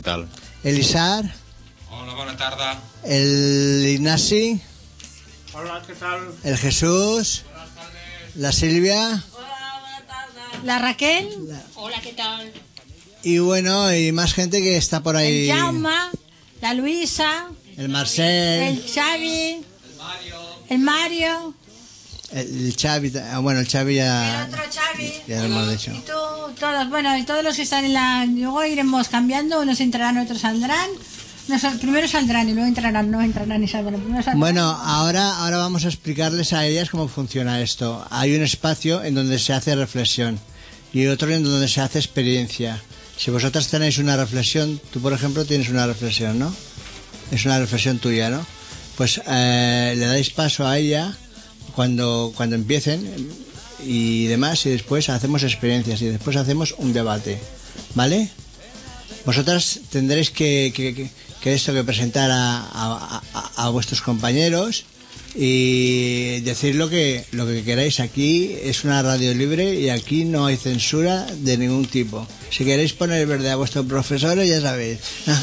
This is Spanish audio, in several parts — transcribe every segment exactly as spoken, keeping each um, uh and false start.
¿Qué tal? Elisar. Hola, bona tarda. El Ignasi. Hola, ¿qué tal? El Jesús. Buenas tardes. La Silvia. Hola, buenas tardes. La Raquel. La... Hola, ¿qué tal? Y bueno, y más gente que está por ahí. El Jaume, la Luisa. El Marcel. El Xavi. El Mario. El Mario. El Xavi. Ah, bueno, el Xavi ya. El otro Xavi. Ya lo hemos dicho. Y tú, todos, bueno, y todos los que están en la... Luego iremos cambiando, unos entrarán, otros saldrán. Unos, primero saldrán y luego entrarán, no entrarán y saldrán. Primero saldrán. Bueno, ahora, ahora vamos a explicarles a ellas cómo funciona esto. Hay un espacio en donde se hace reflexión y otro en donde se hace experiencia. Si vosotras tenéis una reflexión, tú por ejemplo tienes una reflexión, ¿no? Es una reflexión tuya, ¿no? Pues eh, le dais paso a ella cuando, cuando empiecen y demás, y después hacemos experiencias y después hacemos un debate, ¿vale? Vosotras tendréis que, que, que, que esto que presentar a, a, a, a vuestros compañeros y decir lo que, lo que queráis. Aquí es una radio libre y aquí no hay censura de ningún tipo. Si queréis poner verde a vuestros profesores, ya sabéis.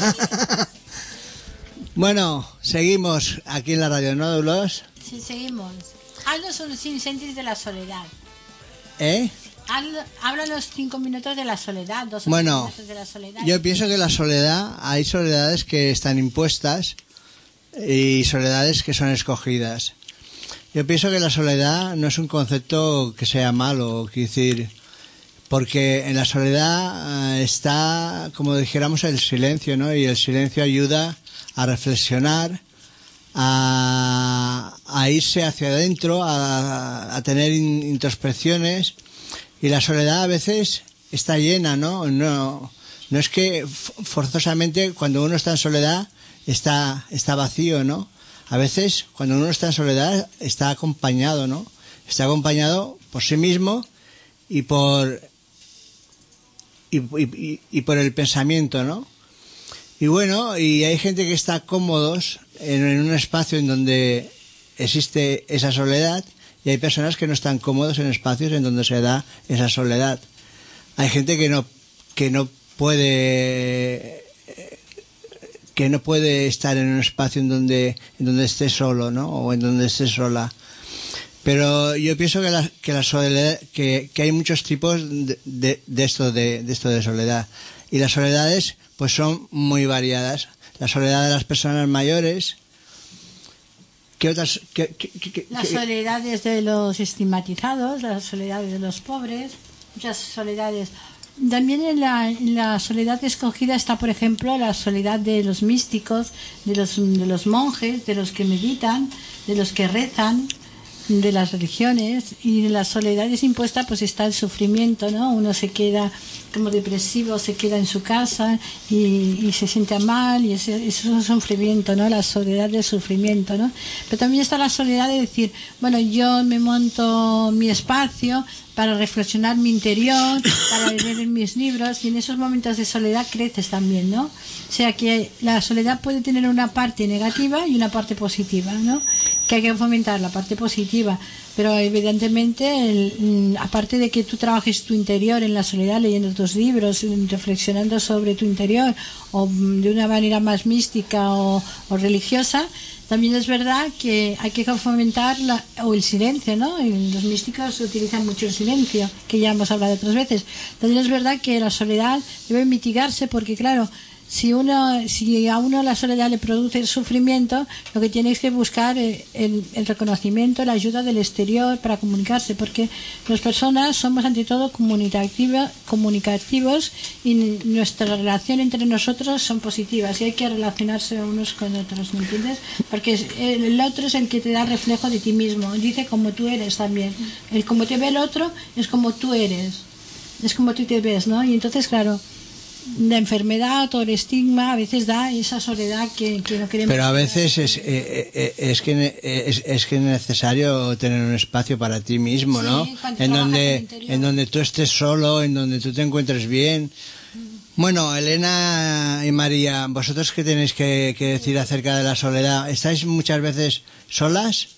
Bueno, seguimos aquí en la radio Nódulos. Sí, seguimos. Haznos un síntesis de la soledad. ¿Eh? Háblanos cinco minutos de la soledad, dos o Bueno, minutos de la soledad. Yo pienso que la soledad, hay soledades que están impuestas y soledades que son escogidas. Yo pienso que la soledad no es un concepto que sea malo, quiero decir, porque en la soledad eh, está, como dijéramos, el silencio, ¿no? Y el silencio ayuda a reflexionar, a, a irse hacia adentro, a, a tener in, introspecciones. Y la soledad a veces está llena, ¿no? No, no es que forzosamente cuando uno está en soledad está, está vacío, ¿no? A veces cuando uno está en soledad está acompañado, ¿no? Está acompañado por sí mismo y por y, y, y por el pensamiento, ¿no? Y bueno, y hay gente que está cómodos en, en un espacio en donde existe esa soledad. Y hay personas que no están cómodos en espacios en donde se da esa soledad. Hay gente que no que no puede que no puede estar en un espacio en donde en donde esté solo, ¿no? O en donde esté sola. Pero yo pienso que la que la soledad que, que hay muchos tipos de, de, de esto de, de esto de soledad. Y las soledades pues son muy variadas. La soledad de las personas mayores. ¿Qué otras? Qué, qué, qué, las qué? soledades de los estigmatizados, las soledades de los pobres, muchas soledades. También en la, en la soledad escogida está, por ejemplo, la soledad de los místicos, de los, de los monjes, de los que meditan, de los que rezan, de las religiones. Y en las soledades impuestas pues está el sufrimiento, ¿no? Uno se queda como depresivo, se queda en su casa y, y se siente mal, y ese, eso es un sufrimiento, ¿no? La soledad del sufrimiento, ¿no? Pero también está la soledad de decir, bueno, yo me monto mi espacio para reflexionar mi interior, para leer mis libros, y en esos momentos de soledad creces también, ¿no? O sea que la soledad puede tener una parte negativa y una parte positiva, ¿no? Que hay que fomentar la parte positiva, pero evidentemente, el, aparte de que tú trabajes tu interior en la soledad, leyendo tus libros, reflexionando sobre tu interior, o de una manera más mística o, o religiosa, también es verdad que hay que fomentar la, o el silencio, ¿no? Y los místicos utilizan mucho el silencio, que ya hemos hablado otras veces. También es verdad que la soledad debe mitigarse porque, claro, si uno si a uno la soledad le produce el sufrimiento, lo que tiene es que buscar el, el reconocimiento, la ayuda del exterior para comunicarse, porque las personas somos ante todo comunicativa, comunicativos y nuestra relación entre nosotros son positivas y hay que relacionarse unos con otros, ¿me entiendes? Porque el otro es el que te da reflejo de ti mismo, dice como tú eres también, el como te ve el otro es como tú eres, es como tú te ves, ¿no? Y entonces, claro, la enfermedad o el estigma a veces da esa soledad que, que no queremos. Pero a veces es, eh, es que es, es que es necesario tener un espacio para ti mismo, ¿no? Sí, en donde en donde tú estés solo, en donde tú te encuentres bien. Bueno, Elena y María, ¿vosotros qué tenéis que, que decir acerca de la soledad? ¿Estáis muchas veces solas?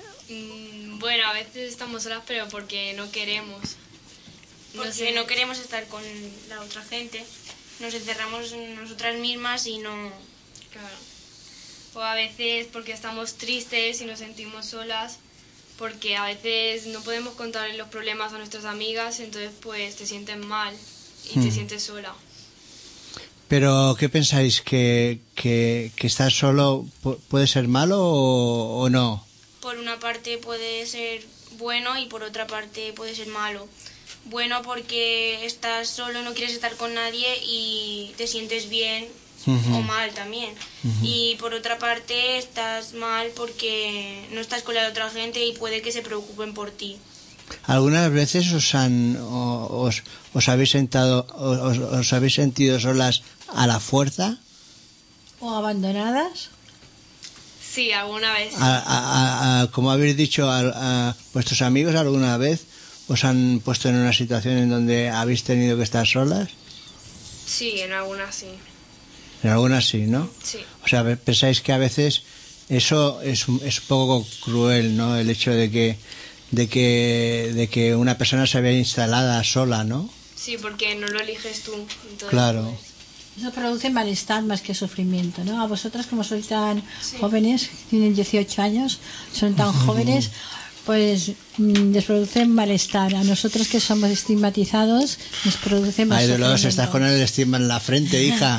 Mm, bueno, a veces estamos solas, pero porque no queremos. No sé, no queremos estar con la otra gente. nos encerramos en nosotras mismas y no... Claro. O a veces porque estamos tristes y nos sentimos solas, porque a veces no podemos contar los problemas a nuestras amigas, entonces pues te sientes mal y te Mm. sientes sola. Pero, ¿qué pensáis? ¿Que, que, que estar solo pu- puede ser malo o, o no? Por una parte puede ser bueno y por otra parte puede ser malo. Bueno porque estás solo, no quieres estar con nadie y te sientes bien. Ujú. O mal también. Y por otra parte estás mal porque no estás con la otra gente y puede que se preocupen por ti. ¿Algunas veces os han o- os, os habéis sentado os, os habéis sentido solas a la fuerza? ¿O abandonadas? Sí, alguna vez. A, a- a- a- como habéis dicho, a, a vuestros amigos alguna vez os han puesto en una situación en donde habéis tenido que estar solas. Sí, en algunas sí. En algunas sí, ¿no? Sí. O sea, pensáis que a veces eso es, un- es un poco cruel, ¿no? El hecho de que de que de que una persona se vea instalada sola, ¿no? Sí, porque no lo eliges tú. Entonces, Claro. pues, Eso produce malestar más que sufrimiento, ¿no? A vosotras, como sois tan Sí. jóvenes, tienen dieciocho años, son tan jóvenes, pues mm, les produce malestar. A nosotros que somos estigmatizados, nos produce más Ay, de luego sufrimiento. estás con el estigma en la frente, hija.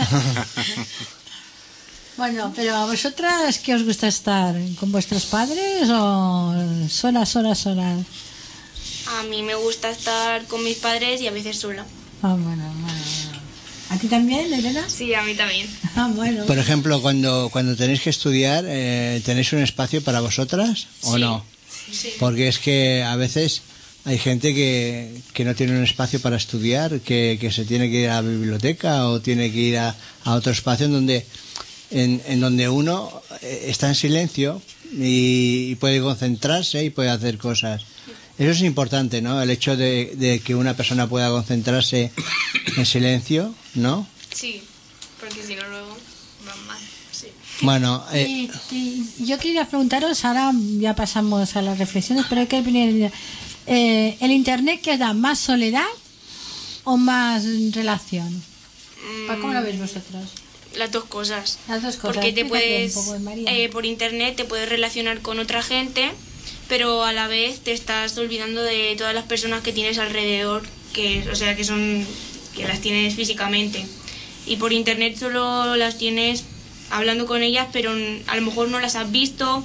Bueno, pero a vosotras, ¿qué os gusta estar? ¿Con vuestros padres o solas, solas, solas? A mí me gusta estar con mis padres y a veces sola. Ah, bueno, bueno, bueno. ¿A ti también, Elena? sí, a mí también. Ah, bueno. Por ejemplo, cuando cuando tenéis que estudiar, eh, ¿tenéis un espacio para vosotras o Sí. no? Sí. Porque es que a veces hay gente que, que no tiene un espacio para estudiar, que, que se tiene que ir a la biblioteca o tiene que ir a, a otro espacio en donde en, en donde uno eh, está en silencio y, y puede concentrarse y puede hacer cosas. Eso es importante, ¿no? El hecho de, de que una persona pueda concentrarse en silencio, ¿no? Sí, porque si no luego van mal. Sí. Bueno, eh, Y, y yo quería preguntaros, ahora ya pasamos a las reflexiones, pero hay que venir. Eh, ¿El Internet que da más soledad o más relación? ¿Cómo lo veis vosotros? Las dos cosas. Las dos cosas. Porque te Explícate puedes, un poco, María. eh, por internet te puedes relacionar con otra gente, pero a la vez te estás olvidando de todas las personas que tienes alrededor, que, o sea, que son, que las tienes físicamente. Y por internet solo las tienes hablando con ellas, pero a lo mejor no las has visto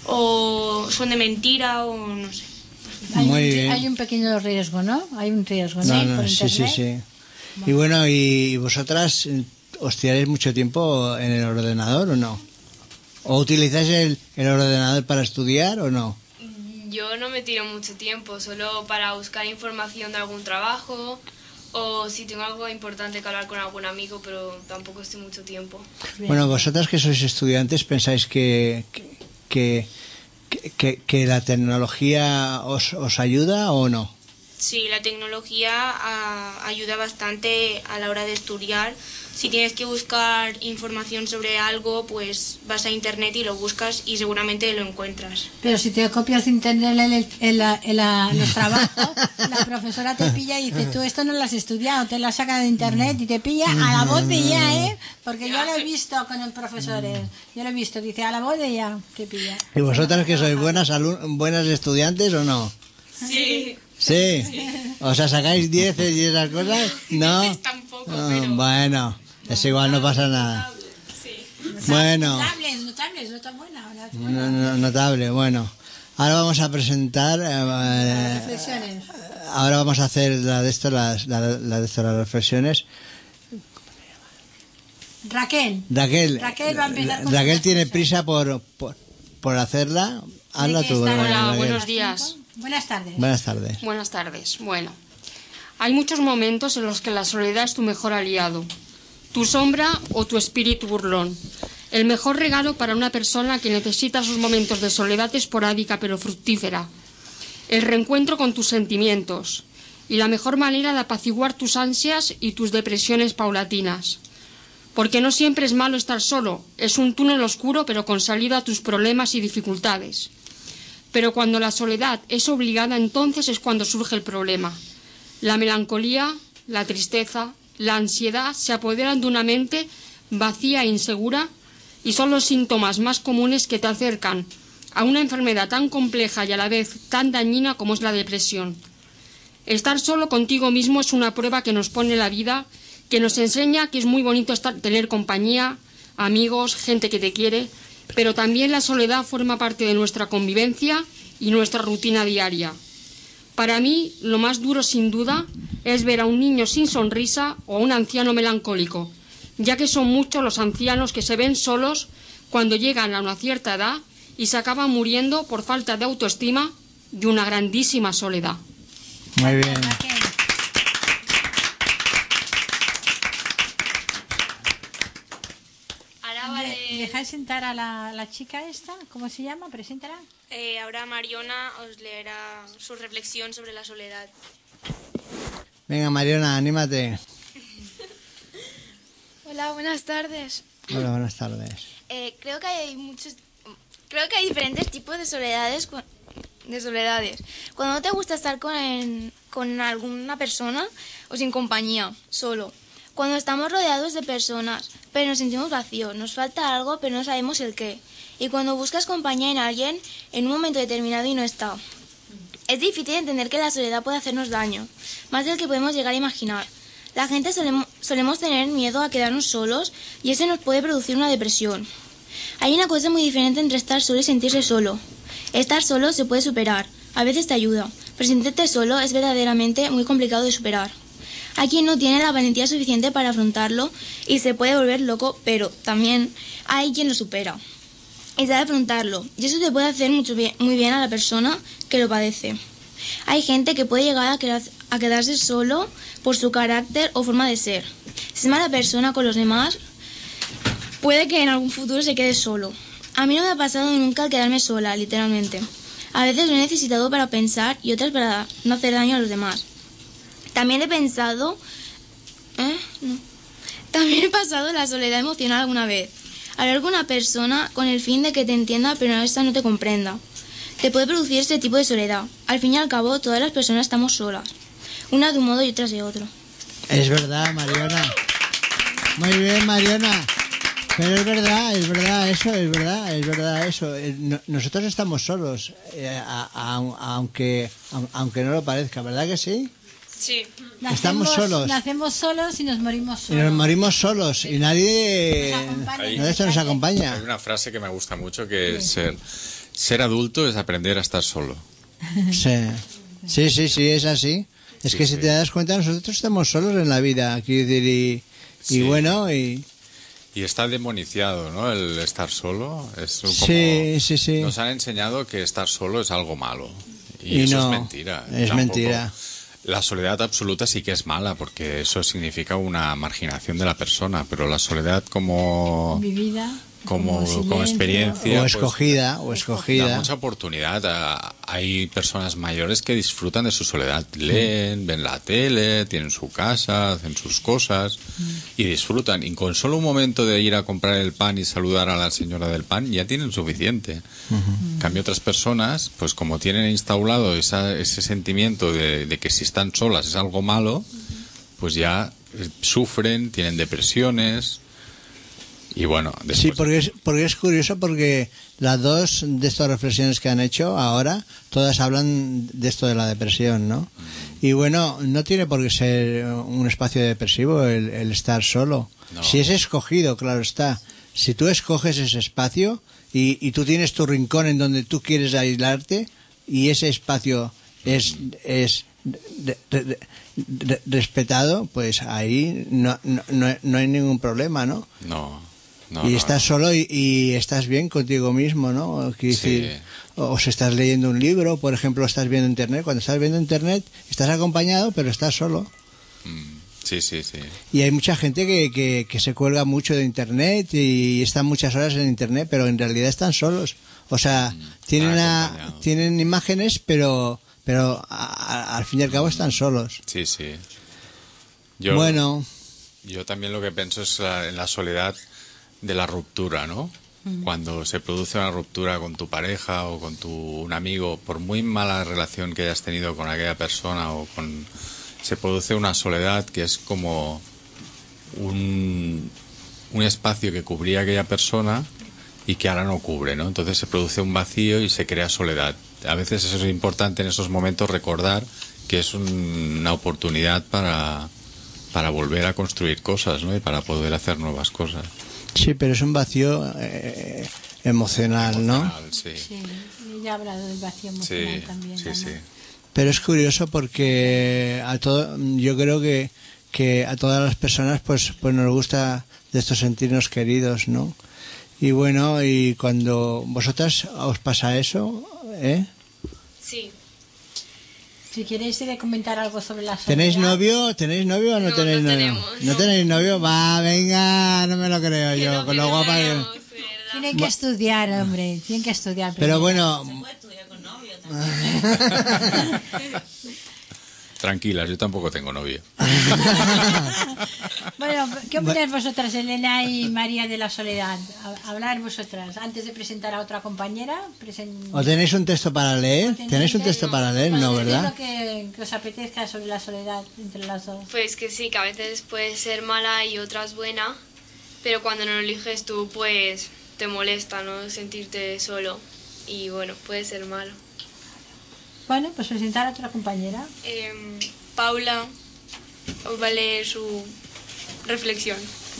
o son de mentira o no sé. Hay, muy un, bien. hay un pequeño riesgo, ¿no? Hay un riesgo, ¿no? no, no, Por sí, sí, Internet. sí. Y bueno, ¿y vosotras eh, os tiráis mucho tiempo en el ordenador o no? ¿O utilizáis el, el ordenador para estudiar o no? Yo no me tiro mucho tiempo, solo para buscar información de algún trabajo o si tengo algo importante que hablar con algún amigo, pero tampoco estoy mucho tiempo. Bien. Bueno, vosotras que sois estudiantes, ¿pensáis que, que, que, que- que la tecnología os, os ayuda o no? Sí, la tecnología ah, ayuda bastante a la hora de estudiar. Si tienes que buscar información sobre algo, pues vas a internet y lo buscas y seguramente lo encuentras. Pero si te copias de internet en, el- en la- en la- en los trabajos, la profesora te pilla y dice, tú esto no lo has estudiado, te la saca de internet y te pilla a la voz de ella, ¿eh? Porque yo lo he visto con los profesores, yo lo he visto, dice, a la voz de ella te pilla. ¿Y vosotras que sois buenas alum- buenas estudiantes o no? Sí. ¿Sí? ¿O sea, sacáis dieces y esas cosas? ¿No? Tampoco, Ah, pero... bueno, es igual, no pasa nada. Sí. Bueno, Notables, notables, no tan buena. ahora. no- no- notable, bueno. Ahora vamos a presentar... eh, Reflexiones. ahora vamos a hacer la de esto, las, la, la de esto, las reflexiones. Raquel. Raquel, Raquel va a empezar con Raquel su tiene reflexión. prisa por, por, por hacerla. Hazla ¿De qué tú. está? Raquel. Hola, buenos días. Buenas tardes. Buenas tardes. Buenas tardes. Bueno, hay muchos momentos en los que la soledad es tu mejor aliado, tu sombra o tu espíritu burlón. El mejor regalo para una persona que necesita sus momentos de soledad esporádica pero fructífera. El reencuentro con tus sentimientos y la mejor manera de apaciguar tus ansias y tus depresiones paulatinas. Porque no siempre es malo estar solo, es un túnel oscuro pero con salida a tus problemas y dificultades. Pero cuando la soledad es obligada, entonces es cuando surge el problema. La melancolía, la tristeza, la ansiedad se apoderan de una mente vacía e insegura y son los síntomas más comunes que te acercan a una enfermedad tan compleja y a la vez tan dañina como es la depresión. Estar solo contigo mismo es una prueba que nos pone la vida, que nos enseña que es muy bonito estar, tener compañía, amigos, gente que te quiere, pero también la soledad forma parte de nuestra convivencia y nuestra rutina diaria. Para mí, lo más duro sin duda es ver a un niño sin sonrisa o a un anciano melancólico, ya que son muchos los ancianos que se ven solos cuando llegan a una cierta edad y se acaban muriendo por falta de autoestima y una grandísima soledad. Muy bien. Ahora vale. ¿Dejáis sentar a la, la chica esta? ¿Cómo se llama? Preséntala. Eh, ahora Mariona os leerá su reflexión sobre la soledad. Venga, Mariona, anímate. Hola, buenas tardes. Hola, buenas tardes. Eh, creo que hay muchos, creo que hay diferentes tipos de soledades, cu- de soledades. Cuando no te gusta estar con, en- con alguna persona o sin compañía, solo. Cuando estamos rodeados de personas, pero nos sentimos vacíos, nos falta algo, pero no sabemos el qué. Y cuando buscas compañía en alguien en un momento determinado y no está. Es difícil entender que la soledad puede hacernos daño, más del que podemos llegar a imaginar. La gente solemos, solemos tener miedo a quedarnos solos y eso nos puede producir una depresión. Hay una cosa muy diferente entre estar solo y sentirse solo. Estar solo se puede superar, a veces te ayuda, pero sentirte solo es verdaderamente muy complicado de superar. Hay quien no tiene la valentía suficiente para afrontarlo y se puede volver loco, pero también hay quien lo supera y sabe afrontarlo, y eso te puede hacer mucho bien, muy bien a la persona que lo padece. Hay gente que puede llegar a, quedar, a quedarse solo por su carácter o forma de ser. Si es mala persona con los demás, puede que en algún futuro se quede solo. A mí no me ha pasado nunca el quedarme sola, literalmente. A veces lo he necesitado para pensar y otras para no hacer daño a los demás. También he pensado... ¿Eh? No. También he pasado la soledad emocional alguna vez. Hablar con una persona con el fin de que te entienda pero esta no te comprenda. Te puede producir este tipo de soledad. Al fin y al cabo, todas las personas estamos solas. Una de un modo y otras de otro. Es verdad, Mariona. Muy bien, Mariona. Pero es verdad, es verdad eso, es verdad, es verdad eso. Eh, no- Nosotros estamos solos, eh, a- a- aunque, aunque no lo parezca, ¿verdad que sí? Sí. Estamos solos. Nacemos solos y nos morimos Y solos. nos morimos solos y nadie, Nos acompaña. nadie esto nos acompaña. Hay una frase que me gusta mucho que es ser, ser adulto es aprender a estar solo. Sí, sí, sí, sí, es así. Es Sí, que si sí. te das cuenta, nosotros estamos solos en la vida, quiero decir, y, y Sí. bueno, y Y está demoniciado, ¿no? El estar solo. Es como, Sí, sí, sí. Nos han enseñado que estar solo es algo malo. Y, Y eso no, es mentira. es Tampoco. mentira. La soledad absoluta sí que es mala, porque eso significa una marginación de la persona, pero la soledad como... Vivida. Como, como como silencio. experiencia o pues, escogida, o da escogida. mucha oportunidad. A- Hay personas mayores que disfrutan de su soledad, leen, ven la tele, tienen su casa, hacen sus cosas y disfrutan. Y con solo un momento de ir a comprar el pan y saludar a la señora del pan ya tienen suficiente. En cambio, otras personas, pues como tienen instaurado esa, ese sentimiento de, de que si están solas es algo malo, pues ya eh, sufren, tienen depresiones. Y bueno, después... Sí, porque es, porque es curioso porque las dos de estas reflexiones que han hecho ahora, todas hablan de esto de la depresión, ¿no? Y bueno, no tiene por qué ser un espacio depresivo el, el estar solo. No. Si es escogido, claro está. Si tú escoges ese espacio y, y tú tienes tu rincón en donde tú quieres aislarte y ese espacio es, es de- de- de- de- respetado, pues ahí no, no, no, no hay ningún problema, ¿no? No, no, y no, estás no. solo y, y estás bien contigo mismo, ¿no? Quiero Sí. decir, o, o si estás leyendo un libro, por ejemplo, estás viendo internet. Cuando estás viendo internet, estás acompañado, pero estás solo. Mm, sí, sí, sí. Y hay mucha gente que, que, que se cuelga mucho de internet y están muchas horas en internet, pero en realidad están solos. O sea, tienen, están a- acompañados. tienen imágenes, pero, pero a- a- al fin y al cabo están solos. Sí, sí. Yo, Bueno, yo también lo que pienso es la- en la soledad de la ruptura, ¿no? Cuando se produce una ruptura con tu pareja o con tu un amigo, por muy mala relación que hayas tenido con aquella persona o con se produce una soledad que es como un, un espacio que cubría aquella persona y que ahora no cubre, ¿no? Entonces se produce un vacío y se crea soledad. A veces eso es importante en esos momentos recordar que es un, una oportunidad para, para volver a construir cosas, ¿no? Y para poder hacer nuevas cosas. Sí, pero es un vacío eh, emocional, ¿no? Emocional, sí. Sí, ella ha hablado del vacío emocional Sí, también. sí, ¿no? sí. Pero es curioso porque a todo, yo creo que, que a todas las personas pues, pues nos gusta de estos sentirnos queridos, ¿no? Y bueno, y cuando vosotras os pasa eso, ¿eh? Sí. Si queréis ir a comentar algo sobre la soledad. ¿Tenéis novio? ¿Tenéis novio o no, No, tenéis no novio? tenemos, ¿No no. tenéis novio? Va, venga, no me lo creo yo, no, con que lo no guapa que... tenemos, ¿verdad? Tienen que estudiar, hombre, tienen que estudiar. Pero primero. bueno... Tranquilas, yo tampoco tengo novio. Bueno, ¿qué opináis vosotras, Elena y María, de la soledad? A- Hablar vosotras, antes de presentar a otra compañera. Presen... ¿O tenéis un texto para leer? ¿Tenéis un texto para leer? No, ¿Qué es ¿verdad? lo que, que os apetezca sobre la soledad entre las dos? Pues que sí, que a veces puede ser mala y otras buena, pero cuando no lo eliges tú, pues te molesta, ¿no? Sentirte solo. Y bueno, puede ser malo. Bueno, pues presentar a otra compañera. Em, Paula os va a leer su reflexión.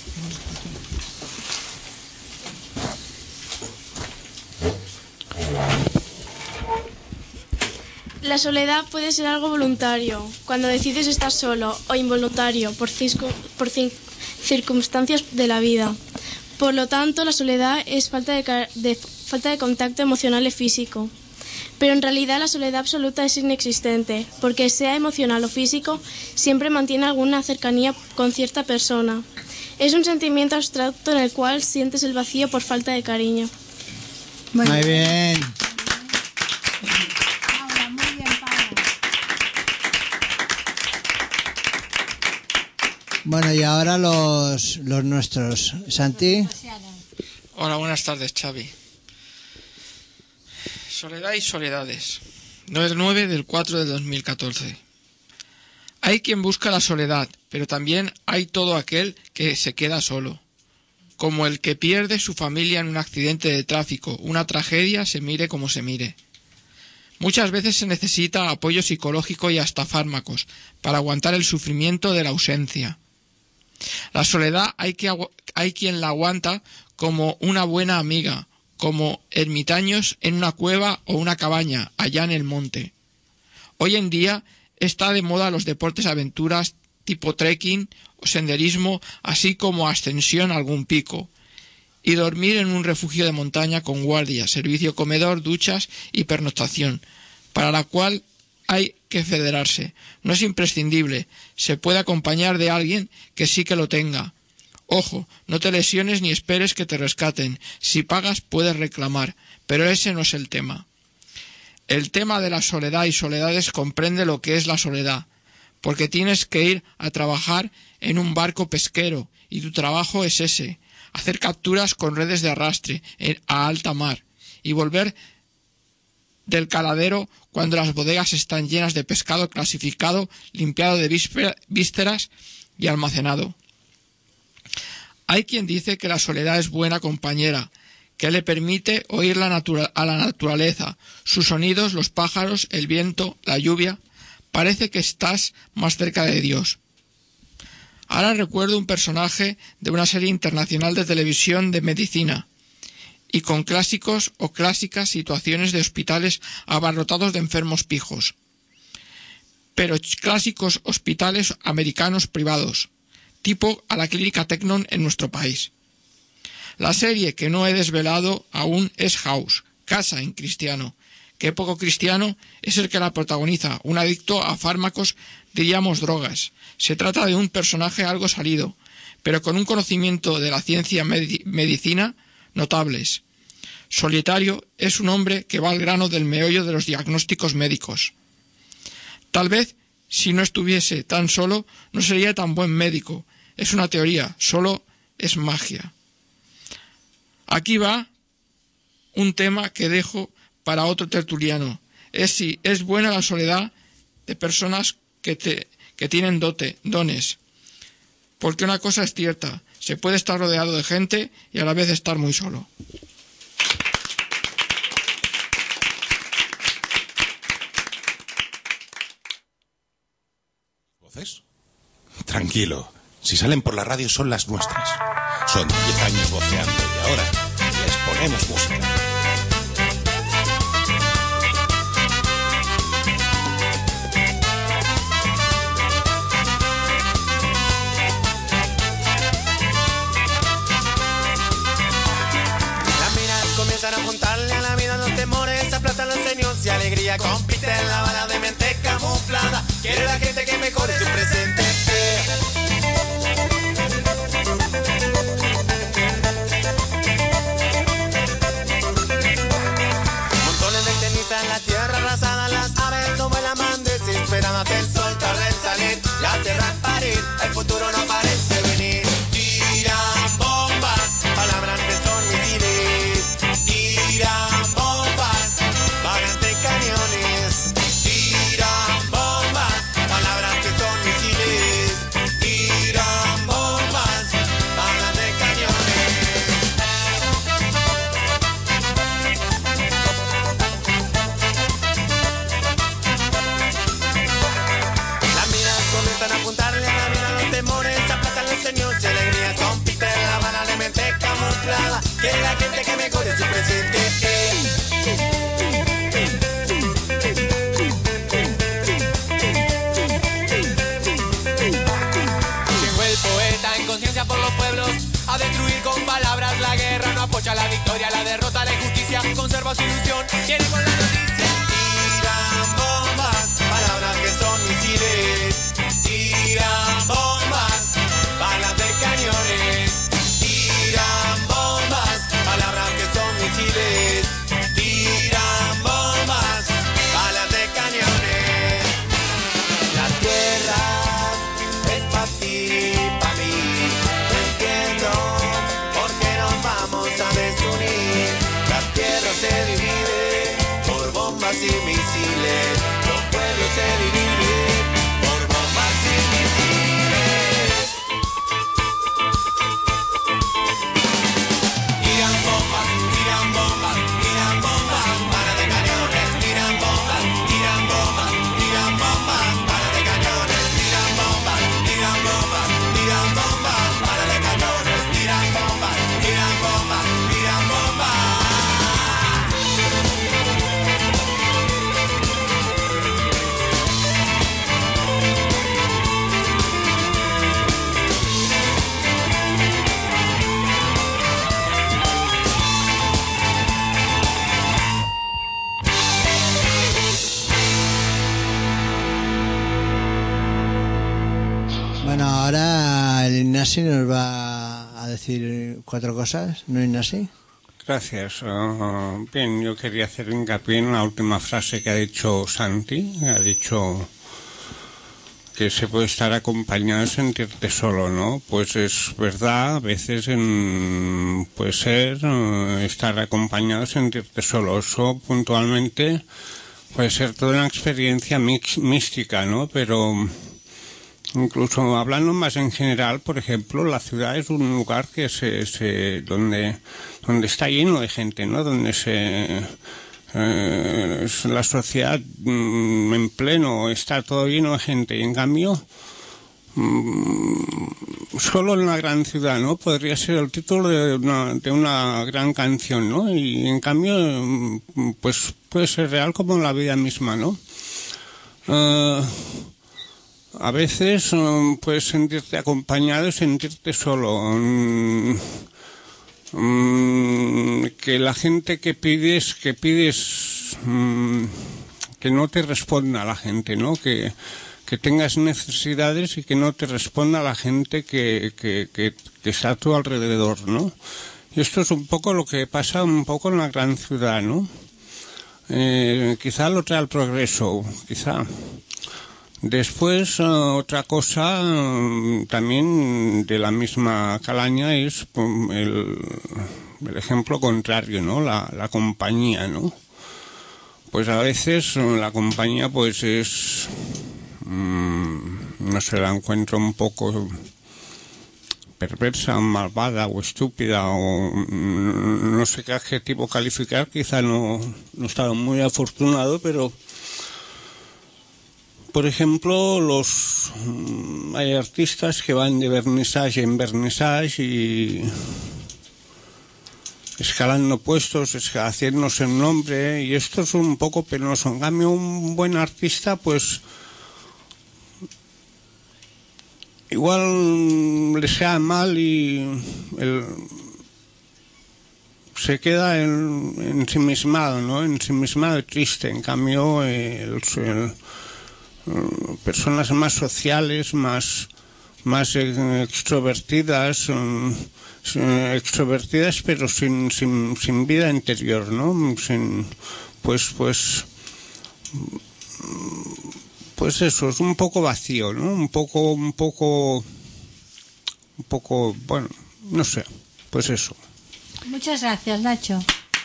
La soledad puede ser algo voluntario, cuando decides estar solo, o involuntario, por, cisco, por cin- circunstancias de la vida. Por lo tanto, la soledad es falta de, ca- de falta de contacto emocional y físico. Pero en realidad la soledad absoluta es inexistente, porque sea emocional o físico, siempre mantiene alguna cercanía con cierta persona. Es un sentimiento abstracto en el cual sientes el vacío por falta de cariño. Muy bien. Paula, muy bien, Paula. Bueno, y ahora los, los nuestros. Santi. Hola, buenas tardes, Xavi. Soledad y soledades. nueve del cuatro del dos mil catorce. Hay quien busca la soledad, pero también hay todo aquel que se queda solo. Como el que pierde su familia en un accidente de tráfico, una tragedia, se mire como se mire. Muchas veces se necesita apoyo psicológico y hasta fármacos para aguantar el sufrimiento de la ausencia. La soledad hay, que agu- hay quien la aguanta como una buena amiga, como ermitaños en una cueva o una cabaña allá en el monte. Hoy en día está de moda los deportes aventuras tipo trekking o senderismo, así como ascensión a algún pico, y dormir en un refugio de montaña con guardia, servicio comedor, duchas y pernoctación, para la cual hay que federarse. No es imprescindible, se puede acompañar de alguien que sí que lo tenga. Ojo, no te lesiones ni esperes que te rescaten. Si pagas puedes reclamar, pero ese no es el tema. El tema de la soledad y soledades comprende lo que es la soledad, porque tienes que ir a trabajar en un barco pesquero y tu trabajo es ese, hacer capturas con redes de arrastre a alta mar y volver del caladero cuando las bodegas están llenas de pescado clasificado, limpiado de vísceras y almacenado. Hay quien dice que la soledad es buena compañera, que le permite oír la natura- a la naturaleza, sus sonidos, los pájaros, el viento, la lluvia. Parece que estás más cerca de Dios. Ahora recuerdo un personaje de una serie internacional de televisión de medicina, y con clásicos o clásicas situaciones de hospitales abarrotados de enfermos pijos. Pero clásicos hospitales americanos privados, tipo a la clínica Tecnon en nuestro país. La serie que no he desvelado aún es House, Casa en cristiano. Qué poco cristiano es el que la protagoniza, un adicto a fármacos, diríamos drogas. Se trata de un personaje algo salido, pero con un conocimiento de la ciencia medi- medicina notables. Solitario es un hombre que va al grano del meollo de los diagnósticos médicos. Tal vez, si no estuviese tan solo, no sería tan buen médico. Es una teoría, solo es magia. Aquí va un tema que dejo para otro tertuliano. Es si es buena la soledad de personas que, te, que tienen dote, dones. porque una cosa es cierta, se puede estar rodeado de gente y a la vez estar muy solo. ¿Voces? Tranquilo, si salen por la radio son las nuestras. Son diez años voceando y ahora les ponemos música. Comienzan a apuntarle a la vida los temores, aplatan los sueños y alegría. Compite en la bala de mente camuflada. Quiere la gente que mejore su presente. Montones de ceniza en la tierra arrasada, las aves no vuelan más desesperadas. El sol tarda en salir, la tierra en parir, el futuro no parece venir. Tiran bombas, palabras que son misiles. Tiran bombas, balas de cañones. Tiran bombas, palabras que son misiles. Tiran bombas, balas de cañones. Las miras comienzan a apuntarle a la vida los temores, aplatan los sueños y alegrías. Compite la bala de mente camuflada. Quiere la gente que mejore su presente. Llegó el poeta en conciencia por los pueblos a destruir con palabras la guerra. No apoya la victoria, la derrota, la injusticia. Conserva su ilusión, quiere con la noticia. Tiran bombas, palabras que son misiles. Tiran bombas, balas de cañones. Tiran bombas, palabras que son misiles. Tiran bombas, balas de cañones. La tierra es pa' ti y pa' mí. No entiendo por qué nos vamos a desunir. La tierra se divide por bombas y misiles. Los pueblos se dividen por bombas y misiles. Tiran bombas, tiran bombas, tiran bombas, balas de cañones. Tiran bombas, tiran bombas, tiran bombas, balas de cañones. Tiran bombas, tiran bombas, tiran bombas, balas de cañones. Tiran bombas, tiran bombas, tiran bombas. Bueno, ahora el Ignasi nos va a decir cuatro cosas, ¿no, Ignasi? Gracias. Uh, bien, yo quería hacer hincapié en la última frase que ha dicho Santi. Ha dicho que se puede estar acompañado y sentirte solo, ¿no? Pues es verdad, a veces en, puede ser uh, estar acompañado y sentirte solo. Eso puntualmente puede ser toda una experiencia mix, mística, ¿no? Pero incluso hablando más en general, por ejemplo, la ciudad es un lugar que se, se donde donde está lleno de gente, ¿no? Donde se eh, la sociedad mm, en pleno está todo lleno de gente y en cambio mm, solo en una gran ciudad, ¿no? Podría ser el título de una, de una gran canción, ¿no? Y en cambio mm, pues puede ser real como la vida misma, ¿no? Uh, A veces um, puedes sentirte acompañado y sentirte solo. Um, um, que la gente que pides, que pides, um, que no te responda la gente, ¿no? Que, que tengas necesidades y que no te responda la gente que, que, que, que está a tu alrededor, ¿no? Y esto es un poco lo que pasa un poco en la gran ciudad, ¿no? Eh, quizá lo trae el progreso, quizá. Después, uh, otra cosa uh, también de la misma calaña es um, el, el ejemplo contrario, ¿no? La, la compañía, ¿no? Pues a veces uh, la compañía pues es, um, no sé, la encuentro un poco perversa, malvada o estúpida o no sé qué adjetivo calificar, quizá no, no estaba muy afortunado, pero por ejemplo los hay artistas que van de vernisaje en vernisaje y escalando puestos, haciéndose un nombre, y esto es un poco penoso. En cambio, un buen artista, pues igual le sea mal y el, se queda en, ensimismado, ¿no? Ensimismado y triste. En cambio, el, el, personas más sociales, más, más extrovertidas, extrovertidas pero sin, sin, sin vida interior, ¿no? Sin, pues, pues, pues eso, es un poco vacío, ¿no? Un poco, un poco, un poco, bueno, no sé, pues eso. Muchas gracias, Nacho.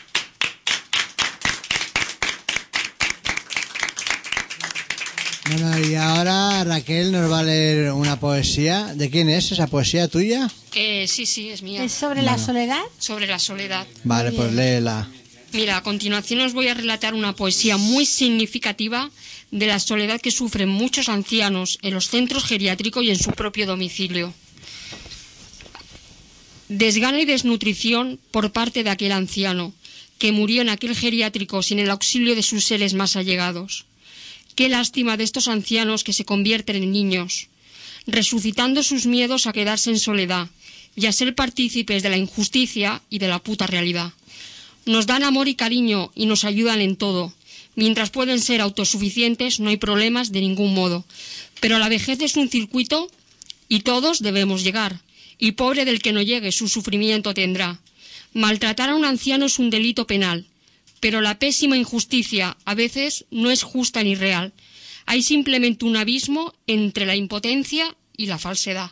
Bueno, y ahora Raquel nos va a leer una poesía. ¿De quién es esa poesía tuya? Eh, sí, sí, es mía. ¿Es sobre Bueno. la soledad? Sobre la soledad. Vale, pues léela. Mira, a continuación os voy a relatar una poesía muy significativa de la soledad que sufren muchos ancianos en los centros geriátricos y en su propio domicilio. Desgana y desnutrición por parte de aquel anciano que murió en aquel geriátrico sin el auxilio de sus seres más allegados. Qué lástima de estos ancianos que se convierten en niños, resucitando sus miedos a quedarse en soledad y a ser partícipes de la injusticia y de la puta realidad. Nos dan amor y cariño y nos ayudan en todo. Mientras pueden ser autosuficientes, no hay problemas de ningún modo. Pero la vejez es un circuito y todos debemos llegar. Y pobre del que no llegue, su sufrimiento tendrá. Maltratar a un anciano es un delito penal. Pero la pésima injusticia a veces no es justa ni real. Hay simplemente un abismo entre la impotencia y la falsedad.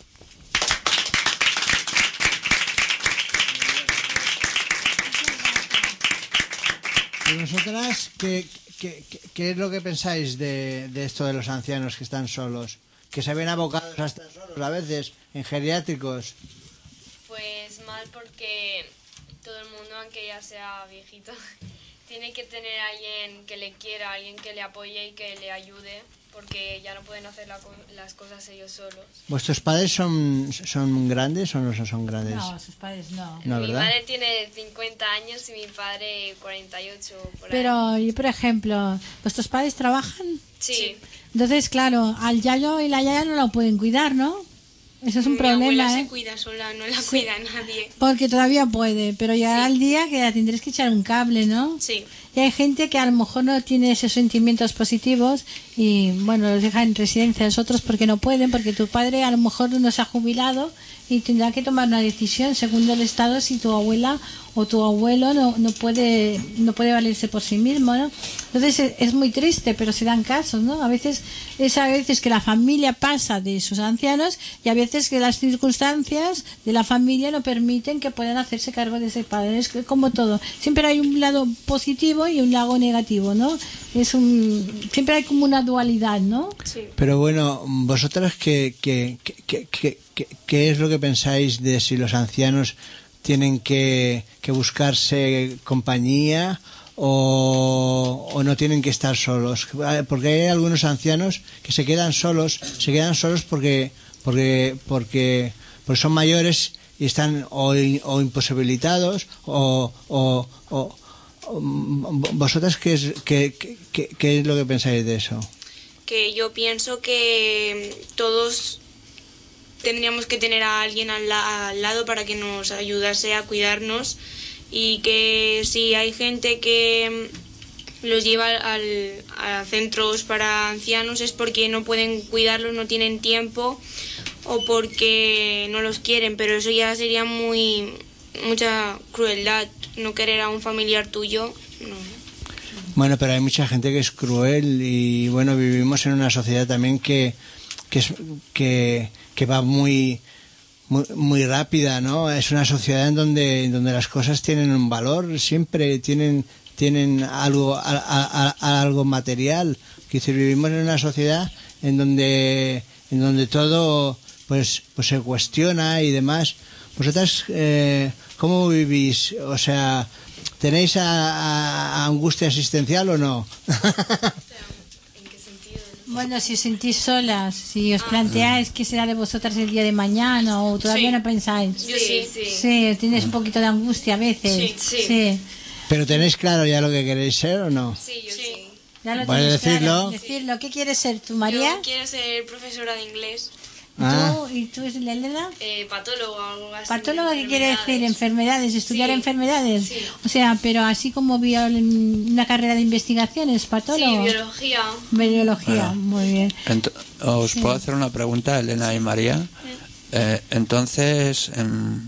¿Y vosotras qué, qué, qué, qué es lo que pensáis de, de esto de los ancianos que están solos? Que se ven abocados a estar solos a veces en geriátricos. Pues mal porque todo el mundo, aunque ya sea viejito, tiene que tener a alguien que le quiera, alguien que le apoye y que le ayude, porque ya no pueden hacer la, las cosas ellos solos. ¿Vuestros padres son, son grandes o no son grandes? No, sus padres no. No, mi ¿verdad? madre tiene cincuenta años y mi padre cuarenta y ocho. Por Pero, ahí. y por ejemplo, ¿vuestros padres trabajan? Sí. Entonces, claro, al yayo y la yaya no lo pueden cuidar, ¿no? Eso es un Mi problema, abuela ¿eh? se cuida sola, no la Sí. cuida nadie. Porque todavía puede, pero llegará el día que la tendréis que echar un cable, ¿no? Sí. Y hay gente que a lo mejor no tiene esos sentimientos positivos y, bueno, los deja en residencias otros porque no pueden, porque tu padre a lo mejor no se ha jubilado y tendrá que tomar una decisión según el estado si tu abuela o tu abuelo no, no puede no puede valerse por sí mismo, ¿no? Entonces es, es muy triste, pero se dan casos, ¿no? A veces es a veces que la familia pasa de sus ancianos y a veces que las circunstancias de la familia no permiten que puedan hacerse cargo de ese padre. Es que como todo, siempre hay un lado positivo y un lado negativo, ¿no? Es un siempre hay como una dualidad, ¿no? Sí. Pero bueno, vosotras qué, qué, qué, qué, qué, qué es lo que pensáis de si los ancianos tienen que, que buscarse compañía o, o no tienen que estar solos, porque hay algunos ancianos que se quedan solos, se quedan solos porque porque porque, porque son mayores y están o, o imposibilitados o, o, o, o vosotras qué es qué, qué, qué es lo que pensáis de eso. Que yo pienso que todos tendríamos que tener a alguien al, la- al lado para que nos ayudase a cuidarnos, y que si hay gente que los lleva al, a centros para ancianos es porque no pueden cuidarlos, no tienen tiempo o porque no los quieren, pero eso ya sería muy mucha crueldad, no querer a un familiar tuyo. No. Bueno, pero hay mucha gente que es cruel y bueno, vivimos en una sociedad también que que es, que, que va muy, muy muy rápida, ¿no? Es una sociedad en donde en donde las cosas tienen un valor, siempre tienen tienen algo a, a- a- algo material. Es decir, vivimos en una sociedad en donde en donde todo pues, pues se cuestiona y demás. ¿Vosotras eh, cómo vivís? O sea, ¿tenéis a, a angustia existencial o no? Bueno, si os sentís solas, si os planteáis qué será de vosotras el día de mañana o todavía Sí. no pensáis. Yo sí, sí. Sí, tienes un poquito de angustia a veces. Sí, sí. ¿Pero tenéis claro ya lo que queréis ser o no? Sí, yo sí. Ya lo Vale, tienes decirlo. claro. Decirlo. ¿Qué quieres ser tú, María? Yo quiero ser profesora de inglés. Ah. ¿Tú? ¿Y tú, Elena? Eh, patólogo o algo así. ¿Patólogo qué quiere enfermedades. decir? ¿Enfermedades? ¿Estudiar Sí. enfermedades? Sí. O sea, pero así como bio- una carrera de investigaciones, Sí, patólogo. biología. Biología, Bueno. muy bien. Ent- ¿Os Sí. puedo hacer una pregunta, Elena y María? Eh, entonces, em,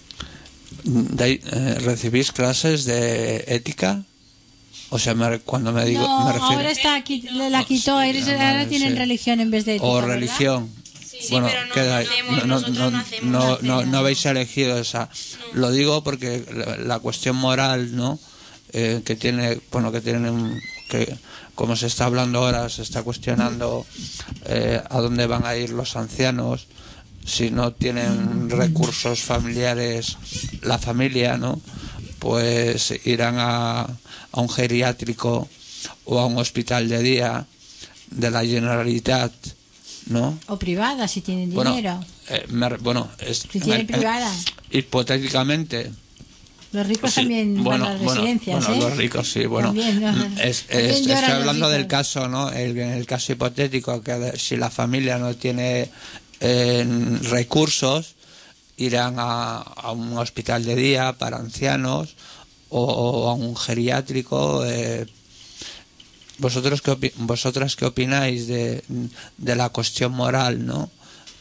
dai- eh, ¿recibís clases de ética? O sea, me- cuando me digo... No, me refiero, ahora está aquí, la quitó, eres- ah, ahora vale, tienen sí. religión en vez de ética, o ¿verdad? religión. Sí, bueno, pero no- queda no ahí. hacemos, no, no, nosotros no, no hacemos. no, no, no habéis elegido esa. Lo digo porque la, la cuestión moral, ¿no? Eh, que tiene, bueno, que tienen, que como se está hablando ahora, se está cuestionando eh, a dónde van a ir los ancianos si no tienen recursos familiares, la familia, ¿no? Pues irán a, a un geriátrico o a un hospital de día de la Generalitat, ¿no? O privada, si tienen Bueno, dinero. eh, me re- bueno es, Si tienen en- en- privada. hipotéticamente. Los ricos sí, también bueno, van a las bueno, residencias, bueno, ¿eh? los ricos sí, bueno. También, ¿no? Es- También es- lloran estoy los hablando del ricos. caso, ¿no? El, en el caso hipotético, que de- si la familia no tiene eh, recursos, irán a, a un hospital de día para ancianos o, o a un geriátrico. Eh, ¿Vosotros qué opi- ¿Vosotras qué opináis de, de la cuestión moral, no?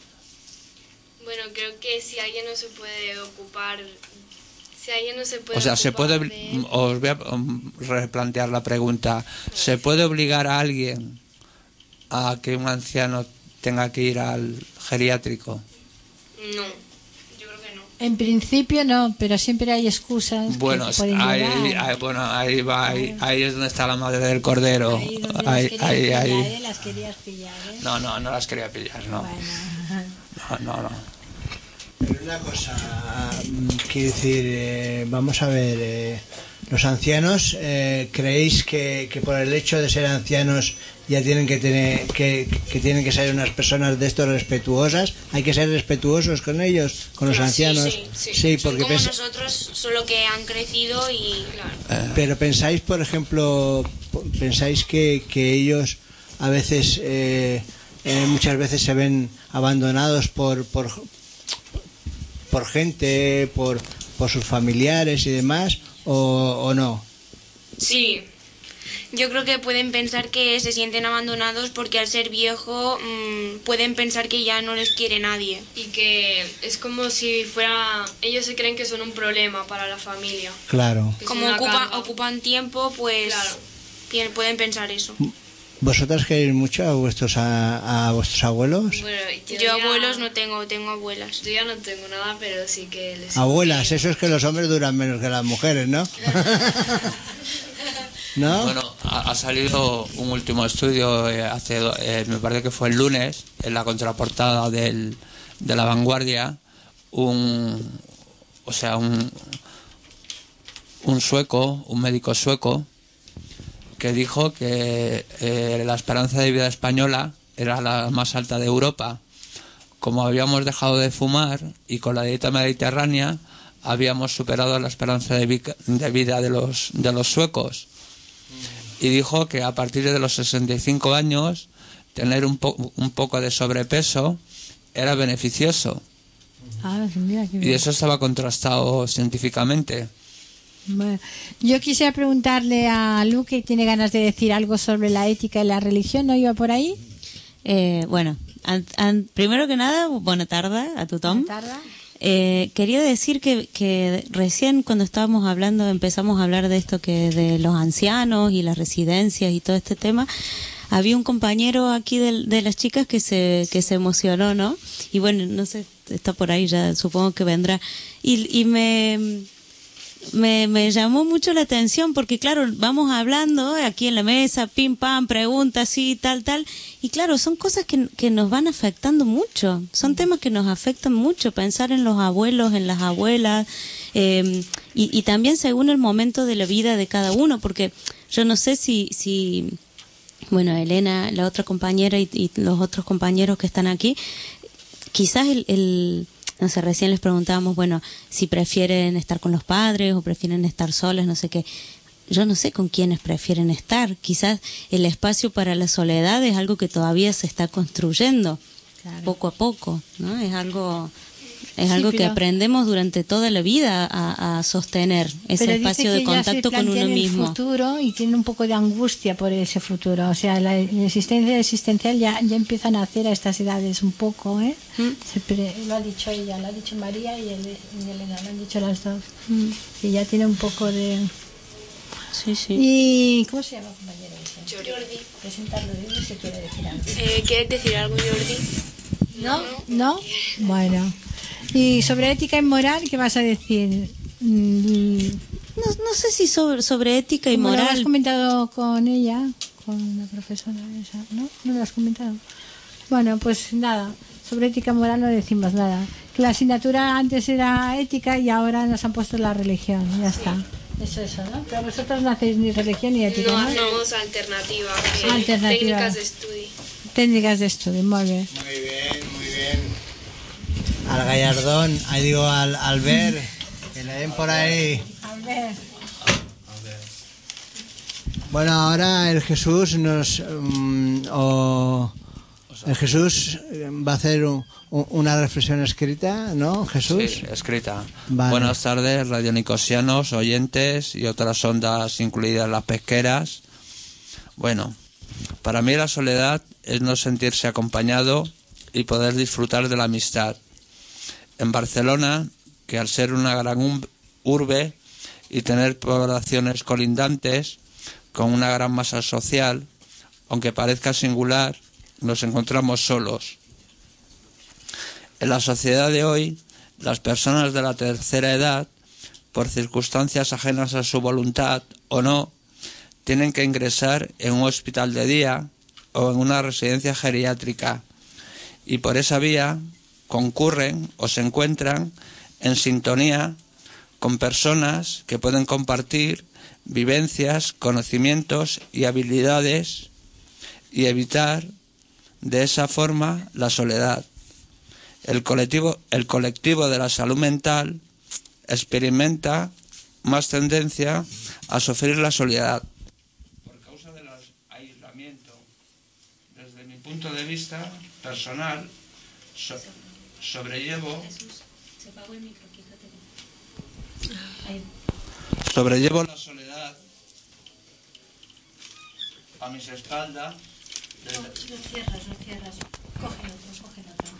Bueno, creo que si alguien no se puede ocupar, si alguien no se puede O sea, se puede, ocupar de- os voy a um, replantear la pregunta. ¿Se puede obligar a alguien a que un anciano tenga que ir al geriátrico? No, yo creo que no. En principio no, pero siempre hay excusas. que Bueno, te pueden ahí, llevar. ahí- bueno, ahí va, ahí, ahí es donde está la madre del cordero. Ahí donde Ahí, las querías ahí, pillar, ahí. ¿eh? Las querías pillar, ¿eh? No, no, no las quería pillar, no. No, no, no. Pero una cosa, mm, quiero decir, eh, vamos a ver, eh, los ancianos, eh, ¿creéis que, que por el hecho de ser ancianos ya tienen que tener, que, que tienen que ser unas personas de estos respetuosas? ¿Hay que ser respetuosos con ellos, con los Claro, sí, ancianos? sí, sí. Son porque como pens- nosotros, solo que han crecido y claro. Pero pensáis, por ejemplo, pensáis que, que ellos a veces, eh, eh, muchas veces se ven abandonados por, por, por gente, por, por sus familiares y demás, o, o no? Sí. Yo creo que pueden pensar que se sienten abandonados porque al ser viejo mmm, pueden pensar que ya no les quiere nadie. Y que es como si fuera... Ellos se creen que son un problema para la familia. Claro. Que es Como una ocupa- carga. ocupan tiempo, pues Claro. tien- pueden pensar eso. ¿Vosotras queréis mucho a vuestros a, a vuestros abuelos? Bueno, yo, Yo ya- abuelos no tengo, tengo abuelas. Yo ya no tengo nada, pero sí que les... Abuelas, eso es que los hombres duran menos que las mujeres, ¿no? ¿No? Bueno, ha, ha salido un último estudio, eh, hace do- eh, me parece que fue el lunes, en la contraportada del, de La Vanguardia, un, o sea, un, un sueco, un médico sueco, que dijo que eh, la esperanza de vida española era la más alta de Europa. Como habíamos dejado de fumar y con la dieta mediterránea habíamos superado la esperanza de, vi- de vida de los, de los suecos. Y dijo que a partir de los sesenta y cinco años tener un, po- un poco de sobrepeso era beneficioso. Ah, mira qué Y bien. eso estaba contrastado científicamente. Bueno, yo quisiera preguntarle a Lu, que tiene ganas de decir algo sobre la ética y la religión, ¿no iba por ahí? Eh, bueno, an- an- primero que nada, buena tarde a tothom. Buena tarde. Eh, quería decir que, que recién cuando estábamos hablando, empezamos a hablar de esto que de los ancianos y las residencias y todo este tema, había un compañero aquí de, de las chicas que se, que se emocionó, ¿no? Y bueno, no sé, está por ahí ya, supongo que vendrá. Y, y me, me, me llamó mucho la atención porque, claro, vamos hablando aquí en la mesa, pim, pam, preguntas, sí, tal, tal. Y claro, son cosas que, que nos van afectando mucho. Son temas que nos afectan mucho. Pensar en los abuelos, en las abuelas. Eh, y, y también según el momento de la vida de cada uno. Porque yo no sé si... si bueno, Elena, la otra compañera y, y los otros compañeros que están aquí, quizás el... el no sé, recién les preguntábamos, bueno, si prefieren estar con los padres o prefieren estar solas, no sé qué. Yo no sé con quiénes prefieren estar. Quizás el espacio para la soledad es algo que todavía se está construyendo, claro, poco a poco, ¿no? Es algo, es sí, algo pero, que aprendemos durante toda la vida a, a sostener, ese espacio de contacto con uno mismo. El futuro y tiene un poco de angustia por ese futuro. O sea, la, la existencia existencial ya, ya empiezan a hacer a estas edades un poco, ¿eh? ¿Mm? Se pre, lo ha dicho ella, lo ha dicho María y, el, y Elena, lo han dicho las dos. ¿Mm? Que ya tiene un poco de... Sí, sí. ¿Y cómo se llama, compañero? Jordi. Presentarlo, dime si quiere decir algo. Eh, ¿Quieres decir algo, Jordi? ¿No? ¿No? Bueno. Y sobre ética y moral, ¿qué vas a decir? Mm. No, no sé si sobre, sobre ética y Como moral. Lo has comentado con ella, con la profesora esa, ¿no? ¿No lo has comentado? Bueno, pues nada, sobre ética y moral no decimos nada. Que la asignatura antes era ética y ahora nos han puesto la religión, ya está. Eso, eso, ¿no? Pero vosotros no hacéis ni religión ni ética, ¿no? No hacemos alternativa. Eh, alternativa. Técnicas de estudio. Técnicas de estudio, muy bien. Muy bien, muy bien. Al Gallardón, ahí digo al, al ver, que le den por ahí. Al ver. Bueno, ahora el Jesús nos... Um, o el Jesús va a hacer un, un, una reflexión escrita, ¿no, Jesús? Sí, escrita. Vale. Buenas tardes, radionicosianos, oyentes y otras ondas incluidas las pesqueras. Bueno, para mí la soledad es no sentirse acompañado y poder disfrutar de la amistad. En Barcelona, que al ser una gran urbe y tener poblaciones colindantes con una gran masa social, aunque parezca singular, nos encontramos solos. En la sociedad de hoy, las personas de la tercera edad, por circunstancias ajenas a su voluntad o no, tienen que ingresar en un hospital de día o en una residencia geriátrica y por esa vía concurren o se encuentran en sintonía con personas que pueden compartir vivencias, conocimientos y habilidades y evitar de esa forma la soledad. El colectivo, el colectivo de la salud mental experimenta más tendencia a sufrir la soledad. Por causa del aislamiento, desde mi punto de vista personal, so, sobrellevo, sobrellevo la soledad a mis espaldas. Desde... Lo cierras, lo cierras. Coge otro, coge otro.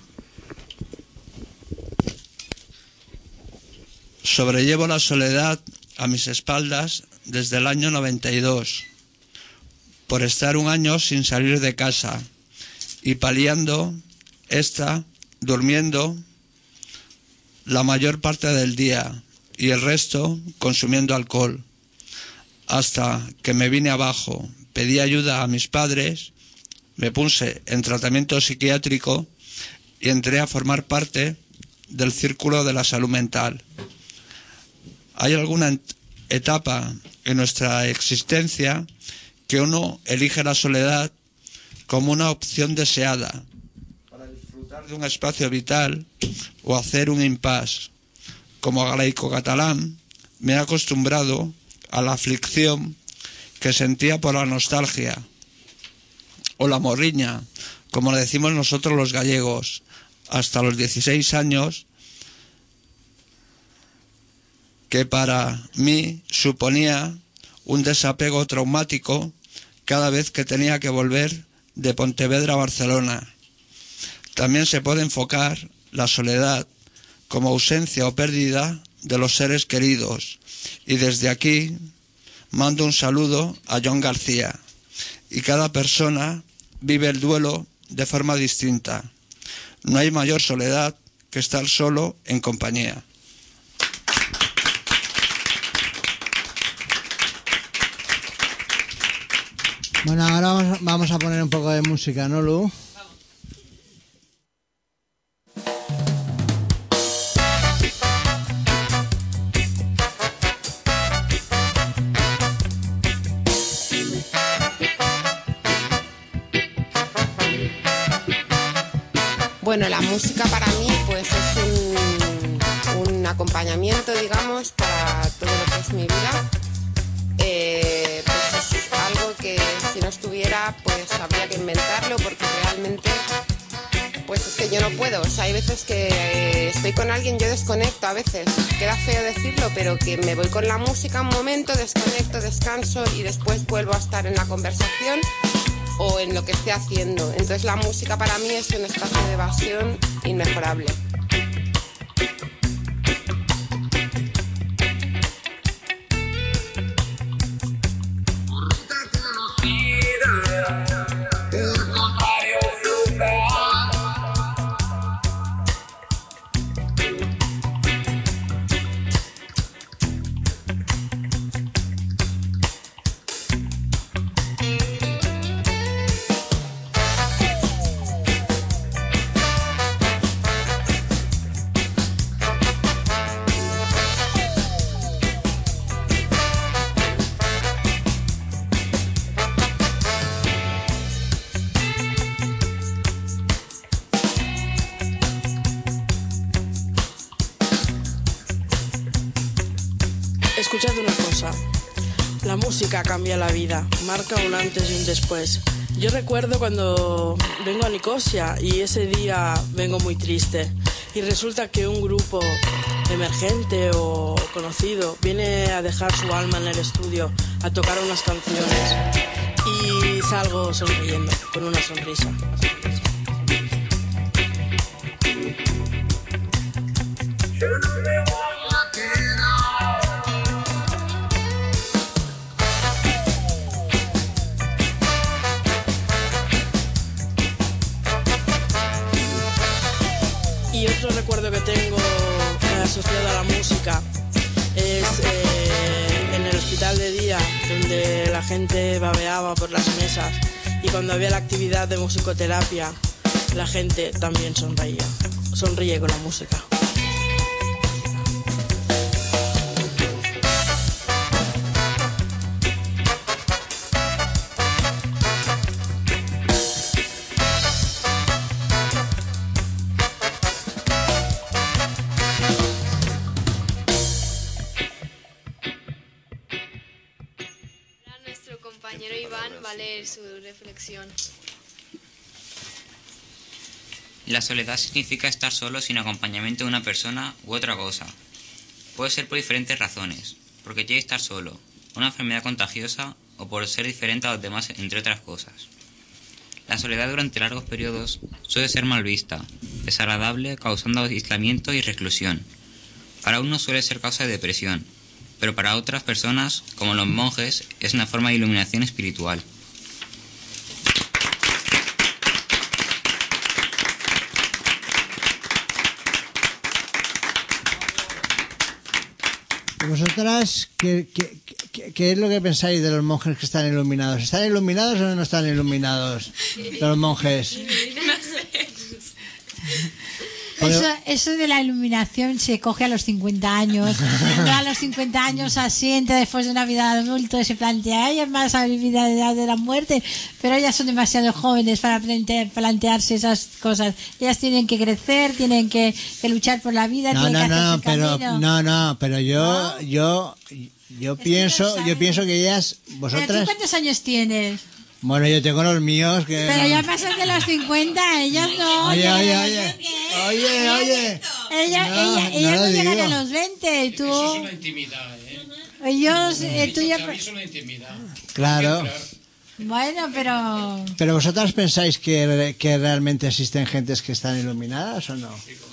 Sobrellevo la soledad a mis espaldas desde el año noventa y dos, por estar un año sin salir de casa y paliando esta, durmiendo la mayor parte del día y el resto consumiendo alcohol, hasta que me vine abajo, pedí ayuda a mis padres, me puse en tratamiento psiquiátrico y entré a formar parte del círculo de la salud mental. Hay alguna etapa en nuestra existencia que uno elige la soledad como una opción deseada para disfrutar de un espacio vital o hacer un impasse. Como galaico-catalán me he acostumbrado a la aflicción que sentía por la nostalgia o la morriña, como le decimos nosotros los gallegos, hasta los dieciséis años, que para mí suponía un desapego traumático cada vez que tenía que volver de Pontevedra a Barcelona. También se puede enfocar la soledad como ausencia o pérdida de los seres queridos. Y desde aquí mando un saludo a John García. Y cada persona vive el duelo de forma distinta. No hay mayor soledad que estar solo en compañía. Bueno, ahora vamos, vamos a poner un poco de música, ¿no, Lu? Bueno, la música para mí pues es un, un acompañamiento, digamos, para todo lo que es mi vida. Eh, pues es algo que si no estuviera pues habría que inventarlo, porque realmente pues es que yo no puedo. O sea, hay veces que eh, estoy con alguien, yo desconecto a veces, queda feo decirlo, pero que me voy con la música un momento, desconecto, descanso y después vuelvo a estar en la conversación o en lo que esté haciendo. Entonces la música para mí es un espacio de evasión inmejorable. Escuchad una cosa, la música cambia la vida, marca un antes y un después. Yo recuerdo cuando vengo a Nicosia y ese día vengo muy triste y resulta que un grupo emergente o conocido viene a dejar su alma en el estudio a tocar unas canciones y salgo sonriendo, con una sonrisa. Y otro recuerdo que tengo asociado a la música es eh, en el hospital de día, donde la gente babeaba por las mesas y cuando había la actividad de musicoterapia, la gente también sonreía, sonríe con la música. Compañero Iván va a leer su reflexión. La soledad significa estar solo sin acompañamiento de una persona u otra cosa. Puede ser por diferentes razones, porque quiere estar solo, una enfermedad contagiosa o por ser diferente a los demás, entre otras cosas. La soledad durante largos periodos suele ser mal vista, desagradable, causando aislamiento y reclusión. Para unos suele ser causa de depresión, pero para otras personas, como los monjes, es una forma de iluminación espiritual. ¿Vosotras qué, qué, qué, qué es lo que pensáis de los monjes que están iluminados? ¿Están iluminados o no están iluminados los monjes? No sé. Eso, eso de la iluminación se coge a los cincuenta años. No a los cincuenta años asiente después de una vida de adulto y se plantea, ellas más a vivir la edad de la muerte, pero ellas son demasiado jóvenes para plantear, plantearse esas cosas. Ellas tienen que crecer, tienen que, que luchar por la vida, No, tienen no, que no, hacer pero camino. no, no, pero yo, ¿No? yo, yo pienso, yo pienso que ellas, ¿Pero tú vosotras, cuántos años tienes? bueno, yo tengo los míos que. Pero ya pasan de los cincuenta, ellas no. Oye, llegan oye, a los oye, veinte. oye, oye. Ella, No, ella, no ellas lo no llegan digo. a los veinte, y tú. Eso es una intimidad, ¿eh? Ellos, eh, tú ya. Para mí es una intimidad. Claro. Bueno, pero. Pero vosotras pensáis que, que realmente existen gentes que están iluminadas o no?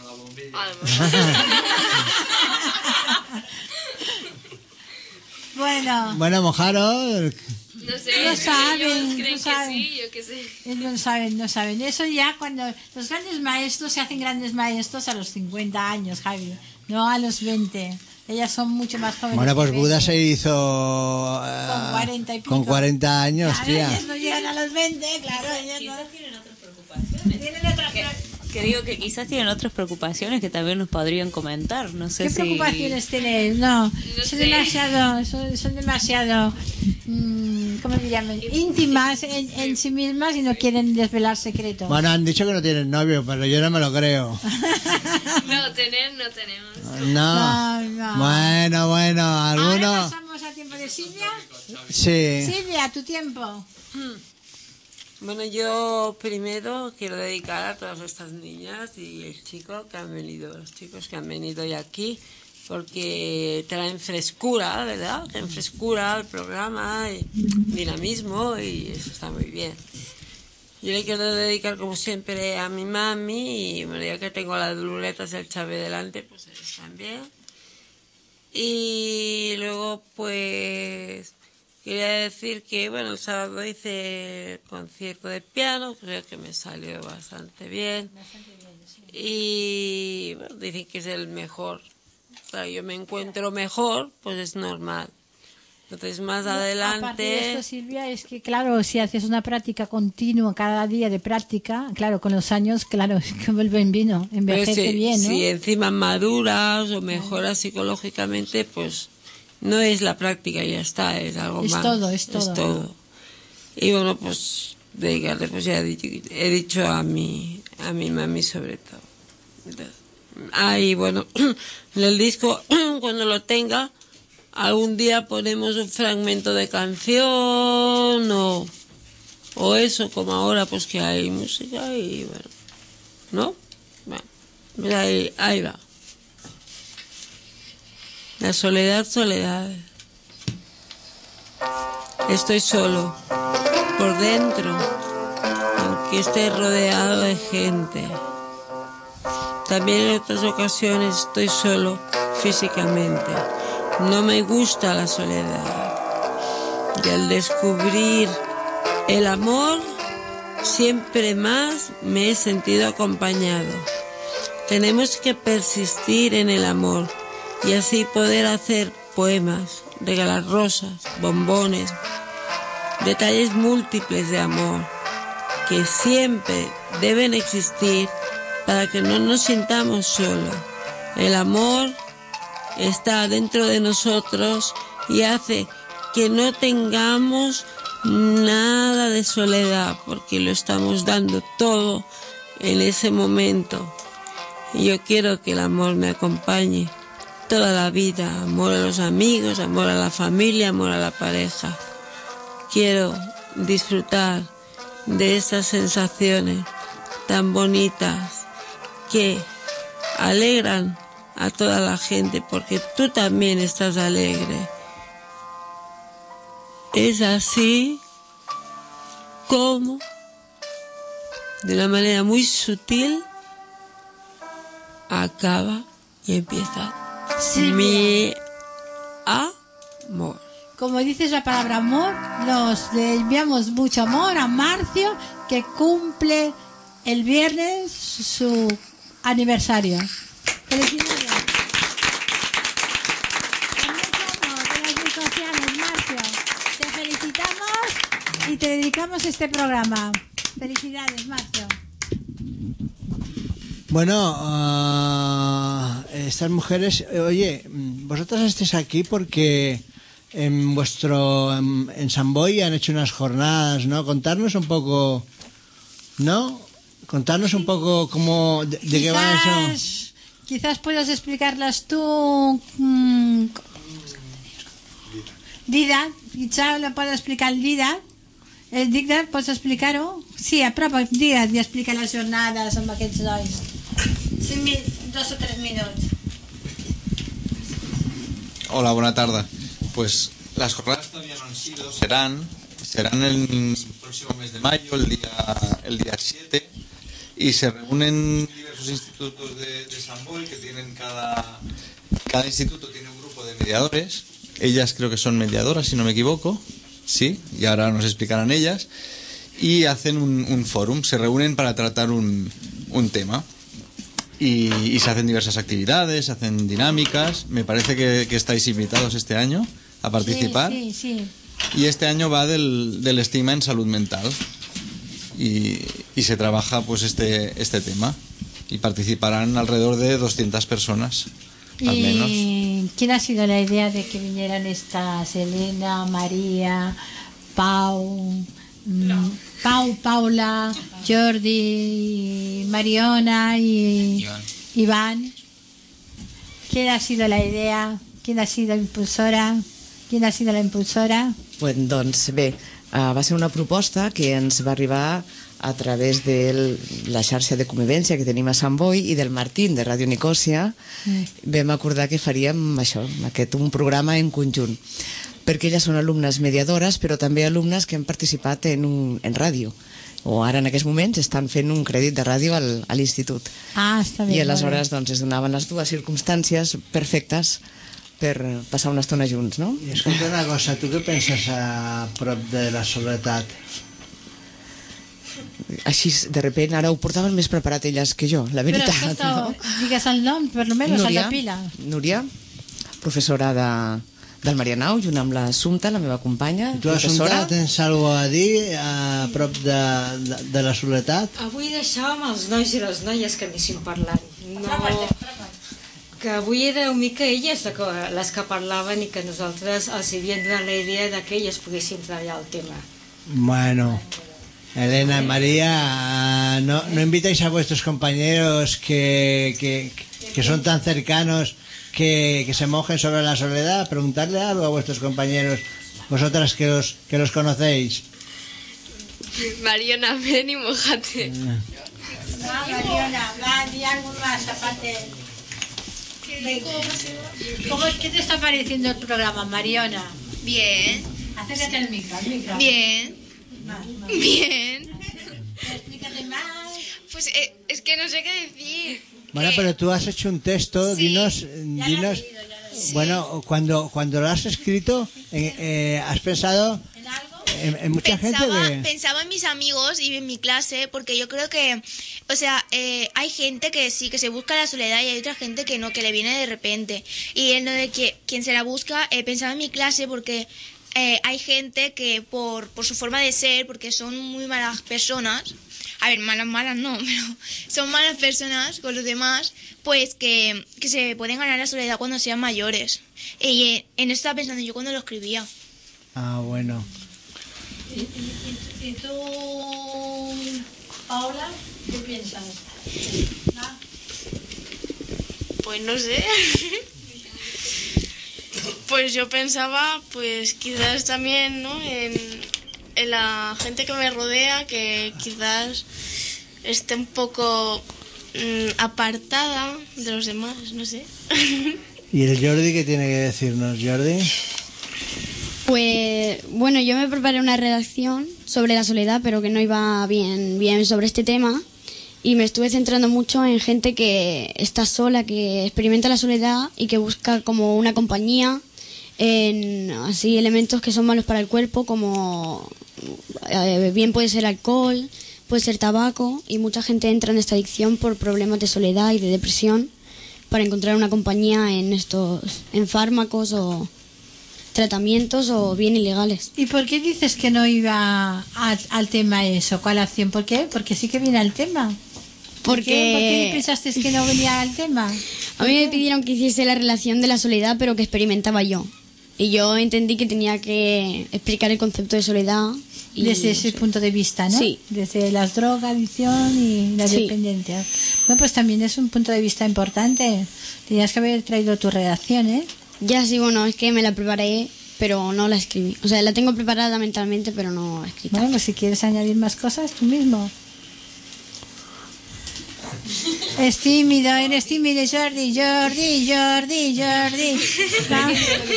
Bueno. Bueno, Mojaro. No sé, No ellos saben, creen no que saben. sí, yo qué sé. Ellos no saben, no saben. Eso ya cuando los grandes maestros se hacen grandes maestros a los cincuenta años, Javi, no a los veinte. Ellas son mucho más jóvenes. Bueno, pues que Buda veinte. se hizo eh, Con cuarenta y pico. con cuarenta años, Claro, tía. ellas no llegan a los veinte, claro, ellas no. Tienen otras preocupaciones. Tienen otras que, que digo que quizás tienen otras preocupaciones que también nos podrían comentar. No sé ¿Qué si... preocupaciones tienen? No, No son sé. demasiado, son, son demasiado, mm, ¿cómo se llaman? Íntimas en, en sí mismas y no quieren desvelar secretos. Bueno, han dicho que no tienen novio, pero yo no me lo creo. No, tener no tenemos. No. No, no. Bueno, bueno, Ahora alguno. pasamos al tiempo de Silvia. Sí. Silvia, tu tiempo. Bueno, yo primero quiero dedicar a todas estas niñas y el chico que han venido, los chicos que han venido hoy aquí, porque traen frescura, ¿verdad? Traen frescura al programa, y dinamismo, y eso está muy bien. Yo le quiero dedicar, como siempre, a mi mami, y bueno, ya que tengo las luletas del Chave delante, pues ellos también. Y luego, pues, quería decir que, bueno, el sábado hice el concierto de piano, creo que me salió bastante bien. Y, bueno, dicen que es el mejor. O sea, yo me encuentro mejor, pues es normal. Entonces, más adelante... Aparte de esto, Silvia, es que, claro, si haces una práctica continua cada día de práctica, claro, con los años, claro, es que vuelve en vino, envejece Pues si, bien, ¿no? si encima maduras o mejoras psicológicamente, pues no es la práctica y ya está, es algo Es más. todo, es todo. todo. Y bueno, pues dedicarle, pues ya he dicho, he dicho a mi, a mi mami sobre todo. Entonces, ah, y bueno, en el disco, cuando lo tenga, algún día ponemos un fragmento de canción o, o eso, como ahora, pues que hay música y bueno, ¿no? Bueno, pues ahí, ahí va. La soledad, soledad. Estoy solo, por dentro, aunque esté rodeado de gente. También en otras ocasiones estoy solo físicamente. No me gusta la soledad. Y al descubrir el amor, siempre más me he sentido acompañado. Tenemos que persistir en el amor y así poder hacer poemas, regalar rosas, bombones, detalles múltiples de amor que siempre deben existir para que no nos sintamos solos. El amor está dentro de nosotros y hace que no tengamos nada de soledad porque lo estamos dando todo en ese momento. Y yo quiero que el amor me acompañe toda la vida, amor a los amigos, amor a la familia, amor a la pareja. Quiero disfrutar de estas sensaciones tan bonitas que alegran a toda la gente porque tú también estás alegre. Es así como, de una manera muy sutil, acaba y empieza mi amor. Como dices la palabra amor, nos le enviamos mucho amor a Marcio, que cumple el viernes su aniversario. Felicidades. Marcio, te felicitamos y te dedicamos este programa. Felicidades, Marcio. Bueno, uh, estas mujeres, oye, vosotras estáis aquí porque en vuestro en, en San Boi han hecho unas jornadas, ¿no? Contarnos un poco, ¿no? Contarnos un poco cómo de, de qué va eso. Quizás puedas explicarlas tú, mmm, Dida, quizás lo puedo explicar Dida. El Dida, ¿puedes explicar-ho? Sí, a prop, Dida, i explica les jornades amb aquests nois. Cinc mil, dos o tres minutos. Hola, buena tarde. Pues las jornadas todavía no han sido, serán, serán el próximo mes de mayo, el día el día siete, y se reúnen diversos institutos de, de San Boi que tienen cada, cada instituto tiene un grupo de mediadores. Ellas creo que son mediadoras, si no me equivoco, sí, y ahora nos explicarán ellas, y hacen un, un fórum, se reúnen para tratar un, un tema. y, y se hacen diversas actividades, se hacen dinámicas. Me parece que, que estáis invitados este año a participar. Sí, sí, sí. Y este año va del, del estigma en salud mental. Y, y se trabaja pues este, este tema. Y participarán alrededor de doscientas personas, al menos. ¿Y quién ha sido la idea de que vinieran estas? Elena, María, Pau, mm, Pau, Paula, Jordi, Mariona y Iván. Iván. ¿Quién ha sido la idea? ¿Quién ha sido impulsora? ¿Quién ha sido la impulsora? Pues, doncs bé, uh, va ser una proposta que ens va arribar a través de la xarxa de convivència que tenim a Sant Boi i del Martín, de Ràdio Nicòsia. Mm. Vam acordar que faríem això, aquest, un programa en conjunt, perquè elles són alumnes mediadores, però també alumnes que han participat en, un, en ràdio, o ara en aquests moments estan fent un crèdit de ràdio al, a l'institut. Ah, està bé. I aleshores doncs, es donaven les dues circumstàncies perfectes per passar una estona junts, no? I escolta una cosa, tu què penses a prop de la soledat? Així, de repent, ara ho portaven més preparat elles que jo, la veritat. Però escolta, no? digues el nom, per lo menos, el de pila. Núria, professora de, del Marianao, junt amb l'Assumpta, la meva companya. Tu, Assumpta, tens alguna a dir a prop de, de, de la soledat? Avui deixàvem els nois i les noies que anessin parlant. No... que avui era una mica elles les que parlaven i que nosaltres els havíem donat la idea de que elles poguessin treballar el tema. Bueno, Elena y María, ¿no, no invitáis a vuestros compañeros que, que, que son tan cercanos que, que se mojen sobre la soledad? Preguntarle algo a vuestros compañeros, vosotras que los, que los conocéis. Mariona, ven y mojate. Va, Mariona, va, di algo más, aparte. ¿Cómo, ¿Qué te está pareciendo el programa, Mariona? Bien. Acércate al micro, al micro. Bien. Más, más. Bien. Explícate más. Pues eh, es que no sé qué decir. Bueno, pero tú has hecho un texto, Sí. dinos, dinos, bueno, cuando, cuando lo has escrito, eh, eh, has pensado en, en mucha pensaba, gente que... pensaba en mis amigos y en mi clase, porque yo creo que, o sea, eh, hay gente que sí, que se busca la soledad y hay otra gente que no, que le viene de repente. Y él no de que, quien se la busca, eh, pensaba en mi clase porque eh, hay gente que por, por su forma de ser, porque son muy malas personas, a ver, malas, malas no, pero son malas personas con los demás, pues que, que se pueden ganar la soledad cuando sean mayores. Y eh, en eso estaba pensando yo cuando lo escribía. Ah, bueno. ¿Y, y, y tú, Paula, qué piensas? ¿Ah? Pues no sé. Pues yo pensaba, pues quizás también, ¿no? En, en la gente que me rodea, que quizás esté un poco mmm, apartada de los demás, no sé. ¿Y el Jordi qué tiene que decirnos, Jordi? Pues bueno, yo me preparé una redacción sobre la soledad, pero que no iba bien, bien sobre este tema, y me estuve centrando mucho en gente que está sola, que experimenta la soledad y que busca como una compañía en así elementos que son malos para el cuerpo, como eh, bien puede ser alcohol, puede ser tabaco, y mucha gente entra en esta adicción por problemas de soledad y de depresión para encontrar una compañía en estos en fármacos o tratamientos o bien ilegales. ¿Y por qué dices que no iba a- al tema eso, colación? ¿Por qué? Porque sí que viene al tema. ¿Por Porque- qué, ¿Por qué pensaste que no venía al tema? A mí me pidieron que hiciese la relación de la soledad, pero que experimentaba yo. Y yo entendí que tenía que explicar el concepto de soledad. Y Desde ese punto de vista, ¿no? Sí. Desde las drogas, adicción y la Sí. dependencia. Bueno, pues también es un punto de vista importante. Tenías que haber traído tu redacción, ¿eh? Ya sí, bueno, es que me la preparé, pero no la escribí. O sea, la tengo preparada mentalmente, pero no escrita. Bueno, pues si quieres añadir más cosas, tú mismo. Es tímido, eres tímido, Jordi, Jordi, Jordi, Jordi. ¿Va?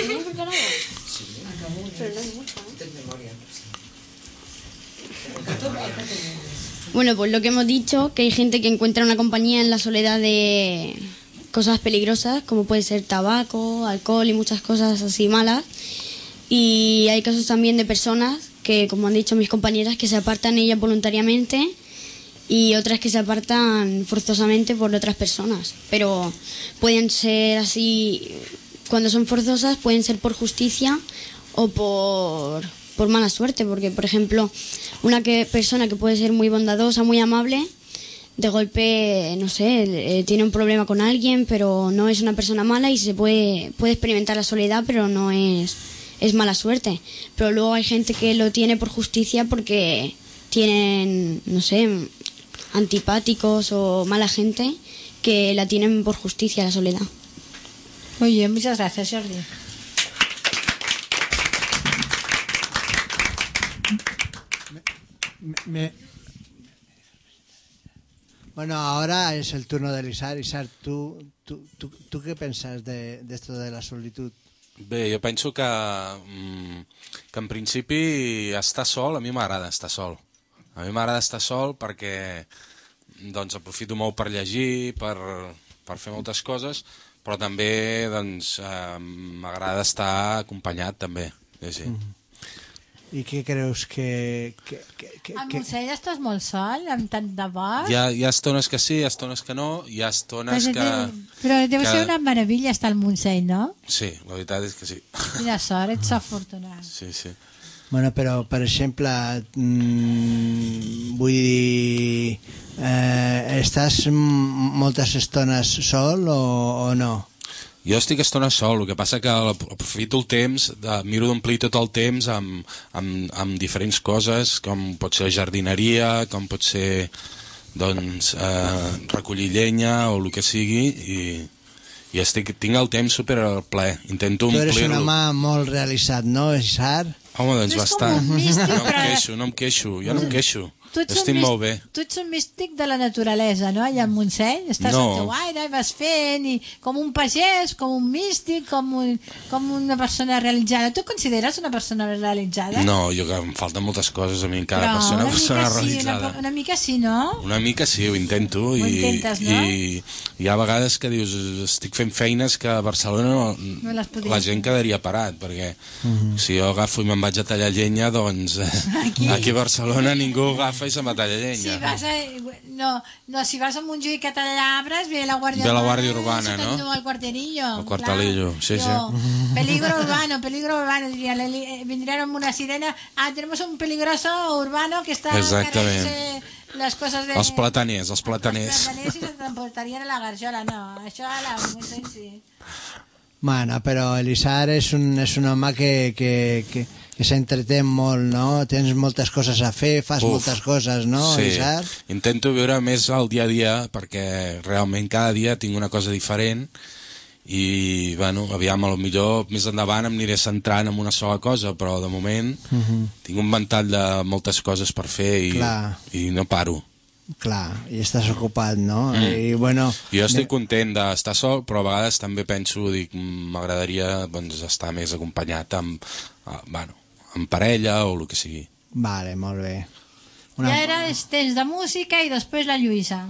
Bueno, pues lo que hemos dicho, que hay gente que encuentra una compañía en la soledad de cosas peligrosas, como puede ser tabaco, alcohol y muchas cosas así malas. Y hay casos también de personas que, como han dicho mis compañeras, que se apartan ellas voluntariamente y otras que se apartan forzosamente por otras personas, pero pueden ser así, cuando son forzosas pueden ser por justicia o por, por mala suerte, porque por ejemplo una que, persona que puede ser muy bondadosa, muy amable, de golpe, no sé, eh, tiene un problema con alguien, pero no es una persona mala y se puede, puede experimentar la soledad, pero no es, es mala suerte. Pero luego hay gente que lo tiene por justicia porque tienen, no sé, antipáticos o mala gente que la tienen por justicia, la soledad. Muy bien, muchas gracias, Jordi. Me, me... Bueno, ahora es el turno de Isar. Isar, ¿tú, tú, tú, tú qué pensas de, de esto de la solitud? Bé, jo penso que, mm, que en principi estar sol, a mi m'agrada estar sol. A mi m'agrada estar sol perquè doncs, aprofito molt per llegir, per, per fer moltes coses, però també doncs, eh, m'agrada estar acompanyat també. Sí, sí. Mm. I què creus que... que, que, que a Montseny estàs molt sol, amb tant de boig? Hi ha, hi ha estones que sí, hi ha estones que no, hi ha estones però, que... Però deu que... ser una meravella estar al Montseny, no? Sí, la veritat és que sí. Quina sort, ets afortunat. Sí, sí. Bueno, però, per exemple, mmm, vull dir, eh, estàs moltes estones sol o, o no? Jo estic estona sol, el que passa que aprofito el temps, de, miro d'omplir tot el temps amb, amb, amb diferents coses, com pot ser jardineria, com pot ser doncs, eh, recollir llenya o el que sigui, i, i estic, tinc el temps super al ple, intento omplir-lo. Tu eres un home molt realitzat, no, Isar? Home, doncs bastant. místic, no em però... queixo, no em queixo, jo no em queixo. Tu Estic molt bé. Tu ets un místic de la naturalesa, no? Allà a Montseny estàs no. al teu aire i vas fent, i com un pagès, com un místic, com, un, com una persona realitzada. Tu et consideres una persona realitzada? No, jo que em falten moltes coses a mi encara Però per ser una, una persona sí, realitzada. Una, una mica sí, no? Una mica sí, ho intento. Ho i, intentes, no? I hi ha vegades que dius, estic fent feines que a Barcelona no, no les podria la gent quedaria parat, perquè Mm-hmm. si jo agafo i me'n vaig a tallar llenya, doncs aquí, aquí a Barcelona ningú agafa i se'n va a tallar llenya. Si vas a, no, no, si vas a Montjuïc a tallar arbres, ve la Guàrdia Ve la Urbana, Guàrdia Urbana, no? no? El cuartelillo. El cuartelillo, claro. sí, Yo, sí. Peligro urbano, peligro urbano, diría. Le, vendrían una sirena. Ah, tenemos un peligroso urbano que está Exactament. les coses de... Els plataners, els plataners. Els plataners i se'n transportarien a la garjola, no. Això a la Montseny sí. Bueno, però l'Isar és un, és un home que, que, que, que s'entretén molt, no? Tens moltes coses a fer, fas Uf, moltes coses, no, sí. Isar? Intento viure més al dia a dia, perquè realment cada dia tinc una cosa diferent i, bueno, aviam, potser més endavant em aniré centrant en una sola cosa, però de moment Uh-huh. tinc un ventall de moltes coses per fer i, Clar. i no paro. Clar, i estàs ocupat, no? Mm. I, bueno... Jo estic content d'estar sol, però a vegades també penso, dic, m'agradaria doncs, estar més acompanyat amb, eh, bueno, amb parella o el que sigui. Vale, molt bé. Una... Ja era els temps de música i després la Lluïsa.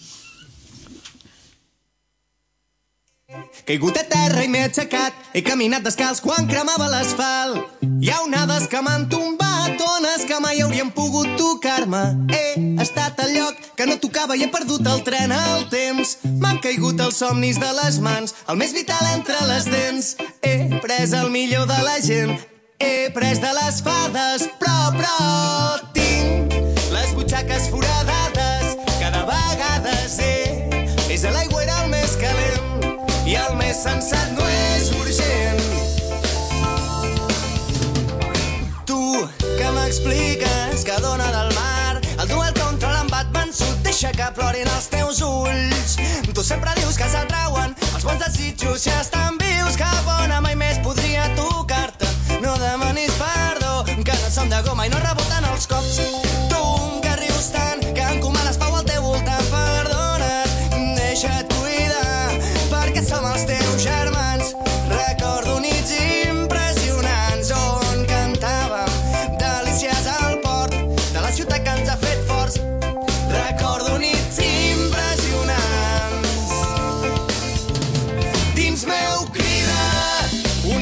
Caigut a terra i m'he aixecat, he caminat descalç quan cremava l'asfalt. Hi ha onades que m'han tombat, ones que mai haurien pogut tocar-me. He estat al lloc que no tocava i he perdut el tren al temps. M'han caigut els somnis de les mans, el més vital entre les dents. He pres el millor de la gent, he pres de les fades, però, però tinc les butxaques foradades. Cada vegada sé, és a l'aigua era el més calent i el més sensat no és urgent. Tu, que m'expliques que dona del mar el duel contra l'embat vençut, deixa que plorin els teus ulls. Tu sempre dius que s'atrauen els bons desitjos si estan vius, que bona mai més podria tocar-te. No demanis perdó, que no som de goma i no reboten els cops. Tu, que rius tant, que encomanes pau al teu voltant, perdona't, deixa't cuidar, perquè som els teus germans. Recordo nits impressionants on cantàvem delícies al port de la ciutat que ens ha fet forts. Recordo nits impressionants. Dins meu crida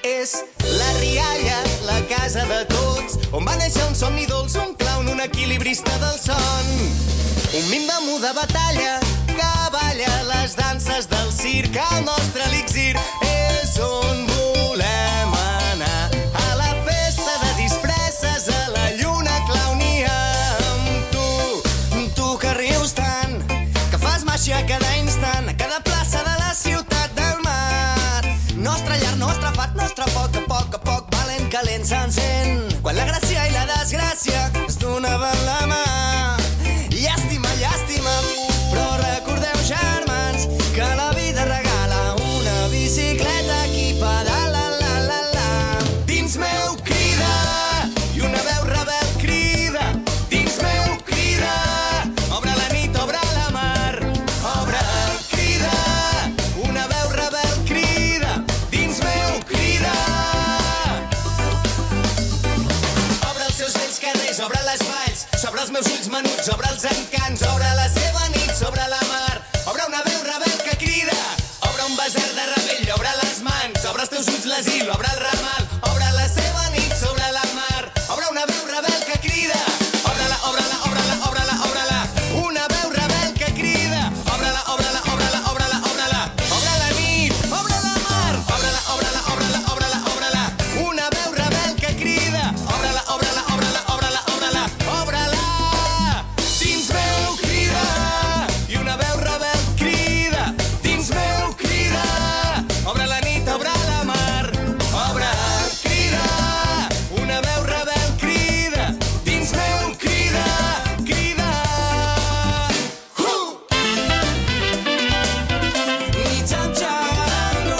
És la rialla, la casa de tots, on va néixer un somni dolç, un clown, un equilibrista del son. Un mim de batalla que balla les danses del circ. El nostre elixir és on volem anar, a la festa de disfresses, a la lluna clownia amb tu. Tu que rius tant, que fas màgia cada instant, a cada plaça de la ciutat del mar. Nostra llar, nostre fat, nostre poc a poc a poc, valent, calent, s'encén. Quan la gràcia i la desgràcia es donaven la mà. Llàstima, llàstima, però recordeu, germans, que la vida regala una bicicleta equipada, la, la, la, la. Dins meu crida, i una veu rebel crida. Dins meu crida, obre la nit, obre la mar. Obre, crida, una veu rebel crida. Dins meu crida. Obre els seus vells carrers, obre les valls, sobre els meus ulls menuts, obre els encants, obre la seva nit, sobre la mar. Obre una veu rebel que crida, obre un desert de rebell, obre les mans, obre els teus ulls l'asil, obre el ramal, obre la seva nit, sobre la mar. Obre una veu rebel que crida, obre-la, obre-la, obre-la, obre-la, obre-la. Una veu rebel que crida, obre-la, obre-la, obre-la, obre-la, obre-la. Obre la nit, obre la mar, obre-la, obre-la, obre-la, obre-la, obre-la. Una veu rebel que crida, obre-la, obre-la, obre-la, obre-la, obre-la. Obre-la, dins meu crida, i una veu rebel crida. Dins meu crida, obre la nit, obre la mar. Obre, crida, una veu rebel crida. Dins meu crida, crida. Uh! I xan-xano.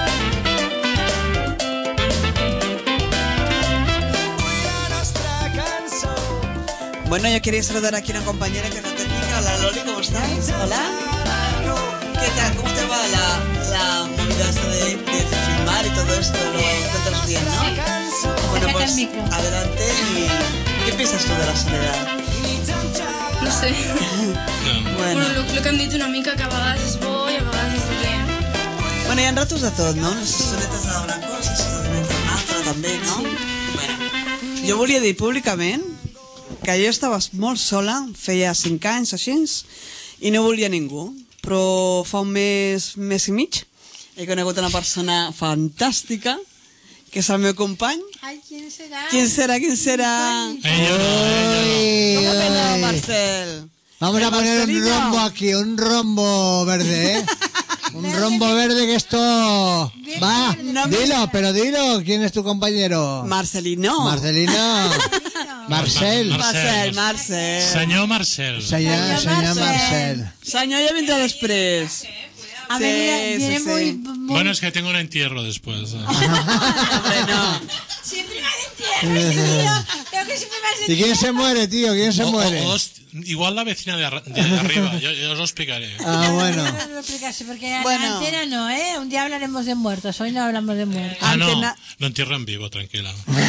Avui la nostra cançó. Bueno, yo quería saludar aquí a una compañera que es la técnica. Hola Loli, ¿cómo estás? Hola. ¿Qué tal? ¿Cómo te va la, la movida esta de, de, de filmar y todo esto? Lo encuentras bien, ¿no? Bueno, pues adelante. Y, ¿qué piensas tú de la soledad? No sé. Bueno. Bueno, lo, lo que em dit una mica, que a vegades és bo i a vegades és dolent. Bueno, hi ha ratos de tot, no? Les estonetes d'una cosa, les estonetes d'una altra, també, no? Bueno, jo volia dir públicament que jo estava molt sola, feia cinc anys o així, i no volia ningú. Però fa un mes, mes i mig, he conegut una persona fantàstica, que és el meu company. Ai, ¿quién será? ¿Quién será? ¿Quién será? Ella no, ella no. ¿Cómo que no, Marcel? Vamos a poner un rombo aquí, un rombo verde, ¿eh? Un rombo verde que esto... Va, dilo, pero dilo, ¿quién es tu compañero? Marcelino. Marcelino. Marcel. Marcel, Marcel. Senyor Marcel. Senyor, senyor Marcel. Senyor ja vindrà després. A ver, viene, viene muy, muy... Bueno, es que tengo un entierro después. Hombre, no. Siempre me entierro, tío. Creo que siempre me ¿Y quién se muere, tío? ¿Quién se O- o- muere? o dos- igual la vecina de, arra- de arriba, yo, yo os lo explicaré. Ah, bueno. No, no lo explicarse, porque a Bueno. la antena no, ¿eh? Un día hablaremos de muertos, hoy no hablamos de muertos. Ah, no, lo entierro en vivo, tranquila.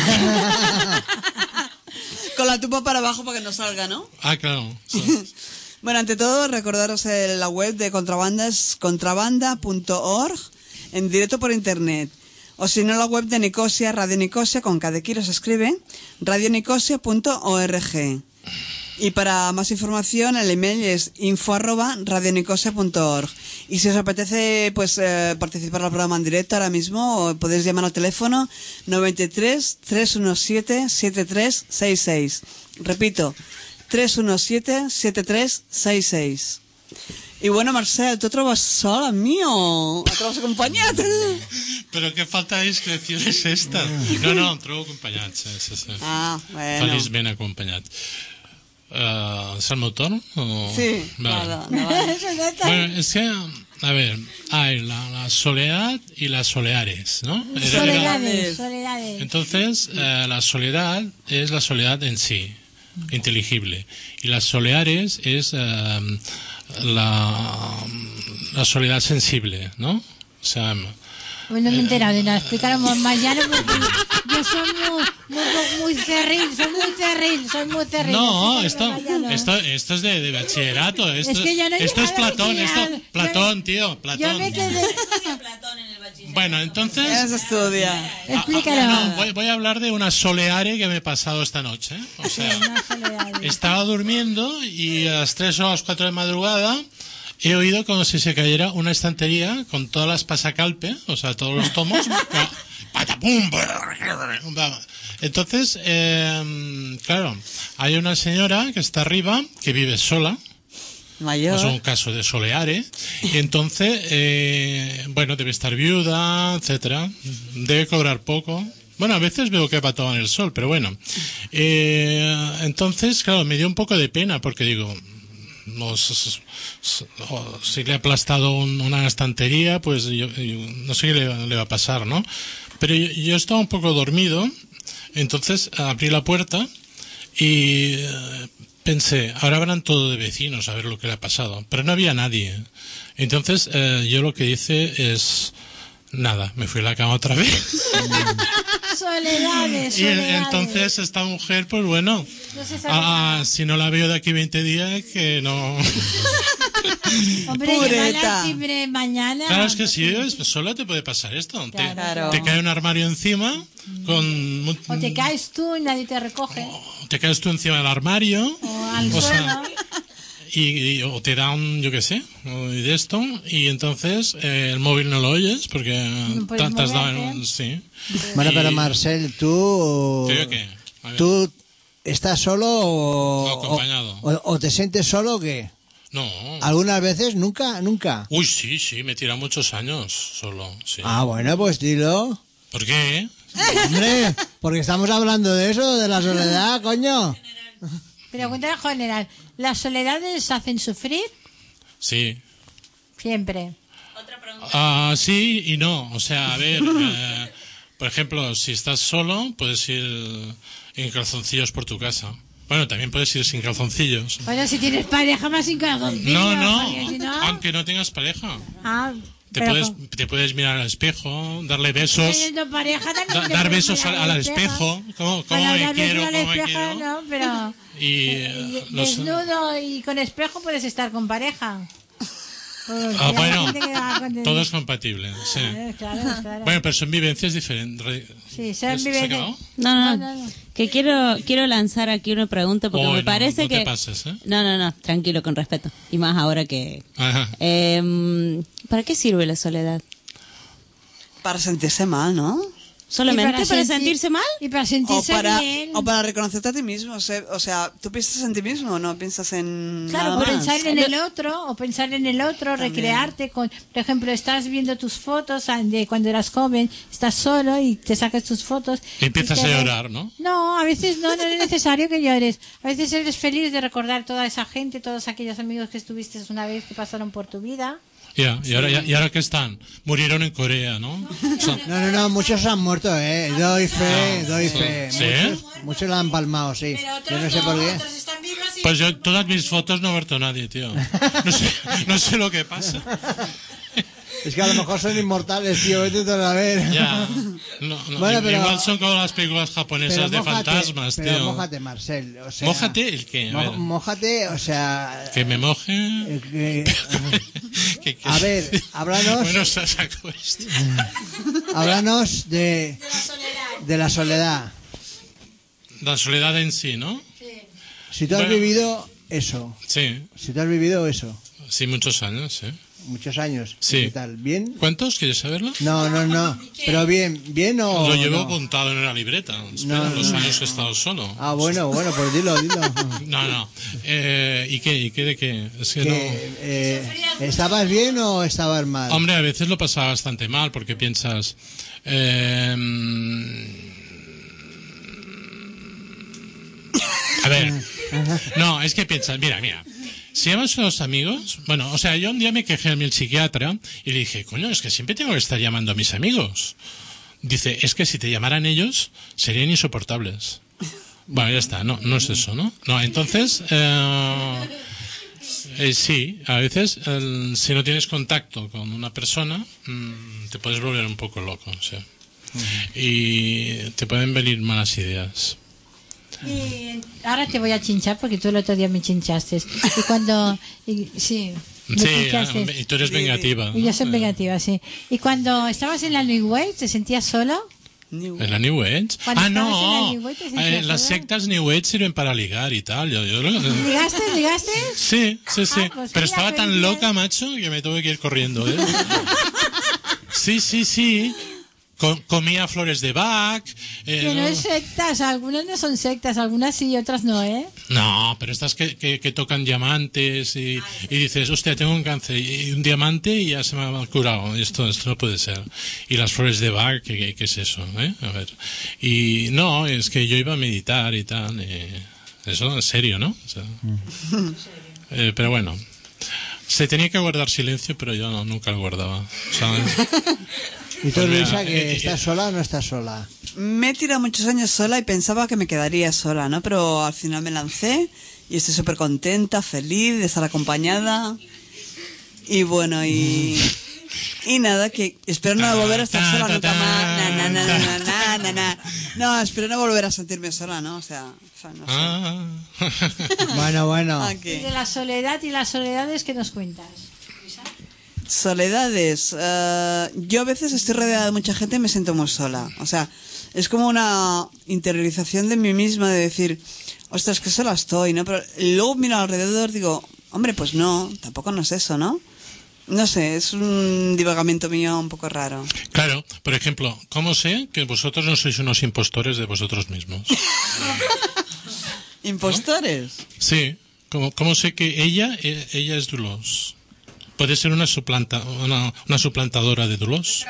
Con la tupa para abajo para que no salga, ¿no? Ah, claro. sí. Bueno, ante todo, recordaros el- la web de Contrabandas, contrabanda punto org, en directo por internet. O si no, la web de Nicosia, Radio Nicosia, con cada kilo se escribe, radio nicosia punto org. Y para más información, el email es info arroba radionicosia punto org. Y si os apetece pues eh, participar en el programa en directo ahora mismo, podéis llamar al teléfono noventa y tres, trescientos diecisiete, setenta y tres sesenta y seis. Repito, trescientos diecisiete, setenta y tres sesenta y seis. Y bueno, Marcel, ¿tú trobas sola, mío? ¿Trobas acompañat? Però què falta de discreció és esta? No, no, em trobo acompanyat, sí, sí, sí. Ah, bueno. Feliçment acompanyat. Uh, ¿Es el meu torn? O... Sí, vale. nada, nada. Bueno, es que, a ver, hay la, la soledad y las soleares, ¿no? Era- era- Soledades, soledades. Entonces, eh, la soledad es la soledad en sí, inteligible. Y las soleares es eh, la, la soledad sensible, ¿no? O sea, Pues no me he enterado de nada, explícanos más llano porque yo soy muy, muy, muy cerril, soy muy cerril, soy muy cerril. no, Explícame esto, más llano. esto, esto es de, de bachillerato. Esto Es que yo no he esto es llegado a Platón, esto, bachillerato. Platón, tío, Platón. Yo me quedé... Bueno, entonces... Eso estudia. Explícalo. Ah, no, voy, voy a hablar de una soleare que me he pasado esta noche. ¿eh? O sea, estaba durmiendo y a las tres o a las cuatro de madrugada he oído como si se cayera una estantería con todas las pasacalpe, o sea, todos los tomos. ¡Patapum! Entonces, eh, claro, hay una señora que está arriba, que vive sola. Mayor. Es un caso de soleare. Y entonces, eh, bueno, debe estar viuda, etcétera. Debe cobrar poco. Bueno, a veces veo que ha patado en el sol, pero bueno. Eh, entonces, claro, me dio un poco de pena porque digo, no, si le ha aplastado un, una estantería, pues yo, yo no sé qué le, le va a pasar, ¿no? Pero yo, yo estaba un poco dormido, entonces abrí la puerta y eh, pensé, ahora habrán todo de vecinos a ver lo que le ha pasado. Pero no había nadie. Entonces eh, yo lo que hice es, nada, me fui a la cama otra vez. Soledades, Y soledades. entonces esta mujer, pues bueno, No se sabe ah, si no la veo de aquí veinte días, que no... Hombre, Pureta. lleva al timbre mañana. Claro, es que si vives sola te puede pasar esto. Te- Claro. Te, cae un armario encima, con mu- O te caes tú y nadie te recoge. te caes tú encima del armario, O al o suelo. sea, y, y- o te da un, yo qué sé, o de esto, y entonces eh, el móvil no lo oyes porque No puedes te, te has dado moverte. en- sí. Bueno, Y- pero Marcel, tú... ¿Te digo qué? A ver. ¿Tú estás solo o, O acompañado. o, o te sientes solo o qué? No. ¿Algunas veces? ¿Nunca? ¿Nunca? Uy, sí, sí, me tira muchos años solo, sí. Ah, bueno, pues dilo. ¿Por qué? Hombre, porque estamos hablando de eso, de la soledad, coño. Pero cuéntame en general, ¿las soledades hacen sufrir? Sí. Siempre. Ah, sí y no. O sea, a ver, eh, por ejemplo, si estás solo, puedes ir en calzoncillos por tu casa. Bueno, también puedes ir sin calzoncillos. Bueno, si tienes pareja más sin calzoncillos. No, no, porque si no... aunque no tengas pareja. Ah, Te pero puedes, con- te puedes mirar al espejo, darle besos, teniendo pareja también da- te dar puedes besos al, mirar al espejo, como, como Bueno, me dar besos quiero, al como me espejo, quiero. no, pero Y eh, los- desnudo y con espejo puedes estar con pareja. Porque Ah, la bueno, gente que va con- todo es compatible, sí. Eh, claro, claro. Bueno, pero son vivencias diferentes. Sí, son ¿Se ha vivencias. acabado? No, no, que quiero quiero lanzar aquí una pregunta porque Uy, me no, parece no te que... pases, ¿eh? No, no, no, tranquilo, con respeto. Y más ahora que... Ajá. Eh, ¿Para qué sirve la soledad? Para sentirse mal, ¿no? ¿Solamente Y para, sentir- sentirse mal? Y para O sentirse para, bien. o para reconocerte a ti mismo. O sea, o sea, ¿tú piensas en ti mismo o no piensas en Claro, nada más? pensar en el otro o pensar en el otro, También. recrearte con, por ejemplo, estás viendo tus fotos ah, de cuando eras joven, estás solo y te sacas tus fotos. Y empiezas y te a ves- llorar, ¿no? No, a veces no, no es necesario que llores. A veces eres feliz de recordar toda esa gente, todos aquellos amigos que estuviste una vez que pasaron por tu vida. Ya, y ahora, y ahora que están, murieron en Corea, ¿no? O sea, No, no, no, muchos han muerto, ¿eh? Doy fe, Ah, doy sí. fe. ¿Sí? Muchos, muchos la han palmado, sí. Yo no sé por qué. pues yo todas mis fotos no he muerto nadie, tío. No sé, no sé lo que pasa. Es que a lo mejor son inmortales, tío, vete tú a ver. Ya. No, no, Bueno, pero- igual son como las películas japonesas Pero de mójate, fantasmas, pero tío. mójate, Marcel. O sea, ¿Mójate el qué? A mo- ver. mójate, o sea... Que me moje. eh, que- Que- que- A ver, háblanos. Bueno, se sacó esto. háblanos de, de la soledad. La soledad en sí, ¿no? Si tú has Bueno. vivido eso, Sí, si tú has vivido eso, sí, muchos años, sí. muchos años, Sí. ¿qué tal? ¿Bien? ¿Cuántos? ¿Quieres saberlo? No, no, no. Pero bien, ¿bien o Lo llevo no? apuntado en una libreta. Espera, No, los no. años que he estado solo. Ah, bueno, bueno, pues dilo, dilo. No, no. Eh, ¿Y qué? ¿Y qué de qué? Es que Que, no... eh, ¿Estabas bien o estabas mal? Hombre, a veces lo pasaba bastante mal porque piensas... eh, a ver, no, es que piensas, mira, mira, si llevas a los amigos, bueno, o sea, yo un día me quejé a mi psiquiatra y le dije, coño, es que siempre tengo que estar llamando a mis amigos. Dice, es que si te llamaran ellos, serían insoportables. Bueno, ya está, no, no es eso, ¿no? No, entonces, eh, eh, sí, a veces, eh, si no tienes contacto con una persona, mm, te puedes volver un poco loco, o sea, y te pueden venir malas ideas. Y ahora te voy a chinchar porque tú el otro día me chinchaste. Y cuando... y- sí. Sí, y tú eres vengativa. Y yo soy vengativa, sí. ¿Y cuando estabas en la New Wave, te sentías solo? ¿En la New Age? Ah, no. Eh, las sectas New Age sirven para ligar y tal. Yo, yo... ¿Ligaste? ¿Ligaste? Sí, sí, sí. Ah, pues pero mira, estaba tan felicidades. loca, macho, que me tuve que ir corriendo. ¿eh? Sí, sí, sí. Com- comía flores de Bach. Eh, Que no no... es sectas, algunas no son sectas, algunas sí y otras no, ¿eh? No, pero estas que, que, que tocan diamantes y, y dices, hostia, tengo un cáncer y un diamante y ya se me ha curado. Esto, esto no puede ser. Y las flores de Bach, ¿qué, qué es eso? ¿Eh? A ver. Y no, es que yo iba a meditar y tal. Eh, eso en serio, ¿no? O sea, eh, pero bueno. Se tenía que guardar silencio, pero yo no, nunca lo guardaba. ¿Sabes? ¿Y tú, Pues mira, Luisa, que eh, estás sola o no estás sola? Me he tirado muchos años sola y pensaba que me quedaría sola, ¿no? Pero al final me lancé y estoy súper contenta, feliz de estar acompañada. Y bueno, y... Y nada, que espero no volver a estar sola nunca más. Na, na, na, na, na, na, na. No, espero no volver a sentirme sola, ¿no? O sea, no sé. Bueno, bueno. Y de la soledad y las soledades, ¿qué nos cuentas? Soledades. eh, yo a veces estoy rodeada de mucha gente y me siento muy sola. O sea, es como una interiorización de mí misma de decir, ostras, que sola estoy, ¿no? Pero luego miro alrededor y digo, hombre, pues no, tampoco no es eso, ¿no? No sé, es un divagamiento mío un poco raro. Claro, por ejemplo, ¿cómo sé que vosotros no sois unos impostores de vosotros mismos? ¿Impostores? Sí, ¿cómo, cómo sé que ella eh, ella es Dolors? ¿Puede ser una, suplanta, una, una suplantadora de Dolors?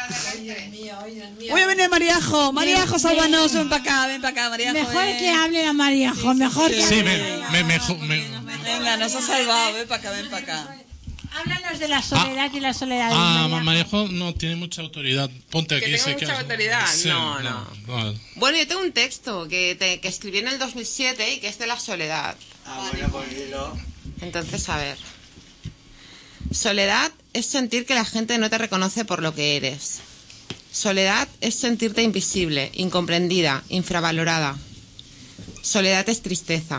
Voy a venir Mariajo, Mariajo, sálvanos, ven para acá, ven para acá, Mariajo. Mejor ven. que hable la Mariajo, mejor que Sí, hable. me, me, mejor- me- Venga, nos ha salvado, ven para acá, ven para acá. Háblanos de la soledad y la soledad. Ah, Mariajo. Marejo no tiene mucha autoridad. Ponte aquí. ¿Que tengo sé mucha que- autoridad? Sí, No, no. no. Bueno, yo tengo un texto que, te- que escribí en el dos mil siete y que es de la soledad. Ah, bueno, pues dilo. Entonces, a ver. Soledad es sentir que la gente no te reconoce por lo que eres. Soledad es sentirte invisible, incomprendida, infravalorada. Soledad es tristeza.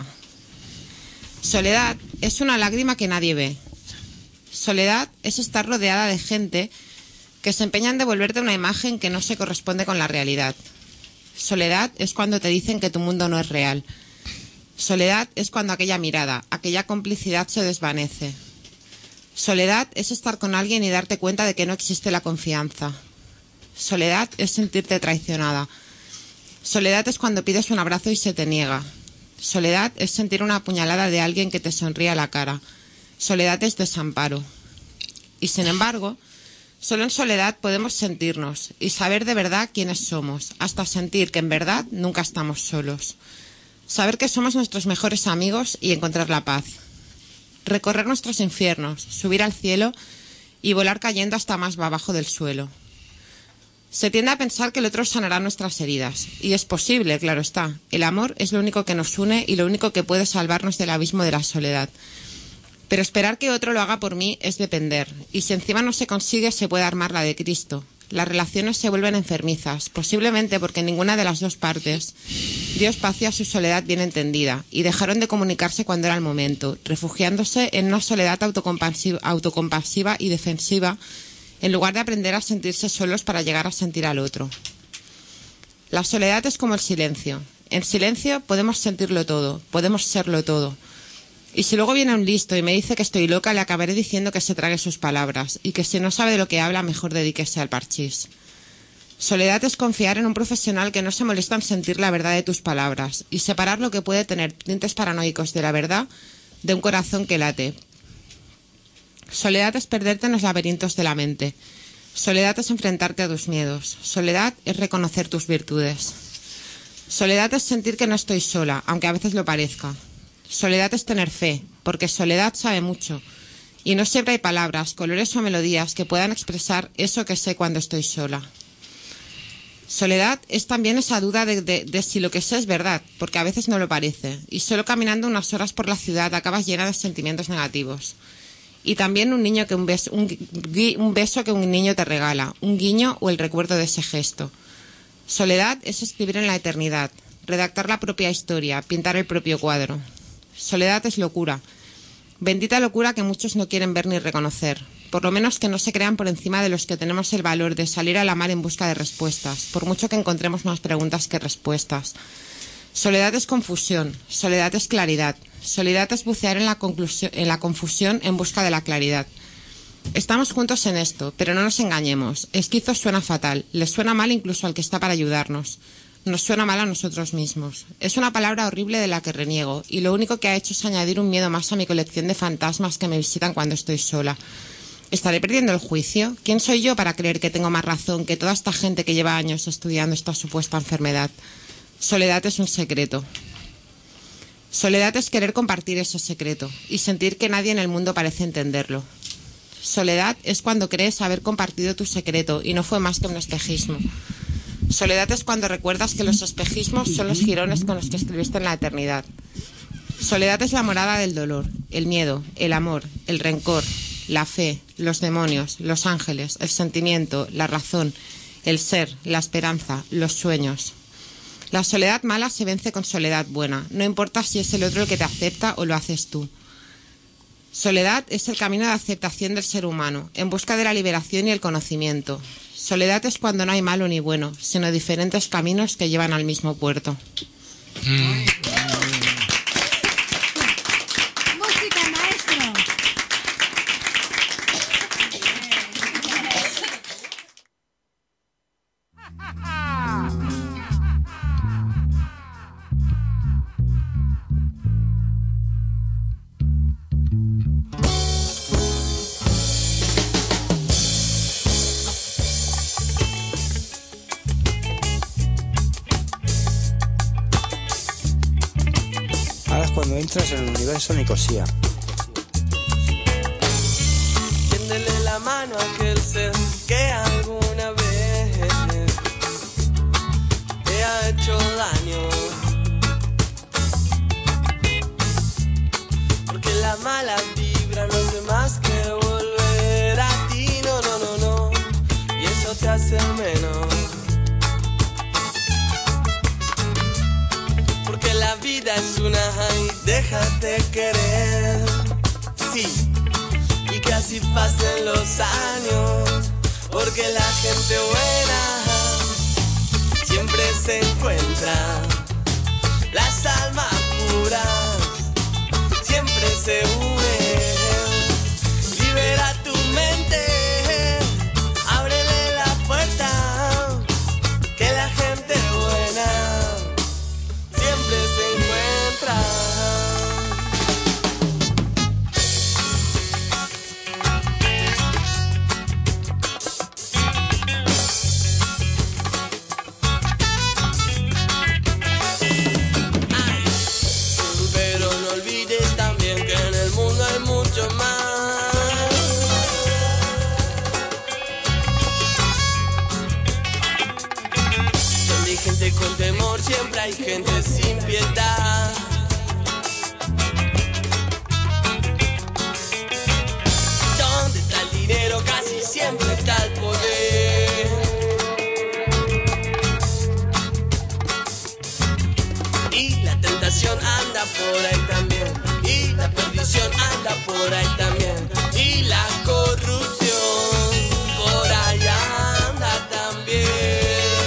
Soledad es una lágrima que nadie ve. Soledad es estar rodeada de gente que se empeña en devolverte una imagen que no se corresponde con la realidad. Soledad es cuando te dicen que tu mundo no es real. Soledad es cuando aquella mirada, aquella complicidad se desvanece. Soledad es estar con alguien y darte cuenta de que no existe la confianza. Soledad es sentirte traicionada. Soledad es cuando pides un abrazo y se te niega. Soledad es sentir una puñalada de alguien que te sonríe a la cara. Soledad es desamparo. Y sin embargo, solo en soledad podemos sentirnos y saber de verdad quiénes somos, hasta sentir que en verdad nunca estamos solos. Saber que somos nuestros mejores amigos y encontrar la paz. Recorrer nuestros infiernos, subir al cielo y volar cayendo hasta más abajo del suelo. Se tiende a pensar que el otro sanará nuestras heridas. Y es posible, claro está. El amor es lo único que nos une y lo único que puede salvarnos del abismo de la soledad. Pero esperar que otro lo haga por mí es depender. Y si encima no se consigue, se puede armar la de Cristo. Las relaciones se vuelven enfermizas, posiblemente porque ninguna de las dos partes dio espacio a su soledad bien entendida y dejaron de comunicarse cuando era el momento, refugiándose en una soledad autocompasiva, autocompasiva y defensiva, en lugar de aprender a sentirse solos para llegar a sentir al otro. La soledad es como el silencio. En silencio podemos sentirlo todo, podemos serlo todo. Y si luego viene un listo y me dice que estoy loca, le acabaré diciendo que se trague sus palabras y que si no sabe de lo que habla, mejor dedíquese al parchís. Soledad es confiar en un profesional que no se molesta en sentir la verdad de tus palabras y separar lo que puede tener tintes paranoicos de la verdad de un corazón que late. Soledad es perderte en los laberintos de la mente. Soledad es enfrentarte a tus miedos. Soledad es reconocer tus virtudes. Soledad es sentir que no estoy sola, aunque a veces lo parezca. Soledad es tener fe, porque soledad sabe mucho. Y no siempre hay palabras, colores o melodías que puedan expresar eso que sé cuando estoy sola. Soledad es también esa duda de, de, de si lo que sé es verdad, porque a veces no lo parece. Y solo caminando unas horas por la ciudad acabas llena de sentimientos negativos. Y también un niño que un beso, un, un beso que un niño te regala, un guiño o el recuerdo de ese gesto. Soledad es escribir en la eternidad, redactar la propia historia, pintar el propio cuadro. Soledad es locura. Bendita locura que muchos no quieren ver ni reconocer. Por lo menos que no se crean por encima de los que tenemos el valor de salir a la mar en busca de respuestas, por mucho que encontremos más preguntas que respuestas. Soledad es confusión, soledad es claridad, soledad es bucear en la, conclusión, en la confusión en busca de la claridad. Estamos juntos en esto, pero no nos engañemos. Esquizo suena fatal, le suena mal incluso al que está para ayudarnos. Nos suena mal a nosotros mismos. Es una palabra horrible de la que reniego, y lo único que ha hecho es añadir un miedo más a mi colección de fantasmas que me visitan cuando estoy sola. ¿Estaré perdiendo el juicio? ¿Quién soy yo para creer que tengo más razón que toda esta gente que lleva años estudiando esta supuesta enfermedad? Soledad es un secreto. Soledad es querer compartir ese secreto y sentir que nadie en el mundo parece entenderlo. Soledad es cuando crees haber compartido tu secreto y no fue más que un espejismo. Soledad es cuando recuerdas que los espejismos son los jirones con los que escribiste en la eternidad. Soledad es la morada del dolor, el miedo, el amor, el rencor, la fe, los demonios, los ángeles, el sentimiento, la razón, el ser, la esperanza, los sueños. La soledad mala se vence con soledad buena, no importa si es el otro el que te acepta o lo haces tú. Soledad es el camino de aceptación del ser humano, en busca de la liberación y el conocimiento. Soledad es cuando no hay malo ni bueno, sino diferentes caminos que llevan al mismo puerto. Mm. Música, maestro. Cuando entras en el universo Nicosia. Tiéndele la mano a aquel ser que alguna vez te ha hecho daño. Porque la mala vibra no hace más que volver a ti, no, no, no, no. Y eso te hace menos. Porque la vida es una y déjate querer, sí, y que así pasen los años, porque la gente buena siempre se encuentra, las almas puras siempre se unen. Libera tu mente, ábrele la puerta, que la gente buena siempre se encuentra. Ay, pero no olvides también que en el mundo hay mucho más. Donde hay gente con temor, siempre hay gente sin piedad. Donde está el dinero, casi siempre está el poder. Y la tentación anda por ahí también. Y la perdición anda por ahí también. Y la corrupción por allá anda también.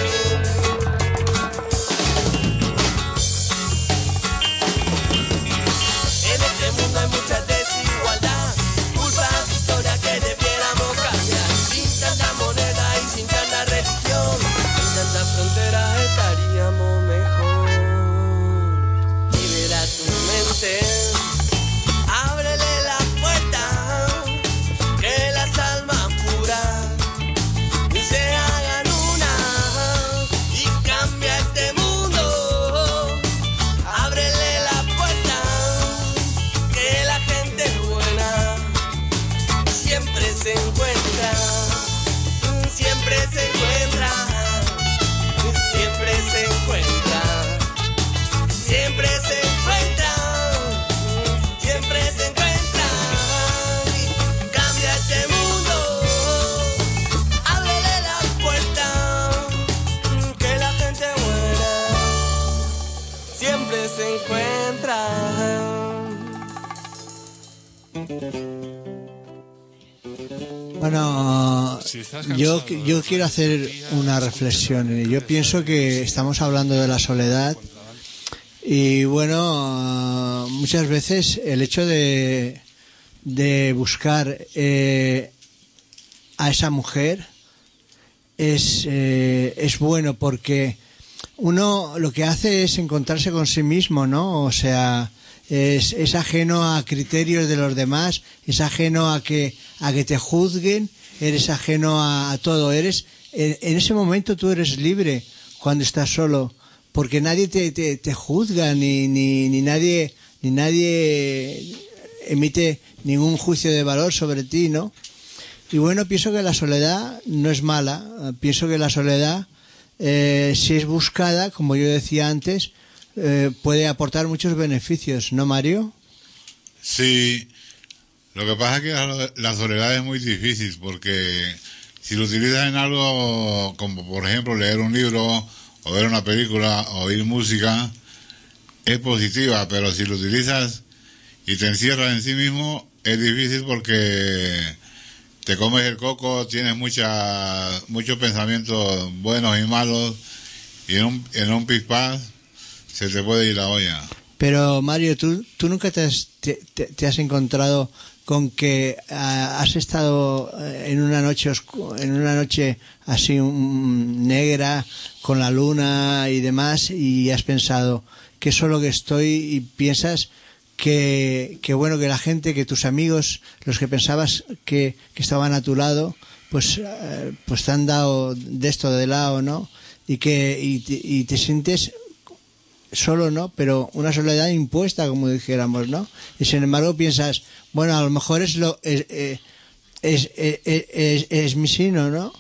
Hay mucha desigualdad, culpas, historia que debiéramos cambiar. Sin tanta moneda y sin tanta religión, sin tanta frontera estaríamos mejor. Libera tu mente, ábrele la puerta, que las almas puras se hagan una y cambia este mundo. Ábrele la puerta, que la gente buena siempre se encuentra, siempre se encuentra, siempre se encuentra, siempre se encuentra, siempre se encuentra. Cambia este mundo, ábrele la puerta, que la gente buena siempre se encuentra. Bueno, yo, yo quiero hacer una reflexión. Yo pienso que estamos hablando de la soledad y bueno, muchas veces el hecho de, de buscar eh, a esa mujer es, eh, es bueno porque uno lo que hace es encontrarse con sí mismo, ¿no? O sea, es, es ajeno a criterios de los demás, es ajeno a que a que te juzguen, eres ajeno a, a todo, eres en, en ese momento tú eres libre cuando estás solo, porque nadie te, te, te juzga ni, ni, ni nadie ni nadie emite ningún juicio de valor sobre ti, ¿no? Y bueno, pienso que la soledad no es mala, pienso que la soledad eh, si es buscada, como yo decía antes, eh, puede aportar muchos beneficios, ¿no, Mario? Sí. Lo que pasa es que la, la soledad es muy difícil porque si lo utilizas en algo como por ejemplo leer un libro o ver una película o oír música es positiva, pero si lo utilizas y te encierras en sí mismo es difícil porque te comes el coco, tienes mucha, muchos pensamientos buenos y malos y en un, en un pispás se te puede ir la olla. Pero Mario, ¿tú, tú nunca te has, te, te, te has encontrado con que uh, has estado en una noche oscu- en una noche así um, negra con la luna y demás y has pensado que solo que estoy y piensas que, que bueno, que la gente, que tus amigos, los que pensabas que, que estaban a tu lado, pues uh, pues te han dado de esto de lado, ¿no? Y que y te, y te sientes solo, ¿no? Pero una soledad impuesta, como dijéramos, ¿no? Y sin embargo piensas, bueno, a lo mejor es lo es es, es, es, es, es mi sino, ¿no?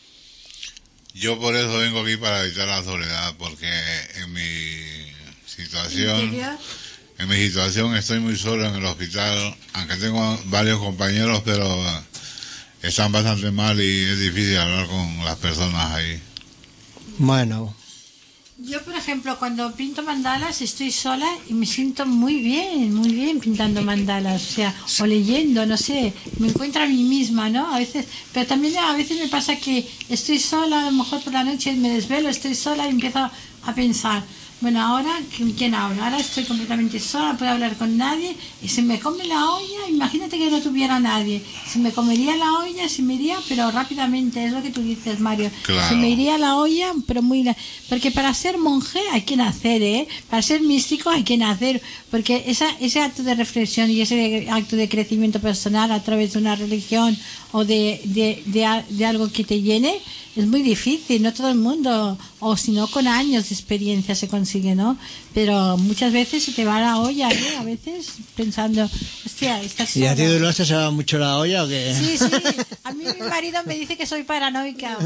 Yo por eso vengo aquí para evitar la soledad, porque en mi situación en mi situación estoy muy solo en el hospital, aunque tengo varios compañeros, pero están bastante mal y es difícil hablar con las personas ahí. Bueno, yo, por ejemplo, cuando pinto mandalas estoy sola y me siento muy bien, muy bien pintando mandalas, o sea, o leyendo, no sé, me encuentro a mí misma, ¿no? A veces, pero también a veces me pasa que estoy sola, a lo mejor por la noche me desvelo, estoy sola y empiezo a pensar, bueno, ahora, ¿quién habla? Ahora estoy completamente sola, no puedo hablar con nadie y se me come la olla, imagínate que no tuviera nadie, se me comería la olla, se me iría, pero rápidamente, es lo que tú dices, Mario, claro. Se me iría la olla, pero muy... La... Porque para ser monje hay que nacer, ¿eh? Para ser místico hay que nacer, porque esa, ese acto de reflexión y ese acto de crecimiento personal a través de una religión o de, de, de, de algo que te llene, es muy difícil, no todo el mundo, o si no con años de experiencia se consigue, ¿no? Pero muchas veces se te va la olla, ¿eh? A veces pensando, hostia, estás sola. ¿Y a ti, Dolores, se va mucho la olla o qué? Sí, sí, a mí mi marido me dice que soy paranoica.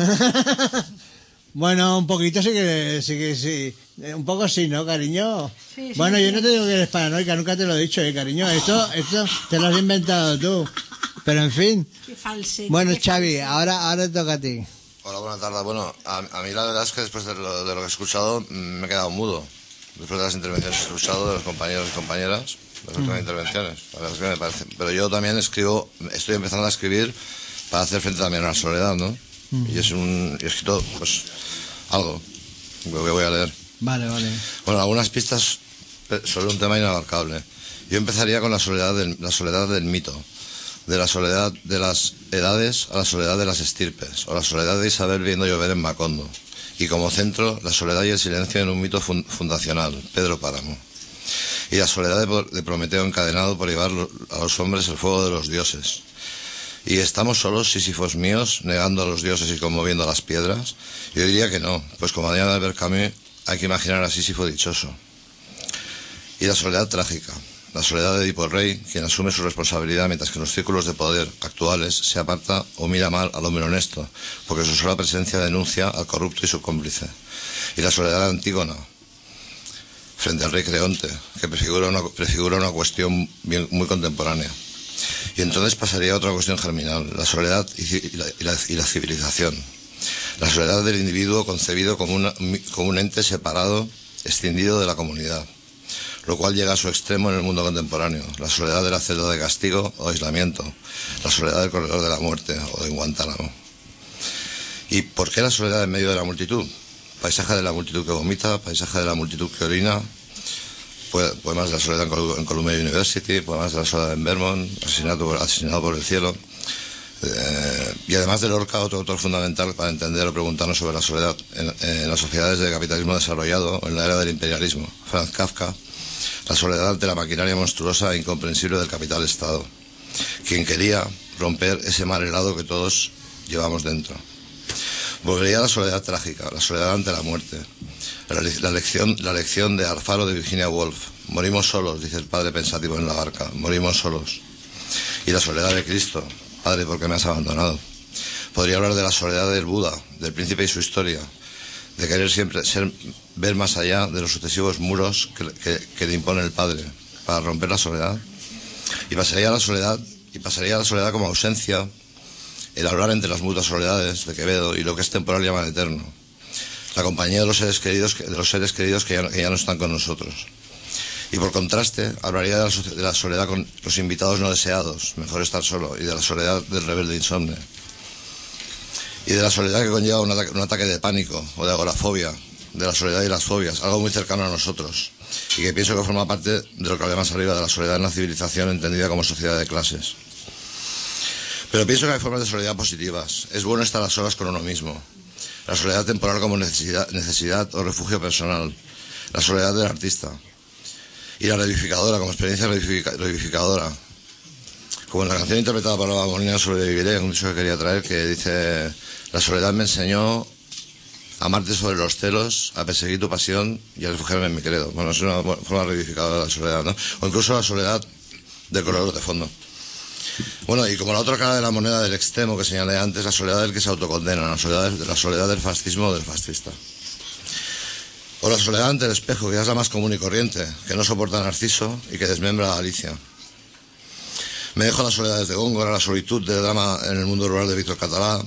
Bueno, un poquito sí que sí, que sí. Un poco sí, ¿no, cariño? Sí, sí, bueno, sí. yo no te digo que eres paranoica, nunca te lo he dicho, ¿eh, cariño? Esto, esto te lo has inventado tú. Pero en fin. Qué falsete, Bueno, qué Xavi, falsete. ahora, ahora te toca a ti. Hola, buenas tardes. Bueno, a, a mí la verdad es que después de lo, de lo que he escuchado me he quedado mudo. Después de las intervenciones que he escuchado de los compañeros y compañeras, las últimas Mm. intervenciones. La verdad es que me parece. Pero yo también escribo, estoy empezando a escribir para hacer frente también a la soledad, ¿no? Mm. Y es un, y he escrito, pues, algo que voy a leer. Vale, vale. Bueno, algunas pistas sobre un tema inabarcable. Yo empezaría con la soledad del, la soledad del mito, de la soledad de las edades a la soledad de las estirpes, o la soledad de Isabel viendo llover en Macondo, y como centro, la soledad y el silencio en un mito fun- fundacional, Pedro Páramo, y la soledad de, de Prometeo encadenado por llevar lo, a los hombres el fuego de los dioses. ¿Y estamos solos, sísifos míos, negando a los dioses y conmoviendo a las piedras? Yo diría que no, pues como Daniel Albert Camus, hay que imaginar a Sísifo dichoso. Y la soledad trágica, la soledad de Edipo Rey, quien asume su responsabilidad mientras que en los círculos de poder actuales se aparta o mira mal al hombre honesto, porque su sola presencia denuncia al corrupto y su cómplice. Y la soledad de Antígona, frente al rey Creonte, que prefigura una, prefigura una cuestión bien, muy contemporánea. Y entonces pasaría a otra cuestión germinal, la soledad y la, y la, y la civilización. La soledad del individuo concebido como, una, como un ente separado, escindido de la comunidad. lo cual llega a su extremo en el mundo contemporáneo, la soledad de la celda de castigo o aislamiento, la soledad del corredor de la muerte o de Guantánamo. ¿Y por qué la soledad en medio de la multitud? Paisaje de la multitud que vomita, paisaje de la multitud que orina, poemas de la soledad en Columbia University, poemas de la soledad en Vermont, asesinato por, asesinado por el cielo. Eh, y además de Lorca, otro autor fundamental para entender o preguntarnos sobre la soledad en, en las sociedades del capitalismo desarrollado o en la era del imperialismo, Franz Kafka, la soledad ante la maquinaria monstruosa e incomprensible del capital-estado, quien quería romper ese mar helado que todos llevamos dentro. Volvería a la soledad trágica, la soledad ante la muerte, la, la, lección, la lección de Alfaro de Virginia Woolf. Morimos solos, dice el padre pensativo en la barca, morimos solos. Y la soledad de Cristo, Padre, ¿por qué me has abandonado? Podría hablar de la soledad del Buda, del príncipe y su historia, de querer siempre ser, ver más allá de los sucesivos muros que, que, que le impone el Padre, para romper la soledad. Y pasaría la soledad, y pasaría la soledad como ausencia, el hablar entre las mutuas soledades de Quevedo y lo que es temporal llaman eterno, la compañía de los seres queridos, de los seres queridos que ya, que ya no están con nosotros. Y por contraste, hablaría de la, de la soledad con los invitados no deseados, mejor estar solo, y de la soledad del rebelde insomne. Y de la soledad que conlleva un ataque, un ataque de pánico o de agorafobia, de la soledad y las fobias, algo muy cercano a nosotros, y que pienso que forma parte de lo que hablé más arriba, de la soledad en la civilización entendida como sociedad de clases. Pero pienso que hay formas de soledad positivas. Es bueno estar a solas con uno mismo. La soledad temporal como necesidad, necesidad o refugio personal. La soledad del artista. Y la revivificadora como experiencia revivific revivificadora. Como en la canción interpretada por Alba Molina, Sobreviviré, un dicho que quería traer, que dice: la soledad me enseñó a amarte sobre los celos, a perseguir tu pasión y a refugiarme en mi credo. Bueno, es una forma revivificadora de la soledad, ¿no? O incluso la soledad del corredor de fondo. Bueno, y como la otra cara de la moneda del extremo que señalé antes, la soledad del que se autocondena, la soledad, la soledad del fascismo o del fascista. O la soledad ante el espejo, que es la más común y corriente, que no soporta a Narciso y que desmembra a Alicia. Me dejo las soledades de Góngora, la solitud del drama en el mundo rural de Víctor Catalá.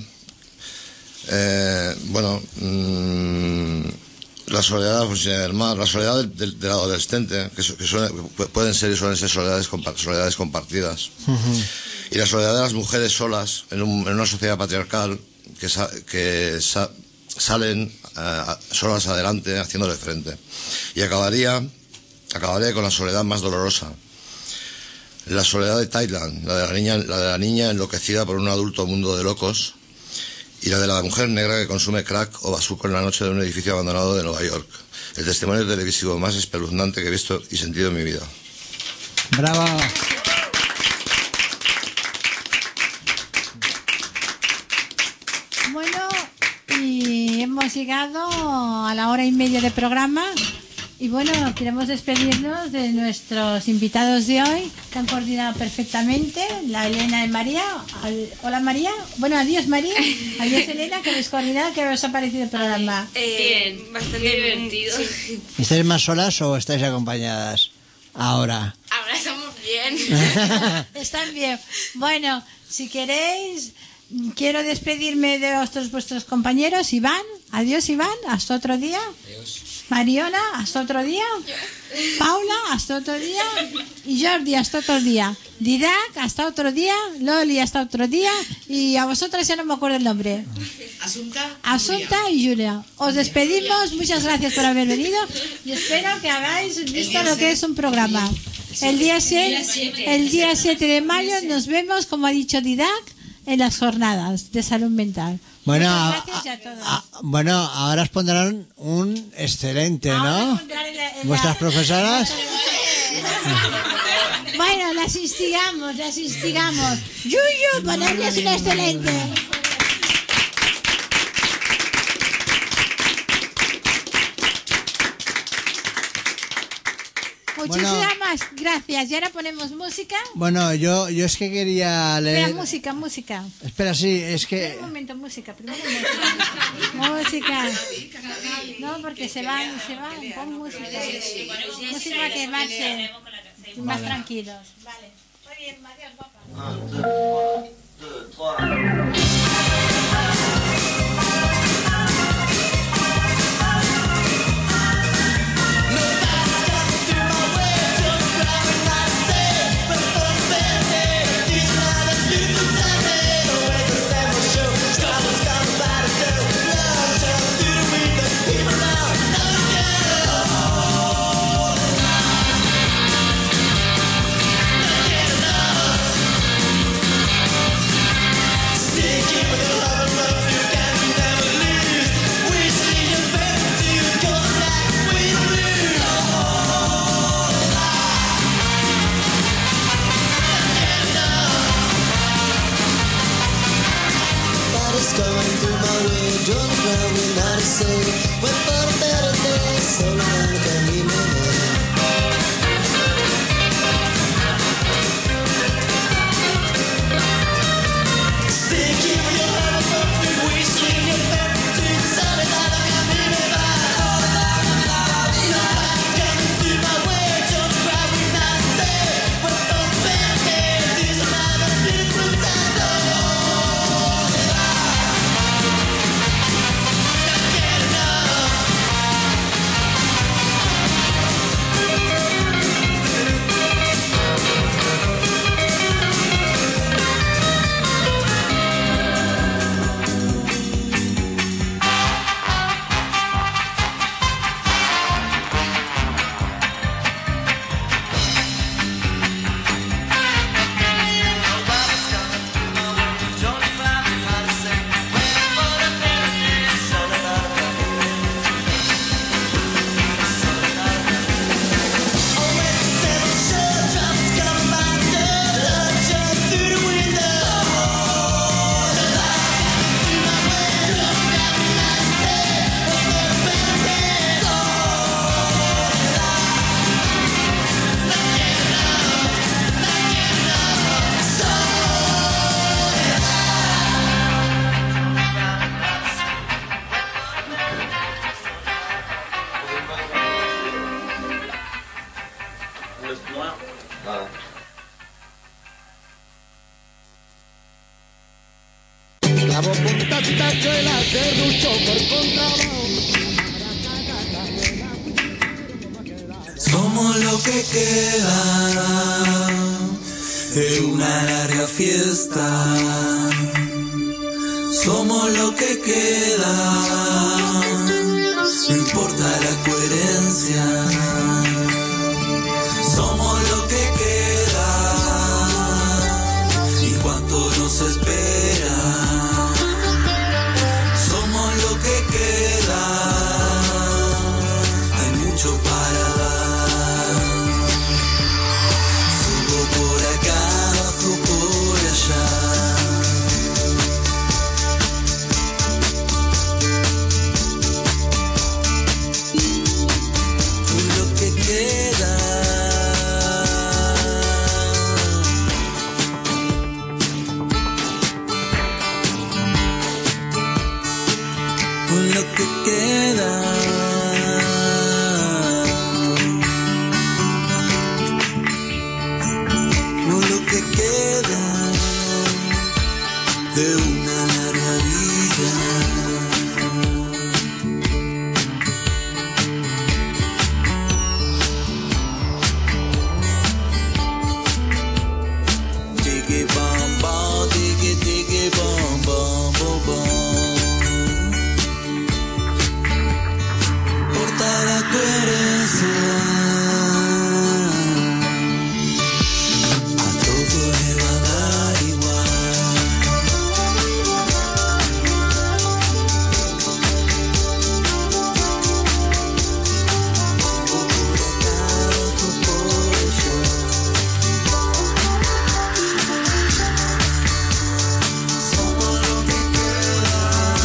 Eh, bueno, mmm, la soledad pues, del mar, la soledad del, del, del adolescente, que, que, suele, que pueden ser y suelen ser soledades, soledades compartidas. Uh-huh. Y la soledad de las mujeres solas en, un, en una sociedad patriarcal que, sa, que sa, salen uh, solas adelante haciéndole frente. Y acabaría, acabaría con la soledad más dolorosa. La soledad de Thailand, la de la niña, la de la niña enloquecida por un adulto mundo de locos, y la de la mujer negra que consume crack o bazuco en la noche de un edificio abandonado de Nueva York. El testimonio televisivo más espeluznante que he visto y sentido en mi vida. ¡Bravo! Bueno, y hemos llegado a la hora y media de programa. Y bueno, queremos despedirnos de nuestros invitados de hoy, que han coordinado perfectamente, la Elena y María. Hola María. Bueno, adiós María. Adiós Elena, que habéis coordinado. ¿Qué os ha parecido el programa? Eh, Bien, bastante divertido. Sí. ¿Estáis más solas o estáis acompañadas ahora? Ahora estamos bien. Están bien. Bueno, si queréis, quiero despedirme de vuestros, vuestros compañeros. Iván, adiós Iván, hasta otro día. Adiós. Mariona, hasta otro día. Paula, hasta otro día. Y Jordi, hasta otro día. Didac, hasta otro día. Loli, hasta otro día. Y a vosotras ya no me acuerdo el nombre. Asunta. Asunta y Julia. Os despedimos. Muchas gracias por haber venido. Y espero que hagáis visto lo que es un programa. El día siete, el día siete de mayo nos vemos, como ha dicho Didac, en las jornadas de salud mental. Bueno, a, a, bueno, ahora os pondrán un excelente, ¿no? ¿Vuestras profesoras? Bueno, las instigamos, las instigamos. Yuyu, ponerles un excelente. Muchísimas bueno, gracias. Y ahora ponemos música. Bueno, yo, yo es que quería leer... Espera, música, música. Espera, sí, es que... Un momento, música, primero música. Música. No, porque se van, se van. Pon música. Música para que marchen más vale. Tranquilos. Vale. Muy bien, adiós, guapa. No clavo punta tacho el serrucho por contrabajo. Somos lo que queda de una larga fiesta. Somos lo que queda, no importa la coherencia. Somos lo que queda y cuánto nos espera. Somos lo que queda, hay mucho para dar. Subo por acá, bajo por allá. Lo que queda, no lo que queda de una larga vida. Tiki bom bom, tiki tiki bom bom bom bom. La coherencia, a todo le va a dar igual. Por acá, por allá. Somos lo que queda.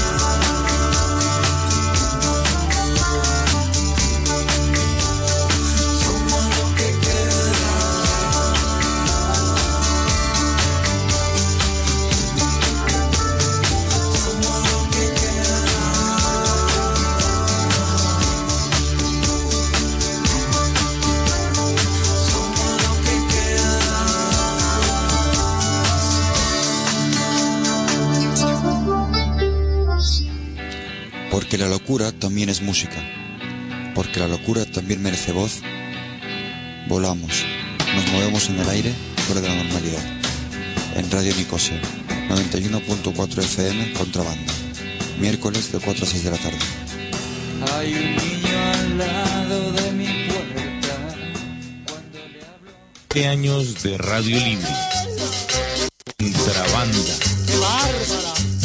Porque la locura también es música, porque la locura también merece voz. Volamos, nos movemos en el aire fuera de la normalidad. En Radio Nicosia, noventa y uno punto cuatro F M, Contrabanda, miércoles de cuatro a seis de la tarde. Hay un niño al lado de mi puerta. veinte años de Radio Libre. Contrabanda. ¡Qué bárbara!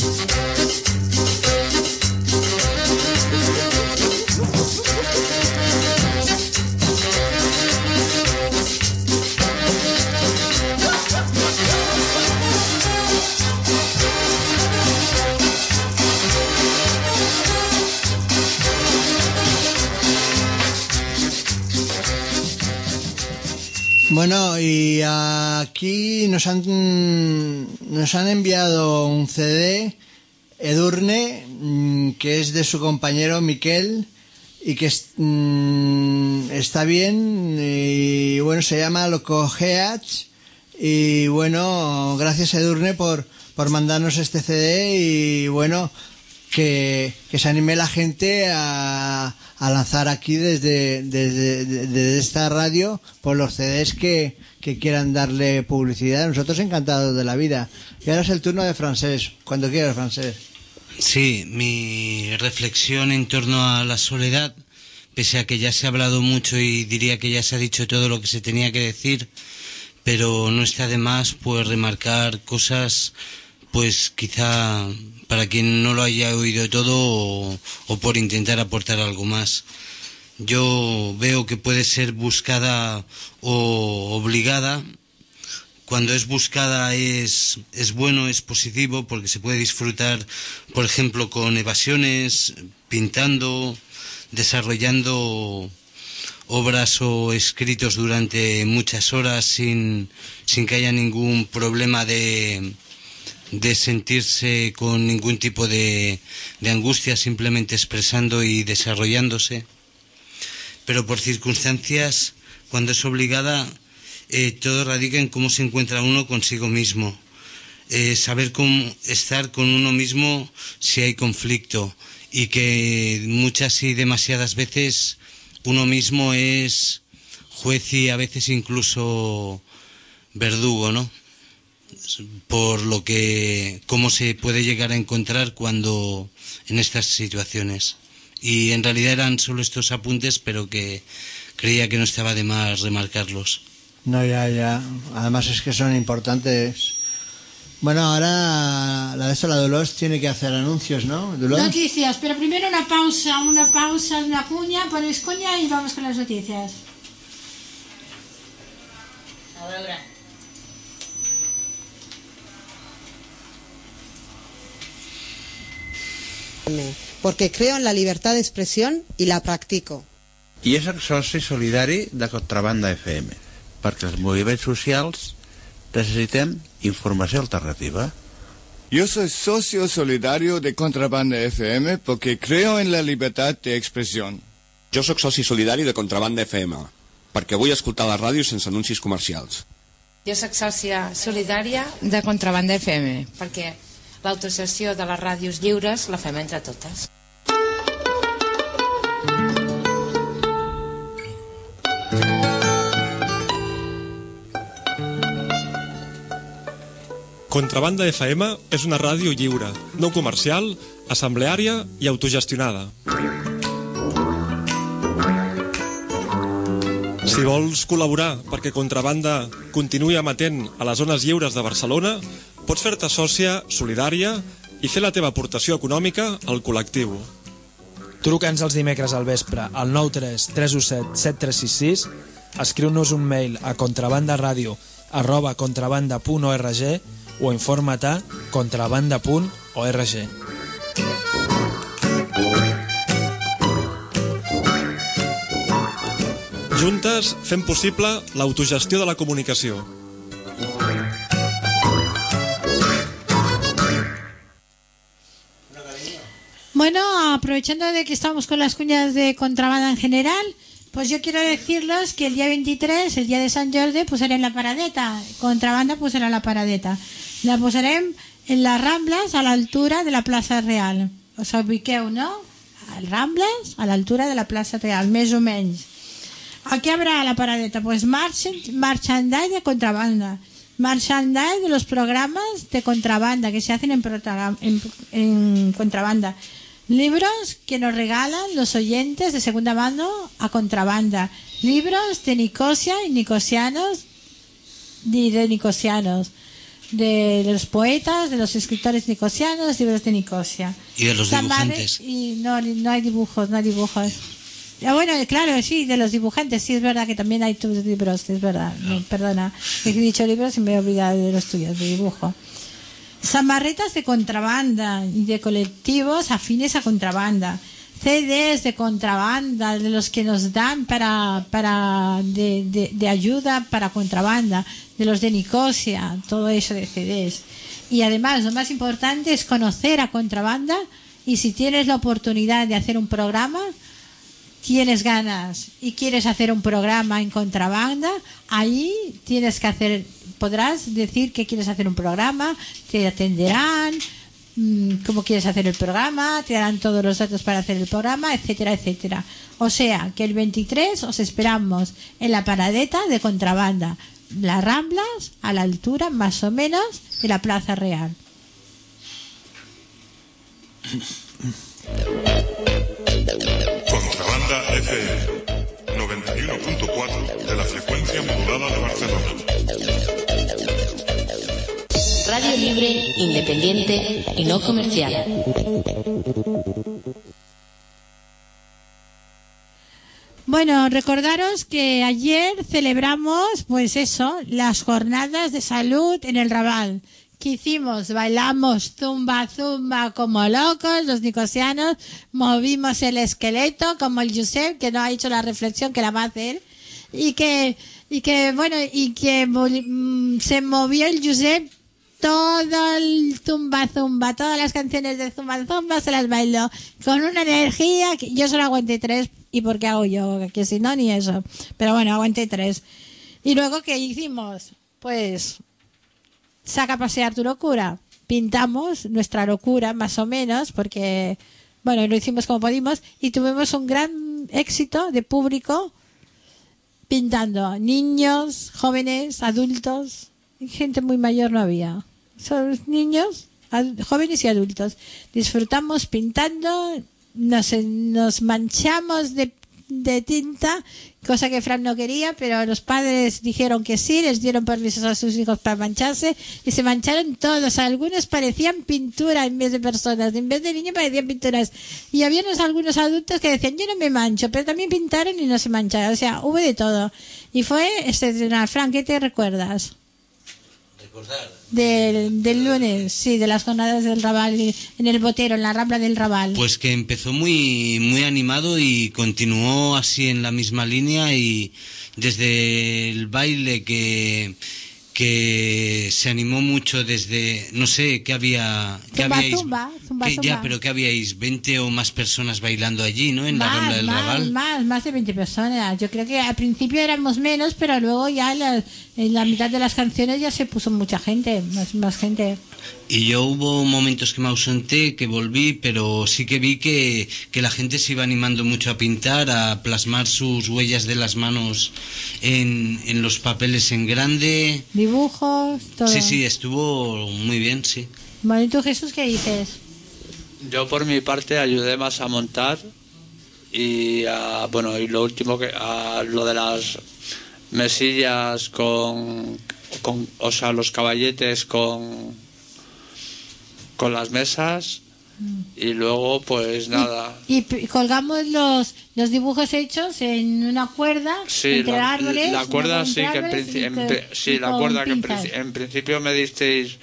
Bueno, y aquí nos han nos han enviado un C D, Edurne, que es de su compañero Miquel, y que es, mm, está bien, y bueno, se llama Loco Heach, y bueno, gracias Edurne por, por mandarnos este C D, y bueno, que, que se anime la gente a, a lanzar aquí desde, desde, desde esta radio por los C Ds que, que quieran darle publicidad. Nosotros encantados de la vida. Y ahora es el turno de Francés. Cuando quieras, Francés. Sí, mi reflexión en torno a la soledad, pese a que ya se ha hablado mucho y diría que ya se ha dicho todo lo que se tenía que decir, pero no está de más pues remarcar cosas, pues quizá para quien no lo haya oído todo o, o por intentar aportar algo más. Yo veo que puede ser buscada o obligada. Cuando es buscada es, es bueno, es positivo, porque se puede disfrutar, por ejemplo, con evasiones, pintando, desarrollando obras o escritos durante muchas horas sin, sin que haya ningún problema de, de sentirse con ningún tipo de, de angustia, simplemente expresando y desarrollándose. Pero por circunstancias, cuando es obligada, eh, todo radica en cómo se encuentra uno consigo mismo. eh, saber cómo estar con uno mismo si hay conflicto, y que muchas y demasiadas veces uno mismo es juez y a veces incluso verdugo, ¿no? Por lo que cómo se puede llegar a encontrar cuando en estas situaciones. Y en realidad eran solo estos apuntes, pero que creía que no estaba de más remarcarlos. No, ya, ya. Además es que son importantes. Bueno, ahora la de esto, la Dolores tiene que hacer anuncios, ¿no? Dolores. Noticias, pero primero una pausa, una pausa, una cuña, ponéis cuña y vamos con las noticias. Ahora. Porque creo en la libertad de expresión y la practico. I és soci solidari de Contrabanda F M, perquè els moviments socials necessitem informació alternativa. Yo soy socio solidario de Contrabanda F M porque creo en la libertad de expresión. Jo sóc soci solidari de Contrabanda F M perquè vull escoltar la ràdio sense anuncis comercials. Jo sóc sòcia solidària de Contrabanda F M perquè l'autocessió de les ràdios lliures la fem entre totes. Contrabanda F M és una ràdio lliure, no comercial, assembleària i autogestionada. Si vols col·laborar perquè Contrabanda continuï emetent a les zones lliures de Barcelona, pots fer-te sòcia, solidària i fer la teva aportació econòmica al col·lectiu. Truca'ns els dimecres al vespre al nou tres tres u set set tres sis sis, escriu-nos un mail a contrabandaradio arroba contrabanda punt org o informa't a contrabanda punt org. Juntes fem possible l'autogestió de la comunicació. Bueno, aprovechando de que estamos con las cuñas de Contrabanda en general, pues yo quiero decirles que el día veintitrés, el día de Sant Jordi, posarem la paradeta. Contrabanda posarà la paradeta. La posarem en las Ramblas, a l'altura de la plaça Real. Us ubiqueu, no? Al Ramblas, a l'altura de la plaça Real, més o menys. ¿A qué habrá la paradeta? Pues merchandise de Contrabanda. Merchandise de los programas de Contrabanda que se hacen en, en, en Contrabanda. Libros que nos regalan los oyentes de segunda mano a Contrabanda. Libros de Nicosia y nicosianos, de, de nicosianos. De los poetas, de los escritores nicosianos, libros de Nicosia. Y de los dibujantes. Y no, no hay dibujos, no hay dibujos. Ya, bueno, claro, sí, de los dibujantes, sí, es verdad que también hay tus libros, es verdad, no, perdona, he dicho libros y me he olvidado de los tuyos, de dibujo. Samarretas de Contrabanda y de colectivos afines a Contrabanda, C Ds de Contrabanda, de los que nos dan para, para de, de, de ayuda para Contrabanda, de los de Nicosia, todo eso de C Ds. Y además, lo más importante es conocer a Contrabanda, y si tienes la oportunidad de hacer un programa, tienes ganas y quieres hacer un programa en Contrabanda, ahí tienes que hacer, podrás decir que quieres hacer un programa, te atenderán, mmm, cómo quieres hacer el programa, te darán todos los datos para hacer el programa, etcétera, etcétera. O sea, que el veintitrés os esperamos en la paradeta de Contrabanda, las Ramblas, a la altura más o menos de la Plaza Real. Contrabanda F M noventa y uno punto cuatro de la frecuencia modulada de Barcelona. Radio libre, independiente y no comercial. Bueno, recordaros que ayer celebramos, pues eso, las jornadas de salud en el Raval. ¿Qué hicimos? Bailamos zumba, zumba como locos, los nicosianos, movimos el esqueleto como el Josep, que no ha hecho la reflexión que la va a hacer, y que, y que bueno, y que mm, se movió el Josep todo el zumba, zumba, todas las canciones de zumba, zumba se las bailó con una energía que yo solo aguanté tres, y porque hago yo, que si no ni eso, pero bueno, aguanté tres. Y luego, ¿qué hicimos? Pues saca a pasear tu locura. Pintamos nuestra locura, más o menos, porque, bueno, lo hicimos como pudimos y tuvimos un gran éxito de público pintando. Niños, jóvenes, adultos, gente muy mayor no había. Son niños, jóvenes y adultos. Disfrutamos pintando, nos, nos manchamos de, de tinta, cosa que Fran no quería, pero los padres dijeron que sí, les dieron permisos a sus hijos para mancharse y se mancharon todos. Algunos parecían pintura en vez de personas, en vez de niños parecían pinturas. Y había unos, algunos adultos que decían, yo no me mancho, pero también pintaron y no se mancharon. O sea, hubo de todo. Y fue excepcional. Fran, ¿qué te recuerdas? Del, del lunes, sí, de las jornadas del Raval, en el Botero, en la Rambla del Raval. Pues que empezó muy, muy animado y continuó así en la misma línea, y desde el baile que, que se animó mucho desde, no sé, ¿qué había? ¿Qué Zumba, habíais? zumba, zumba, ¿Qué- zumba. Ya, pero ¿qué habíais? veinte o más personas bailando allí, ¿no? En la Más, Rambla del más, Raval. más, más de veinte personas. Yo creo que al principio éramos menos, pero luego ya en la, en la mitad de las canciones ya se puso mucha gente, más, más gente. Y yo hubo momentos que me ausenté, que volví, pero sí que vi que, que la gente se iba animando mucho a pintar, a plasmar sus huellas de las manos en, en los papeles en grande. Dibujos, todo. Sí, sí, estuvo muy bien, sí. Bueno, ¿y tú, Jesús, qué dices? Yo por mi parte ayudé más a montar y a, bueno, y lo último que a lo de las mesillas con, con o sea, los caballetes con con las mesas y luego pues nada. Y p- colgamos los, los dibujos hechos en una cuerda Sí, entre la, árboles. la cuerda entre sí que en, árboles princi- y en co- pri- sí, y la con cuerda que en, pinzas. princi- en principio me disteis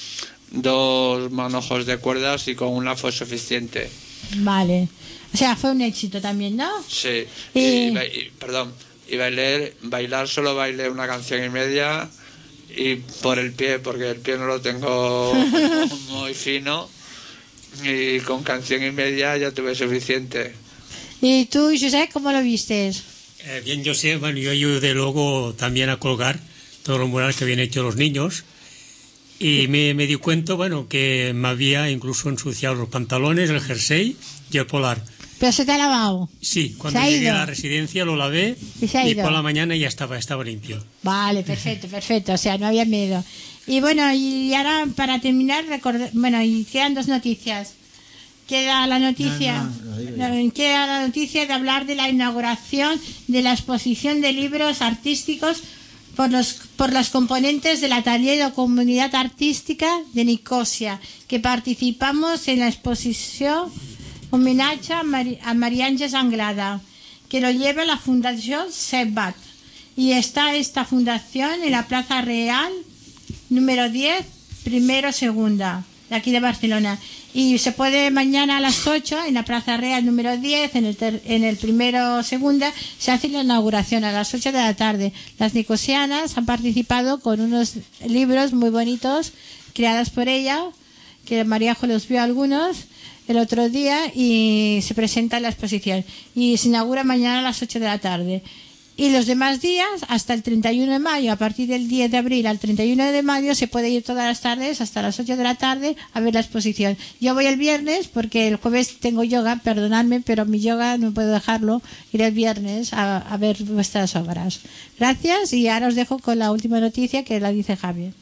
dos manojos de cuerdas y con una fue suficiente. Vale. O sea, fue un éxito también, ¿no? Sí, Y- y, ba- y- perdón, y bailar, bailar solo bailé una canción y media y por el pie, porque el pie no lo tengo muy fino y con canción y media ya tuve suficiente. ¿Y tú, José, cómo lo vistes? Eh, bien, yo sé, bueno, yo ayudé luego también a colgar todos los murales que habían hecho los niños y me, me di cuenta, bueno, que me había incluso ensuciado los pantalones, el jersey y el polar. Pero se te ha lavado. Sí, cuando ¿Se ha llegué ido? a la residencia lo lavé ¿Y se ha y ido? por la mañana ya estaba, estaba limpio. Vale, perfecto, perfecto. O sea, no había miedo. Y bueno, y ahora para terminar, recordar, bueno, y quedan dos noticias. Queda la noticia, no, queda la noticia de hablar de la inauguración de la exposición de libros artísticos por los por las componentes del atelier o comunidad artística de Nicosia, que participamos en la exposición homenaje a, Mari, a María Ángeles Anglada, que lo lleva la Fundación Sebat. Y está esta fundación en la Plaza Real, número diez, primero, segunda, de aquí de Barcelona. Y se puede mañana a las ocho en la Plaza Real número diez, en el, ter, en el primero segunda, se hace la inauguración a las ocho de la tarde. Las nicosianas han participado con unos libros muy bonitos creados por ella, que Maríajo los vio algunos el otro día y se presenta en la exposición. Y se inaugura mañana a las ocho de la tarde. Y los demás días, hasta el treinta y uno de mayo, a partir del diez de abril al treinta y uno de mayo, se puede ir todas las tardes, hasta las ocho de la tarde, a ver la exposición. Yo voy el viernes, porque el jueves tengo yoga, perdonadme, pero mi yoga no puedo dejarlo, iré el viernes a, a ver vuestras obras. Gracias, y ahora os dejo con la última noticia que la dice Javier.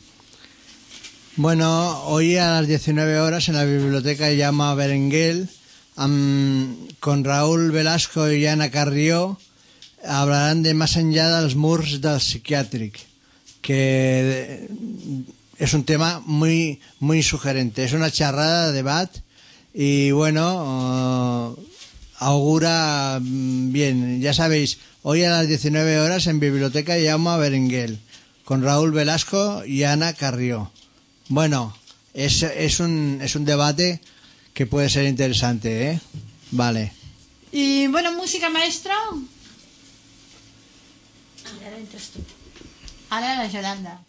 Bueno, hoy a las diecinueve horas en la biblioteca Llama Berenguel, um, con Raúl Velasco y Ana Carrió, hablarán de Más enllà dels murs del psiquiàtric, que es un tema muy, muy sugerente. Es una charrada de debat y bueno, uh, augura bien. Ya sabéis, hoy a las diecinueve horas en Biblioteca Jaume Berenguel, con Raúl Velasco y Ana Carrió. Bueno, es, es, un, es un debate que puede ser interesante, ¿eh? Vale. Y bueno, música, maestro. Ahora entras tú. Ahora la Yolanda.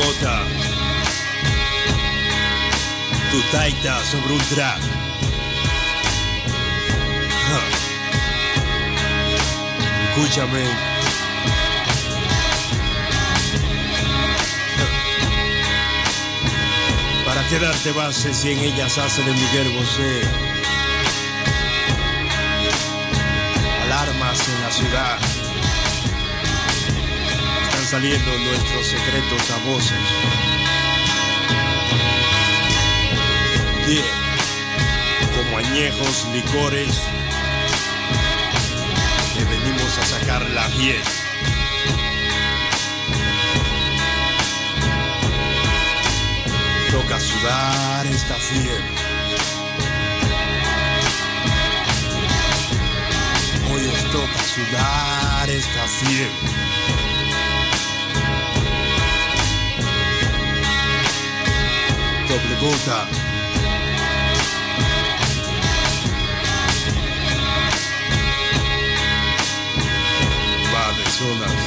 gota. Tu taita sobre un track. Escúchame. ¿Para qué darte base si en ellas hacen de Miguel Bosé? Alarmas en la ciudad. Están saliendo nuestros secretos a voces. Yeah. Como añejos licores que venimos a sacar la hiel. Toca sudar esta fiebre. Hoy os toca sudar esta fiebre. Doble gota. Va de zonas.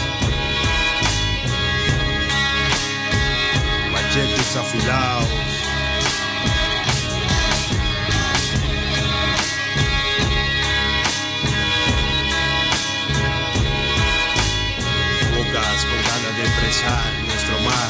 Machetes afilados. Bocas con ganas de expresar nuestro mar